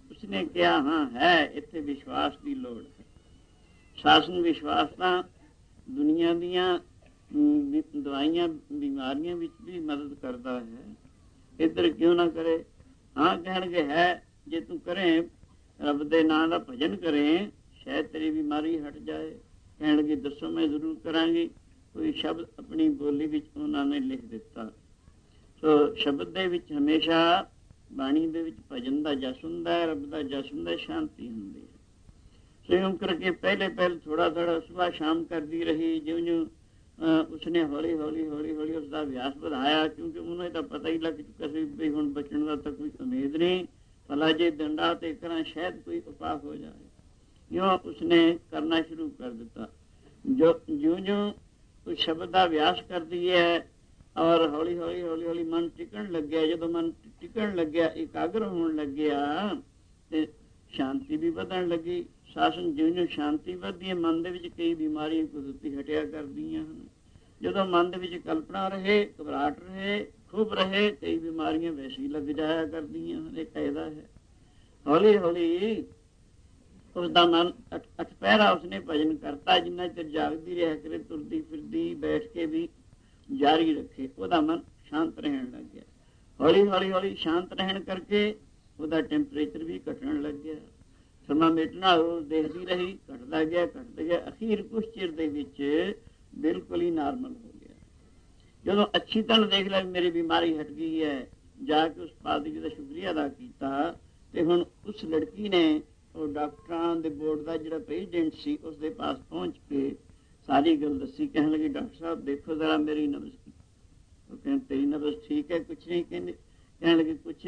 [SPEAKER 1] ਉਸਨੇ ਕਿਹਾ ਹਾਂ ਹੈ, ਇੱਥੇ ਵਿਸ਼ਵਾਸ ਦੀ ਲੋੜ ਹੈ। ਸ਼ਾਸਨ ਵਿਸ਼ਵਾਸ ਤਾਂ ਦੁਨੀਆ ਦੀਆਂ ਦਵਾਈਆਂ ਬਿਮਾਰੀਆਂ ਵਿੱਚ ਵੀ ਮਦਦ ਕਰਦਾ ਹੈ, ਇੱਧਰ ਕਿਉਂ ਨਾ ਕਰੇ। ਹਾਂ ਕਹਿਣਗੇ ਹੈ, ਜੇ ਤੂੰ ਕਰੇ ਰੱਬ ਦੇ ਨਾਂ ਦਾ ਭਜਨ ਕਰੇ ਸ਼ਾਇਦ ਤੇਰੀ ਬਿਮਾਰੀ ਹਟ ਜਾਏ। ਕਹਿਣਗੇ ਦੱਸੋ, ਮੈਂ ਜ਼ਰੂਰ ਕਰਾਂਗੀ। ਕੋਈ ਸ਼ਬਦ ਆਪਣੀ ਬੋਲੀ ਵਿੱਚ ਉਹਨਾਂ ਨੇ ਲਿਖ ਦਿੱਤਾ। ਸੋ ਸ਼ਬਦ ਦੇ ਵਿੱਚ ਹਮੇਸ਼ਾ ਬਾਣੀ ਦੇ ਵਿੱਚ ਭਜਨ ਦਾ ਜਸ ਹੁੰਦਾ ਹੈ, ਰੱਬ ਦਾ ਜਸ ਹੁੰਦਾ, ਸ਼ਾਂਤੀ ਹੁੰਦੀ ਹੈ। ਸੋ ਇਉਂ ਕਰਕੇ ਪਹਿਲੇ ਪਹਿਲ ਥੋੜਾ ਥੋੜਾ ਸੁਬਾਹ ਸ਼ਾਮ ਕਰਦੀ ਰਹੀ। ਜਿਉਂ ਜਿਉਂ ਉਸਨੇ ਹੌਲੀ ਹੌਲੀ ਹੌਲੀ ਹੌਲੀ ਉਸਦਾ ਅਭਿਆਸ ਵਧਾਇਆ, ਕਿਉਂਕਿ ਉਹਨੂੰ ਇਹ ਤਾਂ ਪਤਾ ਹੀ ਲੱਗ ਚੁੱਕਾ ਸੀ ਵੀ ਹੁਣ ਬਚਣ ਦਾ ਤਾਂ ਕੋਈ ਉਮੀਦ ਨਹੀਂ, ਭਲਾ ਜੇ ਡੰਡਾ ਤੇ ਕਰਾਂ ਸ਼ਾਇਦ ਕੋਈ ਉਪਾਅ ਹੋ ਜਾਏ। ਇਉਂ ਉਸਨੇ ਕਰਨਾ ਸ਼ੁਰੂ ਕਰ ਦਿੱਤਾ। ਜੋ ਜਿਉਂ ਜਿਉਂ ਉਸ ਸ਼ਬਦ ਦਾ ਅਭਿਆਸ ਕਰਦੀ ਹੈ ਔਰ ਹੌਲੀ ਹੌਲੀ ਹੌਲੀ ਹੌਲੀ ਮਨ ਟਿਕਣ ਲੱਗਿਆ। ਜਦੋਂ ਮਨ ਟਿਕਣ ਲੱਗਿਆ, ਇਕਾਗਰ ਹੋਣ ਲੱਗਿਆ ਤੇ ਸ਼ਾਂਤੀ ਵੀ ਵਧਣ ਲੱਗੀ। ਸ਼ਾਸਨ ਜਿਉਂ ਜਿਉਂ ਸ਼ਾਂਤੀ ਵੱਧਦੀ ਹੈ, ਮਨ ਦੇ ਵਿੱਚ ਕਈ ਬਿਮਾਰੀਆਂ ਕੁਦਰਤੀ ਹਟਿਆ ਕਰਦੀਆਂ ਹਨ। ਜਦੋਂ ਮਨ ਦੇ ਵਿੱਚ ਕਲਪਨਾ ਰਹੇ, ਘਬਰਾਹਟ ਰਹੇ, ਖੁਬ ਰਹੇ, ਕਈ ਬਿਮਾਰੀਆਂ ਵੈਸੇ ਹੀ ਲੱਗ ਜਾਇਆ ਕਰਦੀਆਂ ਹਨ। ਇਹ ਕਾਇਦਾ ਹੈ। ਹੌਲੀ ਹੌਲੀ ਉਸਦਾ ਮਨ ਅਠ ਪਹਿਰਾ ਉਸਨੇ ਭਜਨ ਕਰਤਾ। ਜਿੰਨਾ ਚਿਰ ਜਾਗਦੀ ਰਿਹਾ ਕਰੇ, ਤੁਰਦੀ ਫਿਰਦੀ ਬੈਠ ਕੇ ਵੀ ਜਾਰੀ ਰੱਖੇ, ਉਹਦਾ ਮਨ ਸ਼ਾਂਤ ਰਹਿਣ ਲੱਗ ਗਿਆ। ਹੌਲੀ ਹੌਲੀ ਹੌਲੀ ਸ਼ਾਂਤ ਰਹਿਣ ਕਰਕੇ ਉਹਦਾ ਟੈਂਪਰੇਚਰ ਵੀ ਘਟਣ ਲੱਗ ਗਿਆ। ਥਰਮਾਮੀਟਰ ਨਾਲ ਉਹ ਦੇਖਦੀ ਰਹੀ, ਘਟਦਾ ਗਿਆ ਘਟਦਾ ਗਿਆ। ਅਖੀਰ ਕੁਛ ਚਿਰ ਦੇ ਵਿੱਚ ਬਿਲਕੁਲ ਹੀ ਨਾਰਮਲ ਹੋ ਗਿਆ। ਜਦੋਂ ਅੱਛੀ ਤਰ੍ਹਾਂ ਦੇਖ ਲਿਆ ਮੇਰੀ ਬਿਮਾਰੀ ਹਟ ਗਈ ਹੈ, ਜਾ ਕੇ ਉਸ ਪਾਦਰੀ ਦਾ ਸ਼ੁਕਰੀਆ ਅਦਾ ਕੀਤਾ। ਤੇ ਹੁਣ ਉਸ ਲੜਕੀ ਨੇ ਉਹ ਡਾਕਟਰਾਂ ਦੇ ਬੋਰਡ ਦਾ ਜਿਹੜਾ ਪ੍ਰੈਜ਼ੀਡੈਂਟ ਸੀ ਉਸਦੇ ਪਾਸ ਪਹੁੰਚ ਕੇ ਸਾਰੀ ਗੱਲ ਦੱਸੀ। ਕਹਿਣ ਲੱਗੀ ਡਾਕਟਰ ਸਾਹਿਬ ਦੇਖੋ ਜ਼ਰਾ ਮੇਰੀ ਨਬਜ਼ ਕੀ। ਉਹ ਕਹਿੰਦੇ ਤੇਰੀ ਨਬਜ਼ ਠੀਕ ਹੈ, ਕੁਛ ਨਹੀਂ। ਕਹਿੰਦੇ ਕਹਿਣ ਲੱਗੇ ਕੁਛ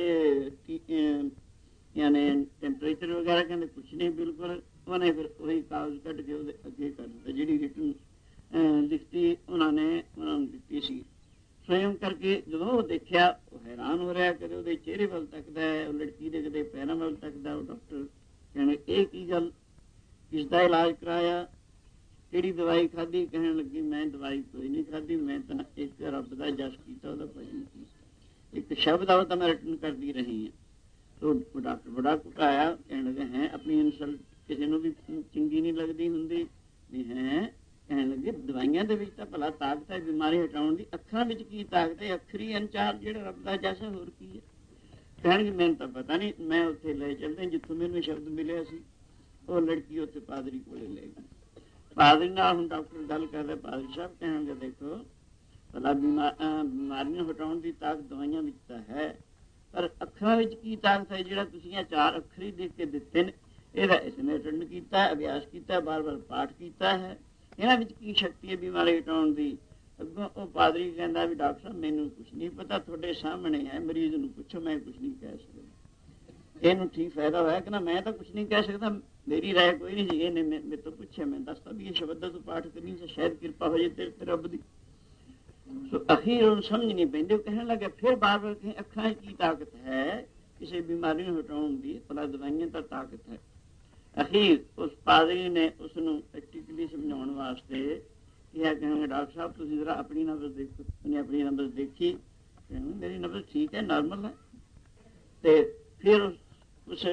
[SPEAKER 1] ਯਾਨੀ ਟੈਂਪਰੇਚਰ ਵਗੈਰਾ, ਕਹਿੰਦੇ ਕੁਛ ਨਹੀਂ ਬਿਲਕੁਲ। ਉਹਨੇ ਫਿਰ ਉਹੀ ਕਾਗਜ਼ ਕੱਢ ਕੇ ਉਹਦੇ ਅੱਗੇ ਕਰ ਦਿੱਤਾ, ਜਿਹੜੀ ਰਿਟਨ ਲਿਖਤੀ ਉਹਨਾਂ ਨੇ ਉਹਨਾਂ ਨੂੰ ਦਿੱਤੀ ਸੀ। ਸਵਯੰ ਕਰਕੇ ਜਦੋਂ ਉਹ ਦੇਖਿਆ ਉਹ ਹੈਰਾਨ ਹੋ ਰਿਹਾ, ਕਦੇ ਉਹਦੇ ਚਿਹਰੇ ਵੱਲ ਤੱਕਦਾ ਹੈ, ਉਹ ਲੜਕੀ ਦੇ ਕਦੇ ਪੈਰਾਂ ਵੱਲ ਤੱਕਦਾ। ਉਹ ਡਾਕਟਰ ਕਹਿੰਦੇ ਇਹ ਕੀ ਗੱਲ, ਕਿਸ ਦਾ ਇਲਾਜ ਕਰਾਇਆ, ਕਿਹੜੀ ਦਵਾਈ ਖਾਧੀ? ਕਹਿਣ ਲੱਗੀ ਮੈਂ ਦਵਾਈ ਕੋਈ ਨਹੀਂ ਖਾਧੀ, ਮੈਂ ਤਾਂ ਇੱਕ ਰੱਬ ਦਾ ਜਸ ਕੀਤਾ, ਉਹਦਾ ਭਜਨ ਕੀਤਾ, ਇੱਕ ਸ਼ਬਦ ਆ ਉਹ ਤਾਂ ਮੈਂ ਰਿਟਨ ਕਰਦੀ ਰਹੀ ਹਾਂ। ਤੋ ਡਾਕਟਰ ਬੜਾ ਘੁਟਾਇਆ, ਕਹਿਣ ਲੱਗੇ ਹੈ ਆਪਣੀ ਇਨਸਲਟ ਕਿਸੇ ਨੂੰ ਵੀ ਚੰਗੀ ਨਹੀਂ ਲੱਗਦੀ ਹੁੰਦੀ ਵੀ ਹੈ। ਕਹਿਣ ਲੱਗੇ ਦਵਾਈਆਂ ਦੇ ਵਿੱਚ ਤਾਂ ਭਲਾ ਤਾਕਤ ਹੈ ਬਿਮਾਰੀ ਹਟਾਉਣ ਦੀ, ਅੱਖਰਾਂ ਵਿੱਚ ਕੀ ਤਾਕਤ ਹੈ? ਅੱਖਰੀ ਅਨਚਾਰ ਜਿਹੜਾ ਰੱਬ ਦਾ ਜਸ ਹੈ, ਹੋਰ ਕੀ ਹੈ? ਕਹਿਣਗੇ ਮੈਨੂੰ ਤਾਂ ਪਤਾ ਨਹੀਂ, ਮੈਂ ਉੱਥੇ ਲੈ ਚੱਲਦੇ ਜਿੱਥੋਂ ਮੈਨੂੰ ਸ਼ਬਦ ਮਿਲਿਆ ਸੀ। ਉਹ ਲੜਕੀ ਉੱਥੇ ਪਾਦਰੀ ਕੋਲੇ ਲੈ ਗਈ। ਪਾਦਰੀ ਨਾਲ ਹੁਣ ਡਾਕਟਰ ਗੱਲ ਕਰਦਾ, ਪਾਦਰੀ ਸਾਹਿਬ ਕਹਿਣਗੇ ਦੇਖੋ ਭਲਾ ਬਿਮਾਰੀਆਂ ਹਟਾਉਣ ਦੀ ਤਾਕਤ ਦਵਾਈਆਂ ਵਿੱਚ ਤਾਂ ਹੈ, ਪਰ ਅੱਖਰਾਂ ਵਿੱਚ ਕੀ ਤਾਕਤ ਹੈ? ਜਿਹੜਾ ਤੁਸੀਂ ਇਹ ਚਾਰ ਅੱਖਰ ਹੀ ਦੇਖ ਕੇ ਦਿੱਤੇ ਨੇ, ਇਹਦਾ ਇਸਨੇ ਅਟੈਂਡ ਕੀਤਾ, ਅਭਿਆਸ ਕੀਤਾ, ਬਾਰ ਬਾਰ ਪਾਠ ਕੀਤਾ ਹੈ, ਇਹਨਾਂ ਵਿੱਚ ਕੀ ਸ਼ਕਤੀ ਹੈ ਬਿਮਾਰੀ ਹਟਾਉਣ ਦੀ? ਅੱਗੋਂ ਉਹ ਪਾਦਰੀ ਕਹਿੰਦਾ ਵੀ ਡਾਕਟਰ ਸਾਹਿਬ ਮੈਨੂੰ ਕੁਛ ਨਹੀਂ ਪਤਾ, ਤੁਹਾਡੇ ਸਾਹਮਣੇ ਹੈ, ਮਰੀਜ਼ ਨੂੰ ਪੁੱਛੋ, ਮੈਂ ਕੁਛ ਨਹੀਂ ਕਹਿ ਸਕਦਾ। ਇਹਨੂੰ ਠੀਕ ਫਾਇਦਾ ਹੋਇਆ ਕਿ ਨਾ, ਮੈਂ ਤਾਂ ਕੁਛ ਨਹੀਂ ਕਹਿ ਸਕਦਾ, ਮੇਰੀ ਰਾਏ ਕੋਈ ਨਹੀਂ ਸੀ। ਇਹਨੇ ਮੇਰੇ ਤੋਂ ਪੁੱਛਿਆ, ਮੈਂ ਦੱਸਦਾ ਵੀ ਇਹ ਸ਼ਬਦ ਦਾ ਤੂੰ ਪਾਠ ਕਰਨੀ, ਸ਼ਾਇਦ ਕਿਰਪਾ ਹੋ ਜਾਏ ਤੇਰੇ ਤੇ ਰੱਬ ਦੀ। ਸੋ ਅਖੀਰ ਉਹਨੂੰ ਸਮਝ ਨਹੀਂ ਪੈਂਦੇ। ਉਹ ਕਹਿਣ ਲੱਗਾ ਫਿਰ ਬਾਰ ਬਾਰ ਕਹੇ ਅੱਖਾਂ 'ਚ ਕੀ ਤਾਕਤ ਹੈ ਕਿਸੇ ਬਿਮਾਰੀ ਨੂੰ ਹਟਾਉਣ ਦੀ? ਭਲਾ ਦਵਾਈਆਂ ਤਾਂ ਤਾਕਤ ਹੈ। ਅਖੀਰ ਉਸ ਪਾਦਰੀ ਨੇ ਉਸਨੂੰ ਪ੍ਰੈਕਟੀਕਲੀ ਸਮਝਾਉਣ ਵਾਸਤੇ ਕਿਹਾ, ਕਹਿੰਦੇ ਡਾਕਟਰ ਸਾਹਿਬ ਤੁਸੀਂ ਜ਼ਰਾ ਆਪਣੀ ਨਬਜ਼ ਦੇਖੋ। ਉਹਨੇ ਆਪਣੀ ਨਬਜ਼ ਦੇਖੀ, ਕਹਿੰਦੇ ਮੇਰੀ ਨਬਜ਼ ਠੀਕ ਹੈ, ਨਾਰਮਲ ਹੈ। ਤੇ ਫਿਰ ਉਸ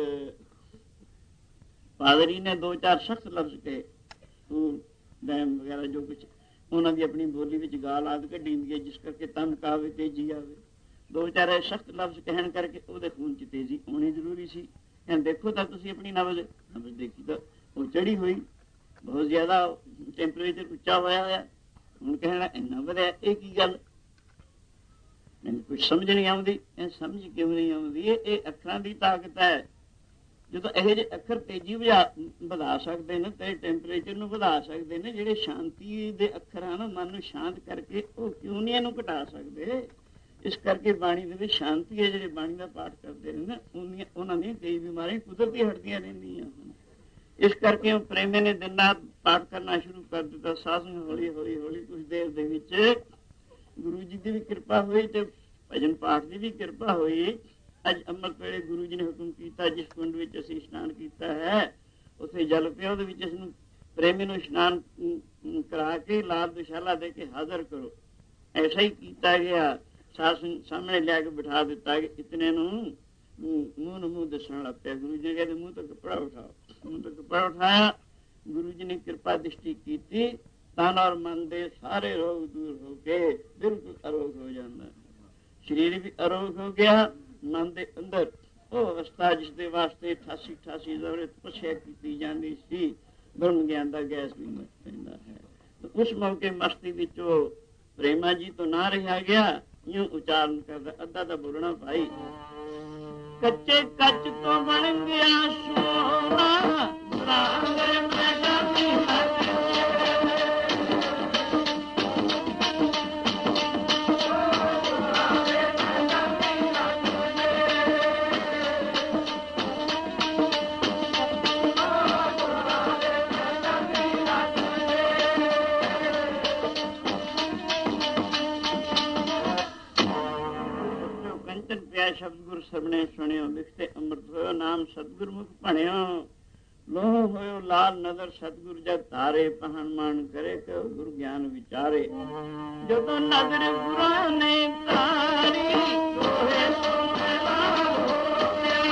[SPEAKER 1] ਪਾਦਰੀ ਨੇ ਦੋ ਚਾਰ ਸਖਤ ਲਫ਼ਜ਼ ਕਹੇ, ਤੂੰ ਡੈਮ ਵਗੈਰਾ ਜੋ ਕੁਛ ਉਹਨਾਂ ਦੀ ਆਪਣੀ ਬੋਲੀ ਵਿੱਚ ਗਾਲ ਆਦਿ ਕੱਢੀ ਹੁੰਦੀ ਹੈ, ਜਿਸ ਕਰਕੇ ਤਨਕ ਆਵੇ, ਤੇਜ਼ੀ ਆਵੇ। ਦੋ ਚਾਰ ਸਖਤ ਲਫ਼ਜ਼ ਕਹਿਣ ਕਰਕੇ ਉਹਦੇ ਖੂਨ 'ਚ ਤੇਜ਼ੀ ਆਉਣੀ ਜ਼ਰੂਰੀ ਸੀ। ਕਹਿੰਦੇ ਦੇਖੋ ਤਾਂ ਤੁਸੀਂ ਆਪਣੀ ਨਬਜ਼ ਨਬਜ਼ ਦੇਖੀ ਤਾਂ ਉਹ ਚੜੀ ਹੋਈ, ਬਹੁਤ ਜ਼ਿਆਦਾ ਟੈਂਪਰੇਚਰ ਉੱਚਾ ਹੋਇਆ ਹੋਇਆ। ਹੁਣ ਕਹਿਣਾ ਇੰਨਾ ਵਧਿਆ, ਇਹ ਕੀ ਗੱਲ? ਮੈਨੂੰ ਕੁਛ ਸਮਝ ਨਹੀਂ ਆਉਂਦੀ। ਇਹ ਸਮਝ ਕਿਉਂ ਨਹੀਂ ਆਉਂਦੀ? ਇਹ ਅੱਖਰਾਂ ਦੀ ਤਾਕਤ ਹੈ। ਜਦੋਂ ਇਹੋ ਜਿਹੇ ਅੱਖਰ ਤੇਜ਼ੀ ਵਧਾ ਸਕਦੇ ਨੇ ਤੇ ਟੈਂਪਰੇਚਰ ਨੂੰ ਵਧਾ ਸਕਦੇ ਨੇ, ਜਿਹੜੇ ਸ਼ਾਂਤੀ ਦੇ ਅੱਖਰ ਹਨ ਮਨ ਨੂੰ ਸ਼ਾਂਤ ਕਰਕੇ, ਉਹ ਕਿਉਂ ਨਹੀਂ ਇਹਨੂੰ ਘਟਾ ਸਕਦੇ? ਇਸ ਕਰਕੇ ਬਾਣੀ ਦੇ ਵਿੱਚ ਸ਼ਾਂਤੀ ਹੈ। ਜਿਹੜੇ ਬਾਣੀ ਦਾ ਪਾਠ ਕਰਦੇ ਨੇ ਨਾ, ਉਹਦੀਆਂ ਉਹਨਾਂ ਦੀਆਂ ਕਈ ਬਿਮਾਰੀਆਂ ਕੁਦਰਤੀ ਹਟਦੀਆਂ ਰਹਿੰਦੀਆਂ ਹਨ। ਇਸ ਕਰਕੇ ਉਹ ਪ੍ਰੇਮੀ ਨੇ ਦਿਨ ਰਾਤ ਪਾਠ ਕਰਨਾ ਸ਼ੁਰੂ ਕਰ ਦਿੱਤਾ। ਸਾਧ ਨੂੰ ਹੌਲੀ ਹੌਲੀ ਹੌਲੀ ਕੁਝ ਦੇਰ ਦੇ ਵਿੱਚ ਗੁਰੂ ਜੀ ਦੀ ਵੀ ਕਿਰਪਾ ਹੋਈ ਤੇ ਭਜਨ ਪਾਠ ਦੀ ਵੀ ਕਿਰਪਾ ਹੋਈ। ਅੱਜ ਅੰਮ੍ਰਿਤ ਵੇਲੇ ਗੁਰੂ ਜੀ ਨੇ ਹੁਕਮ ਕੀਤਾ, ਜਿਸ ਕੁੰਡ ਵਿੱਚ ਅਸੀਂ ਇਸ਼ਨਾਨ ਕੀਤਾ ਹੈ ਉੱਥੇ ਜਲ ਪਿਆ, ਉਹਦੇ ਵਿੱਚ ਇਸਨੂੰ ਪ੍ਰੇਮੀ ਨੂੰ ਇਸ਼ਨਾਨ ਕਰਾ ਕੇ ਲਾਲ ਦੁਸ਼ਾਲਾ ਦੇ ਕੇ ਹਾਜ਼ਰ ਕਰੋ। ਐਸਾ ਹੀ ਕੀਤਾ ਗਿਆ। ਸਾਧ ਸਾਹਮਣੇ ਲਿਆ ਕੇ ਬਿਠਾ ਦਿੱਤਾ ਕਿ ਇਤਨੇ ਨੂੰ ਮੂੰਹ ਨੂੰ ਮੂੰਹ ਦੱਸਣ ਲੱਗ ਪਿਆ। ਗੁਰੂ ਜੀ ਕਹਿੰਦੇ ਮੂੰਹ ਤੋਂ ਕੱਪੜਾ ਉਠਾਓ। ਮੂੰਹ ਤੋਂ ਕੱਪੜਾ ਉਠਾਇਆ। ਗੁਰੂ ਜੀ ਨੇ ਕਿਰਪਾ ਦ੍ਰਿਸ਼ਟੀ ਕੀਤੀ, ਤਨ ਔਰ ਮਨ ਦੇ ਸਾਰੇ ਰੋਗ ਦੂਰ ਹੋ ਕੇ ਬਿਲਕੁਲ ਅਰੋਗ ਹੋ ਜਾਂਦਾ। ਸਰੀਰ ਵੀ ਅਰੋਗ ਹੋ ਗਿਆ। ਮਨ ਦੇ ਅੰਦਰ ਉਹ ਅਵਸਥਾ ਜਿਸ ਦੇ ਵਾਸਤੇ ਅਠਾਸੀ ਅਠਾਸੀ ਦੌਰੇ ਤਪੱਸਿਆ ਕੀਤੀ ਜਾਂਦੀ ਸੀ, ਬ੍ਰਹਮ ਗਿਆਨ ਦਾ ਗੈਸ ਵੀ ਮਚ ਪੈਂਦਾ ਹੈ। ਉਸ ਮੌਕੇ ਮਸਤੀ ਵਿੱਚ ਉਹ ਪ੍ਰੇਮਾ ਜੀ ਤੋਂ ਨਾ ਰਿਹਾ ਗਿਆ। ਇਉਂ ਉਚਾਰਨ ਕਰਦਾ, ਅੱਧਾ ਤਾਂ ਬੋਲਣਾ ਭਾਈ। ਕੱਚੇ ਕੱਚ ਤੋਂ ਬਣ ਗਿਆ ਸੋਨਾ, ਸ਼ਬਦ ਗੁਰ ਸਭਨੇ ਸੁਣਿਓ, ਲਿਖਤੇ ਅੰਮ੍ਰਿਤ ਹੋਇਓ, ਨਾਮ ਸਤਿਗੁਰ ਮੁਖ ਭਣਿਓ। ਲੋਹ ਹੋਇਓ ਲਾਲ ਨਦਰ ਸਤਿਗੁਰ ਜਦ ਤਾਰੇ, ਪਹਣ ਮਾਨ ਕਰੇ ਕਹੋ ਗੁਰ ਗਿਆਨ ਵਿਚਾਰੇ। ਜਦੋਂ ਨਦਰ ਗੁਰਾਂ ਨੇ ਤਾਰੀ, ਲੋਹੇ ਸੋਨੇ ਲਾਲ ਹੋ ਗਿਆ।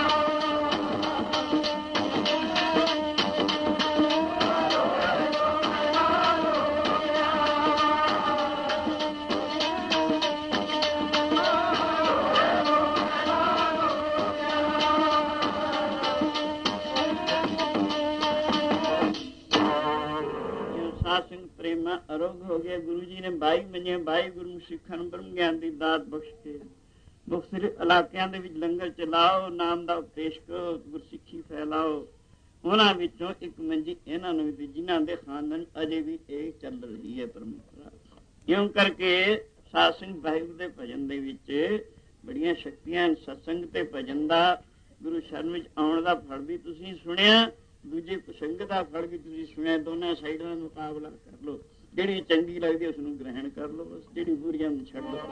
[SPEAKER 1] ਸਿੰਘ ਪ੍ਰੇਮਾ ਅਰੋਗ ਹੋ ਗਿਆ। ਗੁਰੂ ਜੀ ਨੇ ਬਾਈ ਮੰਨਿਆ, ਬਾਈ ਗੁਰੂ ਸਿੱਖਾਂ ਨੂੰ ਬ੍ਰਹਮ ਗਿਆਨ ਦੀ ਦਾਤ ਬਖਸ਼ ਕੇ ਮੁਖਤਲਿਫ ਇਲਾਕਿਆਂ ਦੇ ਵਿੱਚ ਲੰਗਰ ਚਲਾਓ, ਨਾਮ ਦਾ ਉਪਦੇਸ਼ ਕਰੋ, ਗੁਰਸਿੱਖੀ ਫੈਲਾਓ। ਉਹਨਾਂ ਵਿੱਚੋਂ ਇੱਕ ਮੰਜੀ ਇਹਨਾਂ ਨੂੰ ਵੀ, ਜਿਨ੍ਹਾਂ ਦੇ ਖਾਨਦਾਨ ਅਜੇ ਵੀ ਇਹ ਚੱਲ ਰਹੀ ਹੈ ਪਰੰਪਰਾ। ਇਉਂ ਕਰਕੇ ਸਾਧ ਸੰਗ ਵਾਹਿਗੁਰੂ ਦੇ ਭਜਨ ਦੇ ਵਿੱਚ ਬੜੀਆਂ ਸ਼ਕਤੀਆਂ। ਸਤਸੰਗ ਤੇ ਭਜਨ ਦਾ, ਗੁਰੂ ਸ਼ਰਨ ਵਿੱਚ ਆਉਣ ਦਾ ਫਲ ਵੀ ਤੁਸੀਂ ਸੁਣਿਆ, ਦੂਜੇ ਪ੍ਰਸੰਗ ਦਾ ਫਲ ਵੀ ਤੁਸੀਂ ਸੁਣਿਆ। ਦੋਨਾਂ ਸਾਈਡਾਂ ਦਾ ਮੁਕਾਬਲਾ ਕਰ ਲਓ। ਜਿਹੜੀ ਚੰਗੀ ਲੱਗਦੀ ਉਸ ਨੂੰ ਗ੍ਰਹਿਣ ਕਰ ਲਓ, ਬਸ ਜਿਹੜੀ ਬੁਰੀਆਂ ਨੂੰ ਛੱਡ ਲਓ।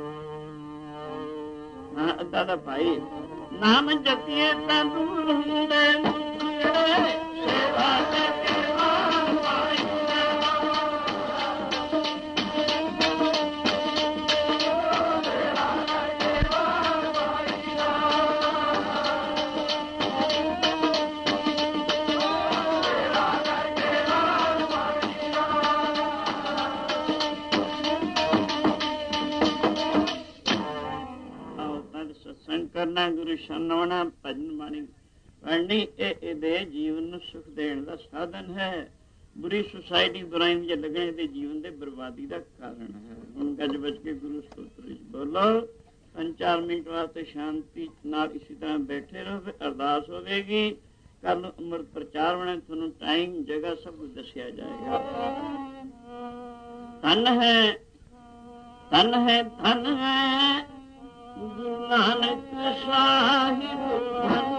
[SPEAKER 1] ਹਾਂ, ਅੱਧਾ ਦਾ ਭਾਈ ਨਾਮ ਜਪੀਏ ਤਾਂ ਦੂਰ ਹੁੰਦੇ ਮੁਕਤੇ, ਸੇਵਾ ਤੇ ਕਿਰਪਾਨ ਪਾਈ। ਕਰਨਾ, ਗੁਰੂ ਸ਼ਰਨ ਆਉਣਾ, ਭਜਨ ਬਾਣੀ ਪੜ੍ਹਨੀ, ਇਹ ਇਹਦੇ ਜੀਵਨ ਨੂੰ ਸੁਖ ਦੇਣ ਦਾ ਸਾਧਨ ਹੈ। ਬੁਰੀ ਸੁਸਾਇਟੀ ਬੁਰਾਈ ਵਿੱਚ ਲੱਗਣੇ ਇਹਦੇ ਜੀਵਨ ਦੇ ਬਰਬਾਦੀ ਦਾ ਕਾਰਨ ਹੈ। ਹੁਣ ਗੱਜ ਵੱਜ ਕੇ ਗੁਰੂ ਸਤੋਤਰ ਵਿੱਚ ਬੋਲੋ। ਪੰਜ ਚਾਰ ਮਿੰਟ ਵਾਸਤੇ ਸ਼ਾਂਤੀ ਨਾਲ ਇਸੇ ਤਰ੍ਹਾਂ ਬੈਠੇ ਰਹੋ, ਫਿਰ ਅਰਦਾਸ ਹੋਵੇਗੀ। ਕੱਲ ਨੂੰ ਅੰਮ੍ਰਿਤ ਪ੍ਰਚਾਰ ਹੋਣਾ, ਤੁਹਾਨੂੰ ਟਾਈਮ ਜਗ੍ਹਾ ਸਭ ਕੁਝ ਦੱਸਿਆ ਜਾਏਗਾ। ਧਨ ਹੈ, ਧਨ ਹੈ, ਧਨ ਹੈ ਗੁਰੂ ਨਾਨਕ ਸਾਹਿਬ, ਧਨ